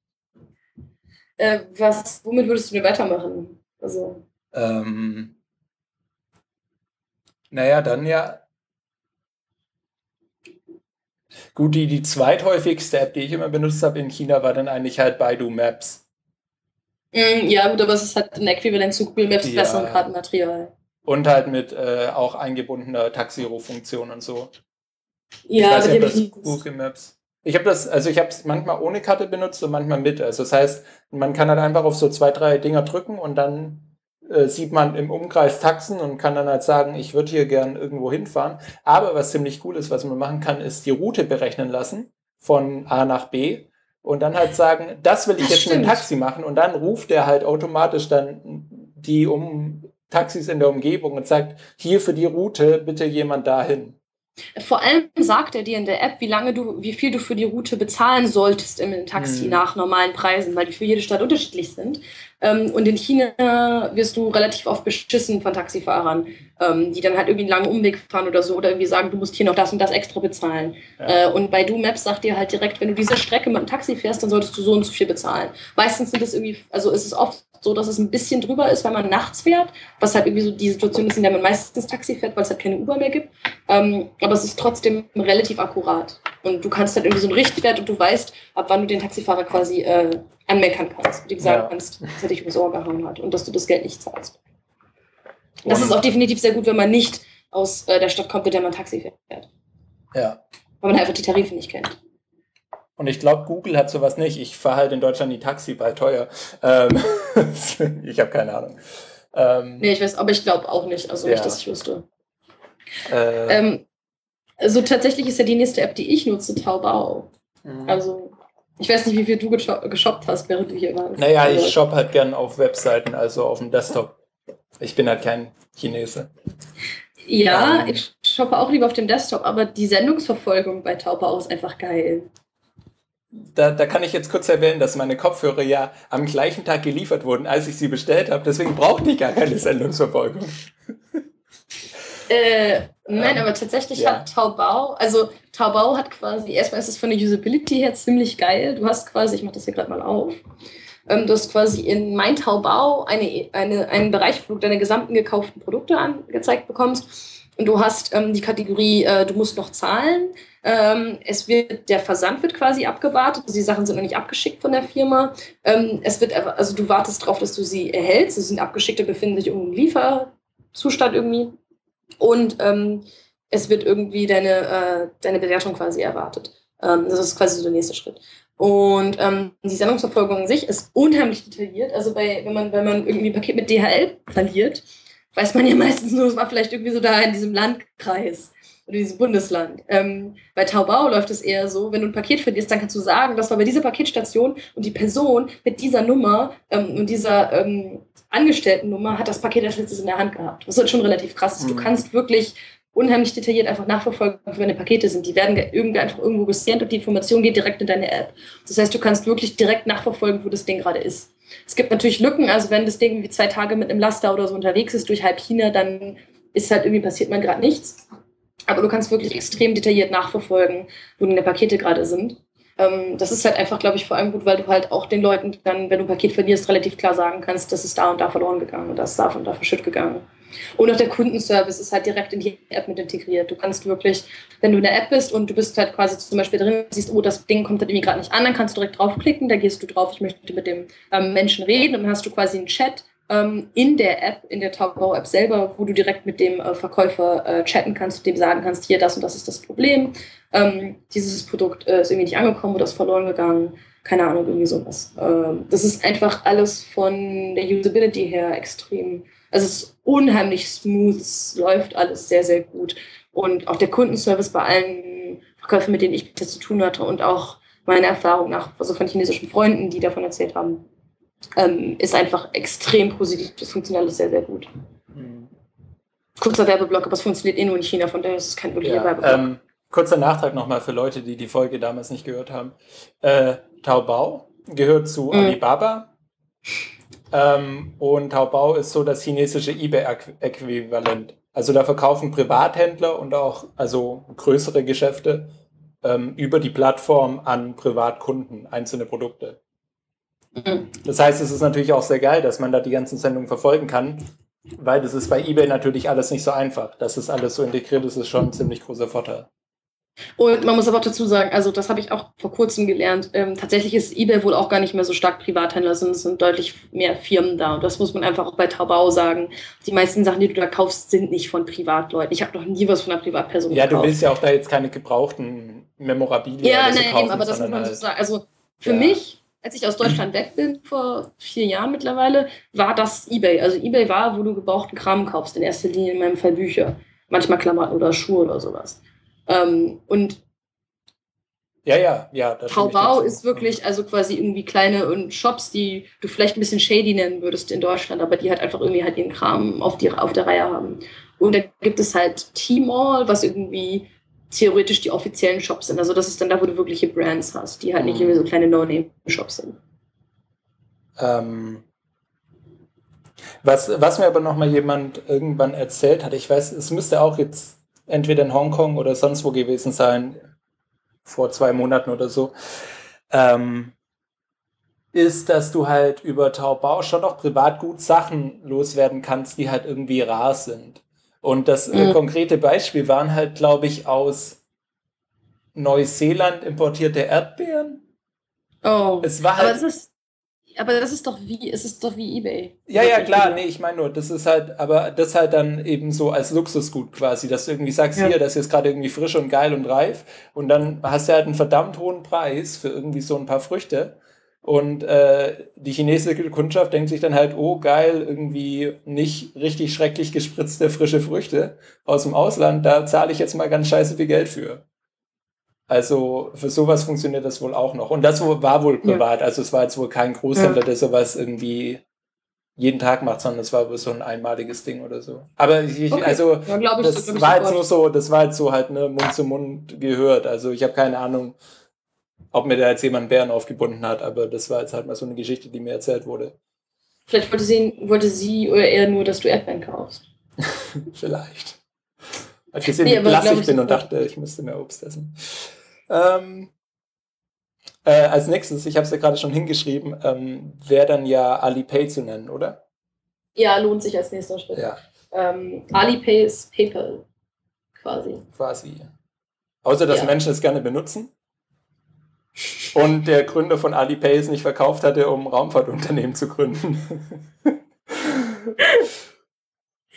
Äh, was, womit würdest du denn weitermachen? Also. Ähm, naja, dann ja. Gut, die, die zweithäufigste App, die ich immer benutzt habe in China, war dann eigentlich halt Baidu Maps. Mm, ja, gut, aber es ist halt ein Äquivalent zu Google Maps, ja. besseren Kartenmaterial. Und halt mit äh, auch eingebundener Taxiruffunktion und so. Ja, ich weiß aber nicht, das Google Maps. Ich habe das, also ich habe es manchmal ohne Karte benutzt und manchmal mit. Also das heißt, man kann halt einfach auf so zwei, drei Dinger drücken und dann äh, sieht man im Umkreis Taxen und kann dann halt sagen, ich würde hier gern irgendwo hinfahren. Aber was ziemlich cool ist, was man machen kann, ist die Route berechnen lassen von A nach B und dann halt sagen, das will ich das jetzt stimmt. mit dem Taxi machen, und dann ruft der halt automatisch dann die um Taxis in der Umgebung und sagt, hier für die Route bitte jemand dahin. Vor allem sagt er dir in der App, wie lange du, wie viel du für die Route bezahlen solltest im Taxi hm. nach normalen Preisen, weil die für jede Stadt unterschiedlich sind. Und in China wirst du relativ oft beschissen von Taxifahrern, die dann halt irgendwie einen langen Umweg fahren oder so, oder irgendwie sagen, du musst hier noch das und das extra bezahlen. Ja. Und Baidu Maps sagt dir halt direkt, wenn du diese Strecke mit dem Taxi fährst, dann solltest du so und so viel bezahlen. Meistens sind es irgendwie, also ist es oft so, dass es ein bisschen drüber ist, wenn man nachts fährt, was halt irgendwie so die Situation ist, in der man meistens Taxi fährt, weil es halt keine Uber mehr gibt. Ähm, aber es ist trotzdem relativ akkurat. Und du kannst halt irgendwie so einen Richtwert und du weißt, ab wann du den Taxifahrer quasi äh, anmeckern kannst. Und ihm sagen ja. kannst, dass er dich übers Ohr gehauen hat und dass du das Geld nicht zahlst. Und das ist auch definitiv sehr gut, wenn man nicht aus äh, der Stadt kommt, mit der man Taxi fährt. Ja. Weil man einfach die Tarife nicht kennt. Und ich glaube, Google hat sowas nicht. Ich fahre halt in Deutschland die Taxi bei teuer. Ähm, ich habe keine Ahnung. Ähm, nee, ich weiß, aber ich glaube auch nicht. Also ja. nicht, dass ich wüsste. Äh, ähm, also tatsächlich ist ja die nächste App, die ich nutze, Taobao. Mhm. Also ich weiß nicht, wie viel du gesho- geshoppt hast, während du hier warst. Naja, also, ich shoppe halt gern auf Webseiten, also auf dem Desktop. Ich bin halt kein Chinese. Ja, ähm, ich shoppe auch lieber auf dem Desktop, aber die Sendungsverfolgung bei Taobao ist einfach geil. Da, da kann ich jetzt kurz erwähnen, dass meine Kopfhörer ja am gleichen Tag geliefert wurden, als ich sie bestellt habe. Deswegen brauchte ich gar keine Sendungsverfolgung. Äh, nein, ähm, aber tatsächlich ja. hat Taobao, also Taobao hat quasi, erstmal ist es von der Usability her ziemlich geil. Du hast quasi, ich mache das hier gerade mal auf, ähm, du hast quasi in Mein Taobao eine, eine, einen Bereich, wo du deine gesamten gekauften Produkte angezeigt bekommst. Und du hast ähm, die Kategorie, äh, du musst noch zahlen. Ähm, es wird, der Versand wird quasi abgewartet. Also die Sachen sind noch nicht abgeschickt von der Firma. Ähm, es wird, also du wartest darauf, dass du sie erhältst. Sie sind abgeschickt und befinden sich im Lieferzustand irgendwie. Und ähm, es wird irgendwie deine, äh, deine Bewertung quasi erwartet. Ähm, das ist quasi so der nächste Schritt. Und ähm, die Sendungsverfolgung an sich ist unheimlich detailliert. Also bei, wenn man, wenn man irgendwie ein Paket mit D H L verliert, weiß man ja meistens nur, es war vielleicht irgendwie so da in diesem Landkreis oder diesem Bundesland. Ähm, bei Taobao läuft es eher so, wenn du ein Paket verlierst, dann kannst du sagen, das war bei dieser Paketstation und die Person mit dieser Nummer ähm, und dieser ähm, Angestelltennummer hat das Paket als letztes in der Hand gehabt. Was halt schon relativ krass ist. Du kannst wirklich unheimlich detailliert einfach nachverfolgen, wo deine Pakete sind. Die werden irgendwie einfach irgendwo gescannt und die Information geht direkt in deine App. Das heißt, du kannst wirklich direkt nachverfolgen, wo das Ding gerade ist. Es gibt natürlich Lücken, also wenn das Ding irgendwie zwei Tage mit einem Laster oder so unterwegs ist durch halb China, dann ist halt irgendwie passiert man gerade nichts. Aber du kannst wirklich extrem detailliert nachverfolgen, wo deine Pakete gerade sind. Ähm, das ist halt einfach, glaube ich, vor allem gut, weil du halt auch den Leuten dann, wenn du ein Paket verlierst, relativ klar sagen kannst, das ist da und da verloren gegangen und das ist da und da verschütt gegangen. Und auch der Kundenservice ist halt direkt in die App mit integriert. Du kannst wirklich, wenn du in der App bist und du bist halt quasi zum Beispiel drin, siehst, oh, das Ding kommt halt irgendwie gerade nicht an, dann kannst du direkt draufklicken, da gehst du drauf, ich möchte mit dem ähm, Menschen reden und dann hast du quasi einen Chat ähm, in der App, in der Taobao-App selber, wo du direkt mit dem äh, Verkäufer äh, chatten kannst und dem sagen kannst, hier, das und das ist das Problem, ähm, dieses Produkt äh, ist irgendwie nicht angekommen oder ist verloren gegangen, keine Ahnung, irgendwie sowas. Ähm, das ist einfach alles von der Usability her extrem. Also es ist unheimlich smooth, es läuft alles sehr, sehr gut. Und auch der Kundenservice bei allen Verkäufen, mit denen ich bis jetzt zu tun hatte und auch meine Erfahrung nach, also von chinesischen Freunden, die davon erzählt haben, ähm, ist einfach extrem positiv. Das funktioniert alles sehr, sehr gut. Mhm. Kurzer Werbeblock, aber es funktioniert eh nur in China, von daher ist es kein wirklicher ja, Werbeblock. Ähm, kurzer Nachtrag nochmal für Leute, die die Folge damals nicht gehört haben. Äh, Taobao gehört zu mhm. Alibaba. Ähm, und Taobao ist so das chinesische eBay-Äquivalent. Also da verkaufen Privathändler und auch also größere Geschäfte ähm, über die Plattform an Privatkunden einzelne Produkte. Mhm. Das heißt, es ist natürlich auch sehr geil, dass man da die ganzen Sendungen verfolgen kann, weil das ist bei eBay natürlich alles nicht so einfach. Dass das alles so integriert ist, ist schon ein ziemlich großer Vorteil. Und man muss aber auch dazu sagen, also das habe ich auch vor kurzem gelernt, ähm, tatsächlich ist eBay wohl auch gar nicht mehr so stark Privathändler, sondern es sind deutlich mehr Firmen da. Und das muss man einfach auch bei Taobao sagen. Die meisten Sachen, die du da kaufst, sind nicht von Privatleuten. Ich habe noch nie was von einer Privatperson ja, gekauft. Ja, du willst ja auch da jetzt keine gebrauchten Memorabilia ja, oder so nee, kaufen. Eben, aber das muss man halt, so sagen. Also für ja. mich, als ich aus Deutschland weg bin, vor vier Jahren mittlerweile, war das eBay. Also eBay war, wo du gebrauchten Kram kaufst, in erster Linie in meinem Fall Bücher. Manchmal Klamotten oder Schuhe oder sowas. Ähm, und Ja, ja, ja. Taobao ist wirklich also quasi irgendwie kleine und Shops, die du vielleicht ein bisschen shady nennen würdest in Deutschland, aber die halt einfach irgendwie halt ihren Kram auf, die, auf der Reihe haben. Und da gibt es halt Tmall, was irgendwie theoretisch die offiziellen Shops sind. Also das ist dann da, wo du wirkliche Brands hast, die halt nicht irgendwie so kleine No-Name-Shops sind. Ähm, was, was mir aber nochmal jemand irgendwann erzählt hat, ich weiß, es müsste auch jetzt entweder in Hongkong oder sonst wo gewesen sein, vor zwei Monaten oder so, ähm, ist, dass du halt über Taobao schon noch privat gut Sachen loswerden kannst, die halt irgendwie rar sind. Und das äh, mhm. konkrete Beispiel waren halt, glaube ich, aus Neuseeland importierte Erdbeeren. Oh, es war halt, aber das ist Aber das ist doch wie, es ist doch wie eBay. Ja, ja, klar, nee, ich meine nur, das ist halt, aber das halt dann eben so als Luxusgut quasi, dass du irgendwie sagst, ja. hier, das ist jetzt gerade irgendwie frisch und geil und reif und dann hast du halt einen verdammt hohen Preis für irgendwie so ein paar Früchte und äh, die chinesische Kundschaft denkt sich dann halt, oh geil, irgendwie nicht richtig schrecklich gespritzte frische Früchte aus dem Ausland, da zahle ich jetzt mal ganz scheiße viel Geld für. Also für sowas funktioniert das wohl auch noch. Und das war wohl privat. Ja. Also es war jetzt wohl kein Großhändler, ja. der sowas irgendwie jeden Tag macht, sondern es war wohl so ein einmaliges Ding oder so. Aber ich, okay. also ja, ich, das, das war jetzt nur so, das war jetzt so halt ne Mund zu Mund gehört. Also ich habe keine Ahnung, ob mir da jetzt jemand Bären aufgebunden hat, aber das war jetzt halt mal so eine Geschichte, die mir erzählt wurde. Vielleicht wollte sie, wollte sie oder er nur, dass du Erdbeeren kaufst. Vielleicht. Hat gesehen, nee, wie blass ich bin und dachte, ich müsste mehr Obst essen. Ähm, äh, als nächstes, ich habe es ja gerade schon hingeschrieben, ähm, wäre dann ja Alipay zu nennen, oder? Ja, lohnt sich als nächster Schritt. Ja. Ähm, Alipay ist PayPal, quasi. Quasi. Außer, dass ja. Menschen es gerne benutzen und der Gründer von Alipay es nicht verkauft hatte, um ein Raumfahrtunternehmen zu gründen.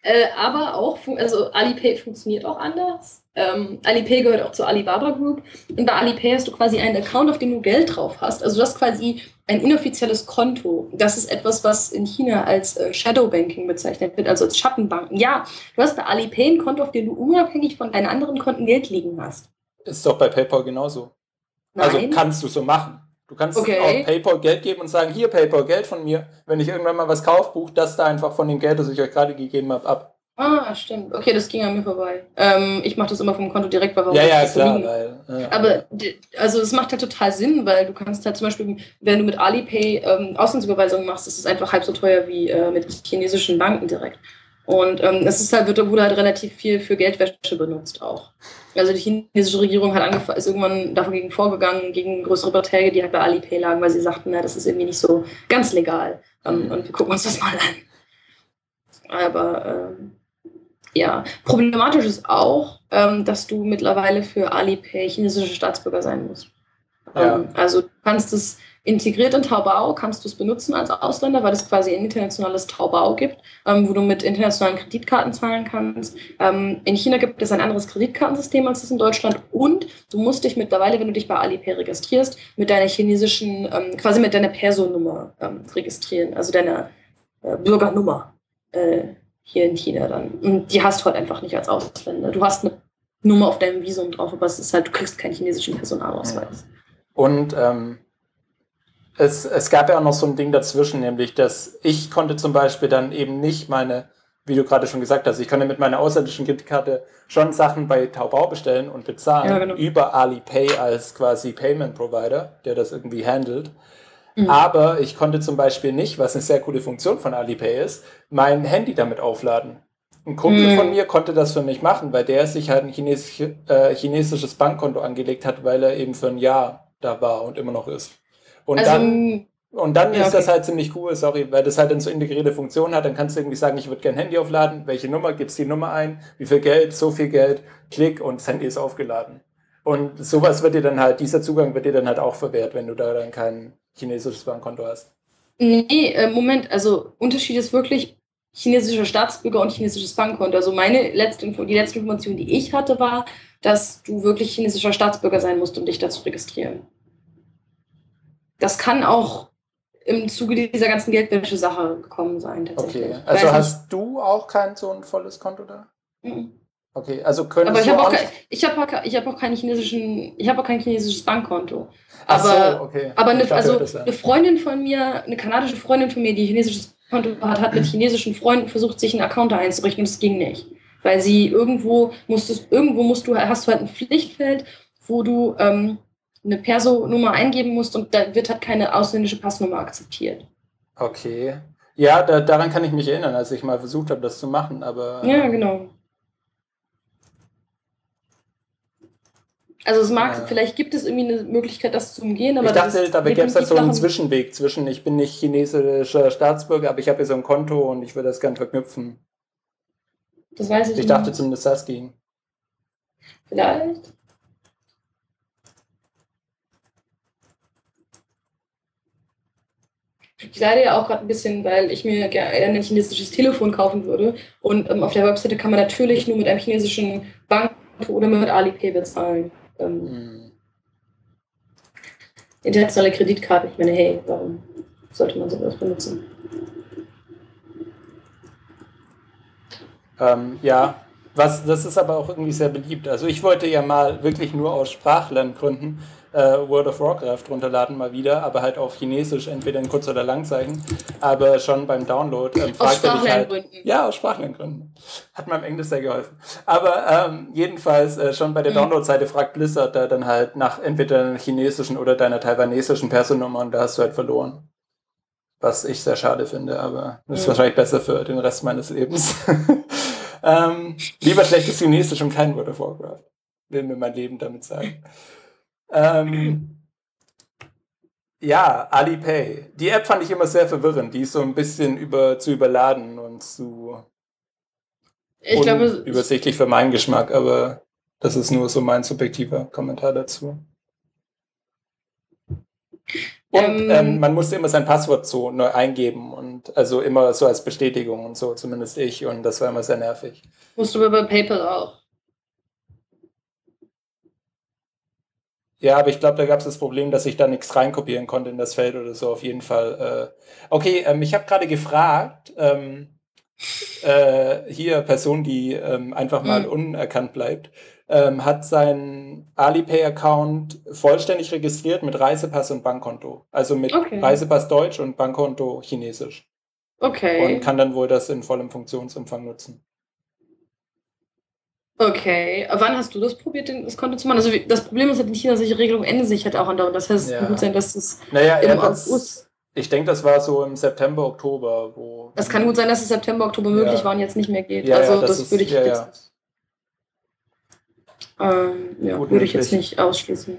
Äh, aber auch, also Alipay funktioniert auch anders. Ähm, Alipay gehört auch zur Alibaba Group. Und bei Alipay hast du quasi einen Account, auf dem du Geld drauf hast. Also du hast quasi ein inoffizielles Konto. Das ist etwas, was in China als äh, Shadow Banking bezeichnet wird, also als Schattenbanken. Ja, du hast bei Alipay ein Konto, auf dem du unabhängig von deinen anderen Konten Geld liegen hast. Ist doch bei PayPal genauso. Nein. Also kannst du so machen. Du kannst Okay. auch PayPal Geld geben und sagen, hier PayPal, Geld von mir. Wenn ich irgendwann mal was kaufe, bucht das da einfach von dem Geld, das ich euch gerade gegeben habe, ab. Ah, stimmt. Okay, das ging an mir vorbei. Ähm, ich mache das immer vom Konto direkt, weil Ja, ja, das so klar. liegen. Weil, ja, Aber die- also es macht halt total Sinn, weil du kannst halt zum Beispiel, wenn du mit Alipay ähm, Auslandsüberweisungen machst, ist es einfach halb so teuer wie äh, mit chinesischen Banken direkt. Und ähm, es ist halt, wird, wurde halt relativ viel für Geldwäsche benutzt auch. Also die chinesische Regierung hat angefangen, ist irgendwann dagegen vorgegangen, gegen größere Beträge, die halt bei Alipay lagen, weil sie sagten, na, das ist irgendwie nicht so ganz legal. Ähm, Mhm. Und wir gucken uns das mal an. Aber ähm, ja, problematisch ist auch, ähm, dass du mittlerweile für Alipay chinesischer Staatsbürger sein musst. Ja. Ähm, also du kannst es integriert in Taobao, kannst du es benutzen als Ausländer, weil es quasi ein internationales Taobao gibt, ähm, wo du mit internationalen Kreditkarten zahlen kannst. Ähm, in China gibt es ein anderes Kreditkartensystem als das in Deutschland und du musst dich mittlerweile, wenn du dich bei Alipay registrierst, mit deiner chinesischen, ähm, quasi mit deiner Perso-Nummer ähm, registrieren, also deiner äh, Bürgernummer. Äh, hier in China dann. Und die hast du halt einfach nicht als Ausländer. Du hast eine Nummer auf deinem Visum drauf, aber es ist halt, du kriegst keinen chinesischen Personalausweis. Und ähm, es, es gab ja auch noch so ein Ding dazwischen, nämlich, dass ich konnte zum Beispiel dann eben nicht meine, wie du gerade schon gesagt hast, ich konnte mit meiner ausländischen Kreditkarte schon Sachen bei Taobao bestellen und bezahlen, Ja, genau. über Alipay als quasi Payment Provider, der das irgendwie handelt. Mhm. Aber ich konnte zum Beispiel nicht, was eine sehr coole Funktion von Alipay ist, mein Handy damit aufladen. Ein Kumpel Mhm. von mir konnte das für mich machen, weil der sich halt ein chinesisch, äh, chinesisches Bankkonto angelegt hat, weil er eben für ein Jahr da war und immer noch ist. Und Also, dann, und dann ja, ist das okay. halt ziemlich cool, sorry, weil das halt dann so integrierte Funktion hat. Dann kannst du irgendwie sagen, ich würde gerne Handy aufladen, welche Nummer, gibst die Nummer ein, wie viel Geld, so viel Geld, klick und das Handy ist aufgeladen. Und sowas wird dir dann halt, dieser Zugang wird dir dann halt auch verwehrt, wenn du da dann kein chinesisches Bankkonto hast. Nee, äh, Moment, also Unterschied ist wirklich chinesischer Staatsbürger und chinesisches Bankkonto. Also meine letzte Info, die letzte Information, die ich hatte, war, dass du wirklich chinesischer Staatsbürger sein musst, um dich da zu registrieren. Das kann auch im Zuge dieser ganzen Geldwäsche-Sache gekommen sein, tatsächlich. Okay, Ich also weiß hast du auch kein so ein volles Konto da? nicht. Mhm. Okay, also könntest Aber ich du habe auch, auch kein, nicht... ich hab auch, ke- ich hab auch keinen chinesischen, ich habe auch kein chinesisches Bankkonto. Ach so, Aber, okay. aber Ich eine, dachte, also das wäre- eine Freundin von mir, eine kanadische Freundin von mir, die ein chinesisches Konto hat, hat mit chinesischen Freunden versucht, sich einen Account da einzurichten und es ging nicht. Weil sie irgendwo musstest, irgendwo musst du, hast du halt ein Pflichtfeld, wo du ähm, eine Perso-Nummer eingeben musst und da wird halt keine ausländische Passnummer akzeptiert. Okay. Ja, da, daran kann ich mich erinnern, als ich mal versucht habe, das zu machen, aber... Ja, genau. Also es mag, Ja. vielleicht gibt es irgendwie eine Möglichkeit, das zu umgehen, aber Ich dachte, das ist da gäbe es halt so einen definitiv nach Zwischenweg zwischen, ich bin nicht chinesischer Staatsbürger, aber ich habe hier so ein Konto und ich würde das gern verknüpfen. dem- das weiß ich, Ich dachte nicht. zumindest, das ging. Vielleicht. Ich leide ja auch gerade ein bisschen, weil ich mir gerne ein chinesisches Telefon kaufen würde. Und ähm, auf der Webseite kann man natürlich nur mit einem chinesischen Bankkonto oder mit Alipay bezahlen. Ähm, Hm. internationale Kreditkarte. Ich meine, hey, warum sollte man sowas benutzen? Ähm, ja, was, das ist aber auch irgendwie sehr beliebt. Also ich wollte ja mal wirklich nur aus Sprachlerngründen äh, World of Warcraft runterladen mal wieder, aber halt auf Chinesisch, entweder in Kurz- oder Langzeichen. Aber schon beim Download ähm, Aus fragt er dich halt... Sprachlerngründen. Ja, aus Sprachlerngründen. Hat meinem Englisch sehr geholfen. Aber ähm, jedenfalls äh, schon bei der Mhm. Download-Seite fragt Blizzard da dann halt nach entweder deiner chinesischen oder deiner taiwanesischen Personennummer und da hast du halt verloren. Was ich sehr schade finde, aber das ist Mhm. wahrscheinlich besser für den Rest meines Lebens. ähm, lieber schlechtes Chinesisch und kein World of Warcraft. Will mir mein Leben damit sagen. Ähm, ja, Alipay. Die App fand ich immer sehr verwirrend. Die ist so ein bisschen über, zu überladen und zu Ich glaube, es- unübersichtlich für meinen Geschmack, aber das ist nur so mein subjektiver Kommentar dazu. Und Ähm, ähm, man musste immer sein Passwort so neu eingeben und also immer so als Bestätigung und so, zumindest ich. Und das war immer sehr nervig. Musst du aber bei PayPal auch. Ja, aber ich glaube, da gab es das Problem, dass ich da nichts reinkopieren konnte in das Feld oder so, auf jeden Fall. Äh, okay, ähm, ich habe gerade gefragt, ähm, äh, hier Person, die ähm, einfach mal Mhm. unerkannt bleibt, ähm, hat seinen Alipay-Account vollständig registriert mit Reisepass und Bankkonto. Also mit Okay. Reisepass Deutsch und Bankkonto Chinesisch. Okay. Und kann dann wohl das in vollem Funktionsumfang nutzen. Okay. Wann hast du das probiert, das Konto zu machen? Also wie- das Problem ist halt in China, solche Regelungen ändern sich halt auch andauernd. Das heißt, es kann gut sein, dass es Naja, im er hat's, August. ich denke, das war so im September, Oktober, wo. Es kann gut sein, dass es September, Oktober möglich Ja. war und jetzt nicht mehr geht. Ja, also ja, das das, ist- würde ich ja, jetzt ja. nicht. Ähm, ja, Gut würde ich jetzt möglich. nicht ausschließen.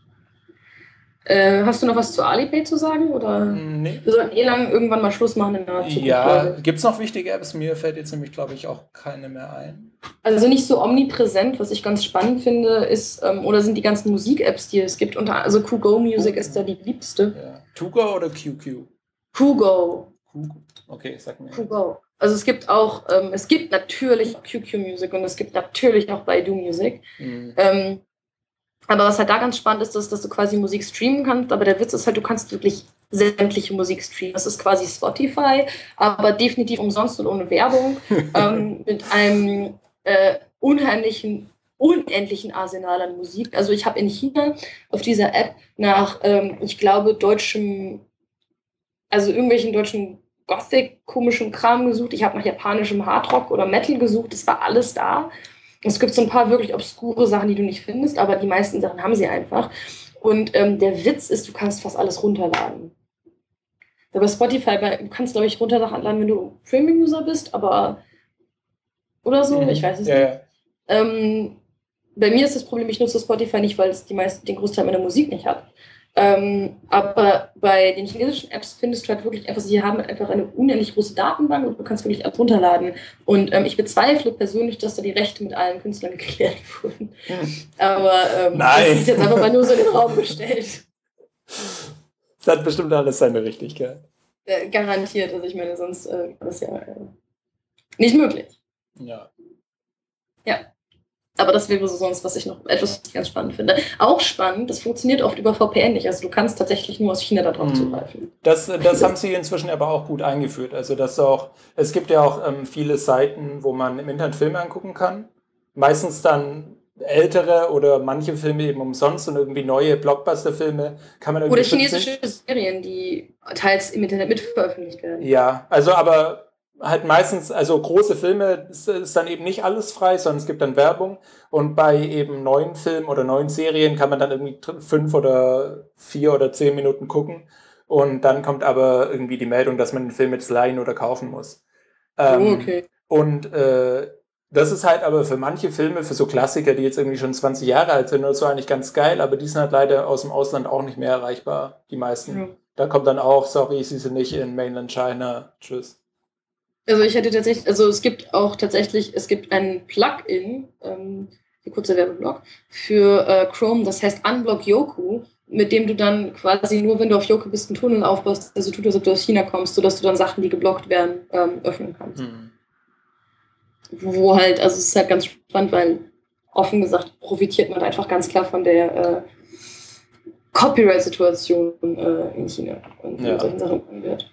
Äh, hast du noch was zu Alipay zu sagen? Oder Nee. wir sollten eh lang irgendwann mal Schluss machen in der Zukunft, Ja, glaube ich. gibt es noch wichtige Apps? Mir fällt jetzt nämlich, glaube ich, auch keine mehr ein. Also nicht so omnipräsent, was ich ganz spannend finde, ist, ähm, oder sind die ganzen Musik-Apps, die es gibt. Unter, also Kugo Music ist da die beliebteste. Ja. Tuga oder Q Q? Kugo. Kugo. Okay, sag mir. Kugo. Also es gibt auch, ähm, es gibt natürlich auch Q Q Music und es gibt natürlich auch Baidu Music. Mhm. Ähm, aber was halt da ganz spannend ist, ist, dass du quasi Musik streamen kannst. Aber der Witz ist halt, du kannst wirklich sämtliche Musik streamen. Das ist quasi Spotify, aber definitiv umsonst und ohne Werbung. ähm, mit einem äh, unheimlichen, unendlichen Arsenal an Musik. Also ich habe in China auf dieser App nach, ähm, ich glaube, deutschem, also irgendwelchen deutschen Gothic-komischen Kram gesucht. Ich habe nach japanischem Hardrock oder Metal gesucht. Das war alles da. Es gibt so ein paar wirklich obskure Sachen, die du nicht findest, aber die meisten Sachen haben sie einfach. Und ähm, der Witz ist, du kannst fast alles runterladen. Bei Spotify, bei, du kannst, glaube ich, runterladen, wenn du Premium-User bist, aber oder so, Mhm. ich weiß es Ja, nicht. ja. Ähm, bei mir ist das Problem, ich nutze Spotify nicht, weil es die meisten, den Großteil meiner Musik nicht hat. Ähm, aber bei den chinesischen Apps findest du halt wirklich einfach, sie haben einfach eine unendlich große Datenbank und du kannst wirklich alles runterladen. Und ähm, ich bezweifle persönlich, dass da die Rechte mit allen Künstlern geklärt wurden. Aber ähm, Nein. das ist jetzt einfach mal nur so in den Raum gestellt. Das hat bestimmt alles seine Richtigkeit. Äh, garantiert, also ich meine, sonst äh, ist das ja äh, nicht möglich. Ja. Ja. Aber das wäre so sonst, was ich noch etwas ganz spannend finde. Auch spannend, das funktioniert oft über V P N nicht. Also du kannst tatsächlich nur aus China darauf Mhm. zugreifen. Das, das haben sie inzwischen aber auch gut eingeführt. Also das auch, es gibt ja auch ähm, viele Seiten, wo man im Internet Filme angucken kann. Meistens dann ältere oder manche Filme eben umsonst und irgendwie neue Blockbuster-Filme kann man irgendwie Oder chinesische fünfzehn Serien, die teils im Internet mitveröffentlicht werden. Ja, also aber halt meistens, also große Filme ist, ist dann eben nicht alles frei, sondern es gibt dann Werbung und bei eben neuen Filmen oder neuen Serien kann man dann irgendwie dr- fünf oder vier oder zehn Minuten gucken und dann kommt aber irgendwie die Meldung, dass man den Film jetzt leihen oder kaufen muss. Ähm, Oh, okay. Und äh, das ist halt aber für manche Filme, für so Klassiker, die jetzt irgendwie schon zwanzig Jahre alt sind oder so, eigentlich ganz geil, aber die sind halt leider aus dem Ausland auch nicht mehr erreichbar, die meisten. Ja. Da kommt dann auch, sorry, sie sind nicht in Mainland China, tschüss. Also ich hätte tatsächlich, also es gibt auch tatsächlich, es gibt ein Plugin, ähm, die kurze Werbeblock, für äh, Chrome, das heißt Unblock Yoku, mit dem du dann quasi nur, wenn du auf Yoku bist, einen Tunnel aufbaust, also tut, als ob du aus China kommst, sodass du dann Sachen, die geblockt werden, ähm, öffnen kannst. Hm. Wo halt, also es ist halt ganz spannend, weil offen gesagt profitiert man einfach ganz klar von der äh, Copyright-Situation äh, in China und wie Ja. mit solchen Sachen umgegangen wird.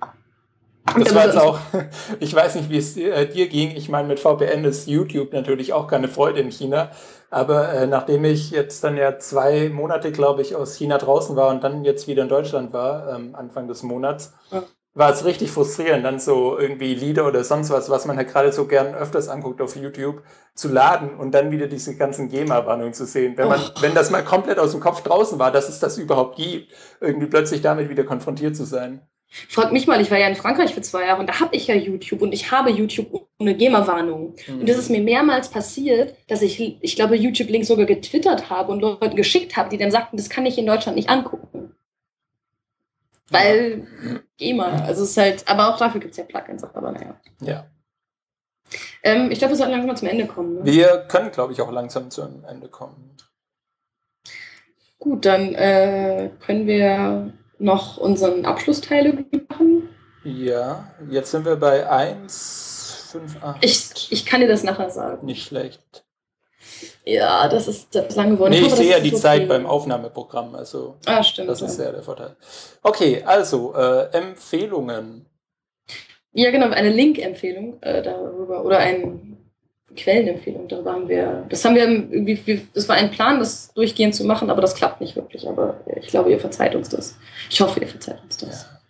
Das war jetzt auch, ich weiß nicht, wie es dir, äh, dir ging. Ich meine, mit V P N ist YouTube natürlich auch keine Freude in China. Aber äh, nachdem ich jetzt dann ja zwei Monate, glaube ich, aus China draußen war und dann jetzt wieder in Deutschland war, ähm, Anfang des Monats, Ja. war es richtig frustrierend, dann so irgendwie Lieder oder sonst was, was man halt gerade so gern öfters anguckt auf YouTube, zu laden und dann wieder diese ganzen GEMA-Warnungen zu sehen. Wenn man, Oh. wenn das mal komplett aus dem Kopf draußen war, dass es das überhaupt gibt, irgendwie plötzlich damit wieder konfrontiert zu sein. Frag mich mal, ich war ja in Frankreich für zwei Jahre und da habe ich ja YouTube und ich habe YouTube ohne GEMA-Warnung. Mhm. Und das ist mir mehrmals passiert, dass ich, ich glaube, YouTube-Links sogar getwittert habe und Leuten geschickt habe, die dann sagten, das kann ich in Deutschland nicht angucken. Weil GEMA, also es ist halt, aber auch dafür gibt es ja Plugins, aber naja. Ja. Ähm, ich glaube, wir sollten langsam mal zum Ende kommen. Ne? Wir können, glaube ich, auch langsam zu einem Ende kommen. Gut, dann äh, können wir noch unseren Abschlussteil irgendwie machen? Ja, jetzt sind wir bei eins fünf acht. Ich, ich kann dir das nachher sagen. Nicht schlecht. Ja, das ist das lang geworden. Nee, ich, ich sehe ja die okay. Zeit beim Aufnahmeprogramm. Also ah, stimmt. Das ja. ist ja der Vorteil. Okay, also äh, Empfehlungen. Ja, genau, eine Link-Empfehlung äh, darüber oder eine Quellenempfehlung. Darüber haben wir, das haben wir irgendwie, das war ein Plan, das durchgehend zu machen, aber das klappt nicht wirklich. Aber ich glaube, ihr verzeiht uns das. Ich hoffe, ihr verzeiht uns das. Ja.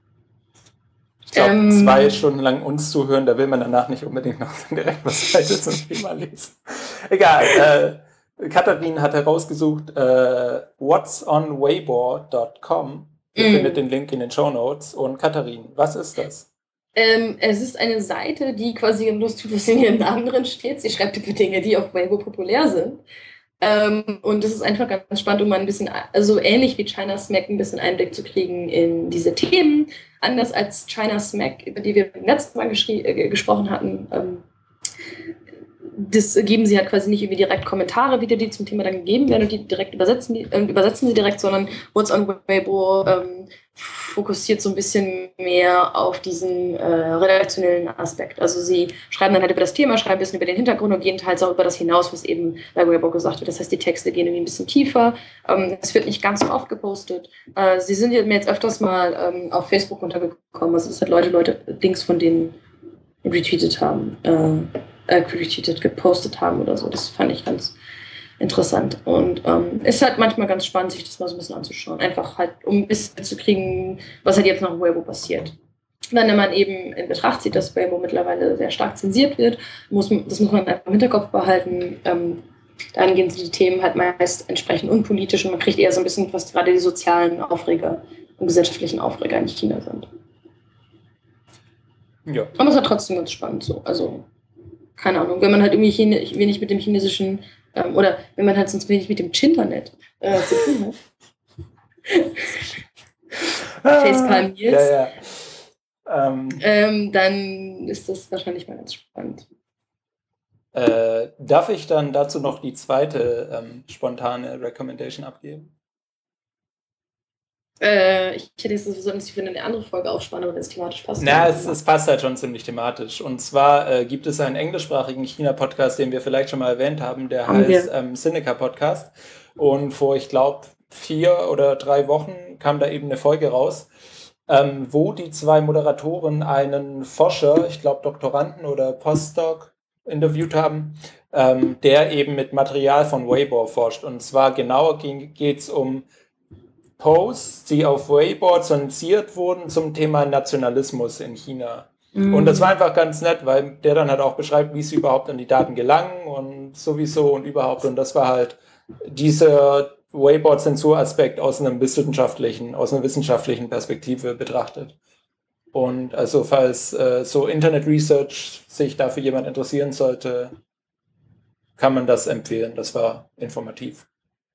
Ich glaube, Ähm, zwei Stunden lang uns zuhören, da will man danach nicht unbedingt noch direkt was weiter zum Thema lesen. Egal, äh, Katharin hat herausgesucht äh, what's on weibo dot com. Ihr Mm. findet den Link in den Shownotes. Und Katharin, was ist das? Ähm, es ist eine Seite, die quasi bloß tut, was in ihrem Namen drin steht. Sie schreibt über Dinge, die auf Weibo populär sind. Ähm, und das ist einfach ganz spannend, um mal ein bisschen, also ähnlich wie China Smack, ein bisschen Einblick zu kriegen in diese Themen. Anders als China Smack, über die wir beim letzten Mal äh, gesprochen hatten. Ähm, das geben sie halt quasi nicht irgendwie direkt Kommentare wieder, die zum Thema dann gegeben werden und die direkt übersetzen, die, äh, übersetzen sie direkt, sondern What's on Weibo ähm, fokussiert so ein bisschen mehr auf diesen äh, redaktionellen Aspekt. Also sie schreiben dann halt über das Thema, schreiben ein bisschen über den Hintergrund und gehen halt auch über das hinaus, was eben bei Weibo gesagt wird. Das heißt, die Texte gehen irgendwie ein bisschen tiefer. Ähm, es wird nicht ganz so oft gepostet. Äh, sie sind mir jetzt öfters mal ähm, auf Facebook untergekommen. Also es hat Leute, Leute, Dings von denen retweetet haben. Äh, äh, retweetet, gepostet haben oder so. Das fand ich ganz interessant. Und ähm, ist halt manchmal ganz spannend, sich das mal so ein bisschen anzuschauen. Einfach halt, um ein bisschen zu kriegen, was halt jetzt noch auf Weibo passiert. Wenn man eben in Betracht zieht, dass Weibo mittlerweile sehr stark zensiert wird, muss, das muss man einfach im Hinterkopf behalten. Ähm, dahingehend sind die Themen halt meist entsprechend unpolitisch und man kriegt eher so ein bisschen, was gerade die sozialen Aufreger und gesellschaftlichen Aufreger in China sind. Ja. Aber es ist halt trotzdem ganz spannend so. Also keine Ahnung, wenn man halt irgendwie Chine, wenig mit dem chinesischen, ähm, oder wenn man halt sonst wenig mit dem Chinternet äh, zu tun hat. Facepalm Nils. Ja, ja. Ähm, ähm, dann ist das wahrscheinlich mal ganz spannend. Äh, darf ich dann dazu noch die zweite ähm, spontane Recommendation abgeben? Äh, ich hätte jetzt sowieso nicht für eine andere Folge aufspannen, aber wenn es thematisch passt. Na, es, es passt halt schon ziemlich thematisch. Und zwar äh, gibt es einen englischsprachigen China-Podcast, den wir vielleicht schon mal erwähnt haben, der Haben heißt ähm, Sinica Podcast. Und vor, ich glaube, vier oder drei Wochen kam da eben eine Folge raus, ähm, wo die zwei Moderatoren einen Forscher, ich glaube Doktoranden oder Postdoc, interviewt haben, ähm, der eben mit Material von Weibo forscht. Und zwar genauer geht es um Posts, die auf Weibo zensiert wurden zum Thema Nationalismus in China. Mhm. Und das war einfach ganz nett, weil der dann halt auch beschreibt, wie sie überhaupt an die Daten gelangen und sowieso und überhaupt. Und das war halt dieser Weibo-Zensuraspekt aus einem wissenschaftlichen, aus einer wissenschaftlichen Perspektive betrachtet. Und also falls äh, so Internet-Research sich dafür jemand interessieren sollte, kann man das empfehlen. Das war informativ.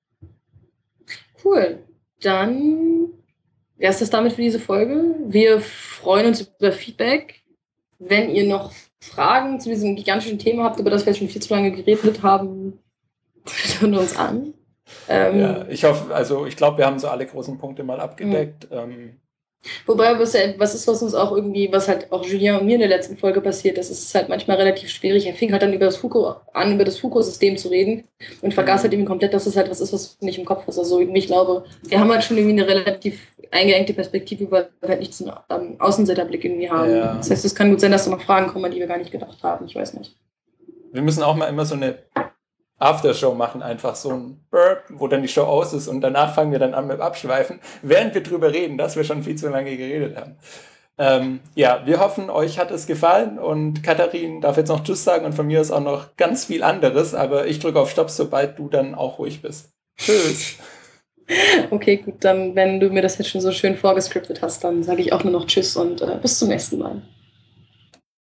Cool. Dann wäre es das damit für diese Folge. Wir freuen uns über Feedback. Wenn ihr noch Fragen zu diesem gigantischen Thema habt, über das wir jetzt schon viel zu lange geredet haben, hören uns an. Ähm, ja, ich hoffe, also ich glaube, wir haben so alle großen Punkte mal abgedeckt. Mhm. Ähm, Wobei, was, was ist, was uns auch irgendwie, was halt auch Julien und mir in der letzten Folge passiert, das ist halt manchmal relativ schwierig. Er fing halt dann über das Huko an, über das Huko-System zu reden und vergaß halt irgendwie komplett, dass es halt was ist, was du nicht im Kopf hast. Also ich glaube, wir haben halt schon irgendwie eine relativ eingeengte Perspektive, weil wir halt nicht diesen ähm, Außenseiterblick irgendwie haben. Ja. Das heißt, es kann gut sein, dass da noch Fragen kommen, an die wir gar nicht gedacht haben. Ich weiß nicht. Wir müssen auch mal immer so eine Aftershow machen, einfach so ein Burp, wo dann die Show aus ist und danach fangen wir dann an mit Abschweifen, während wir drüber reden, dass wir schon viel zu lange geredet haben. Ähm, ja, wir hoffen, euch hat es gefallen und Katharin darf jetzt noch Tschüss sagen und von mir ist auch noch ganz viel anderes, aber ich drücke auf Stopp, sobald du dann auch ruhig bist. Tschüss. Okay, gut, dann wenn du mir das jetzt schon so schön vorgescriptet hast, dann sage ich auch nur noch Tschüss und äh, bis zum nächsten Mal.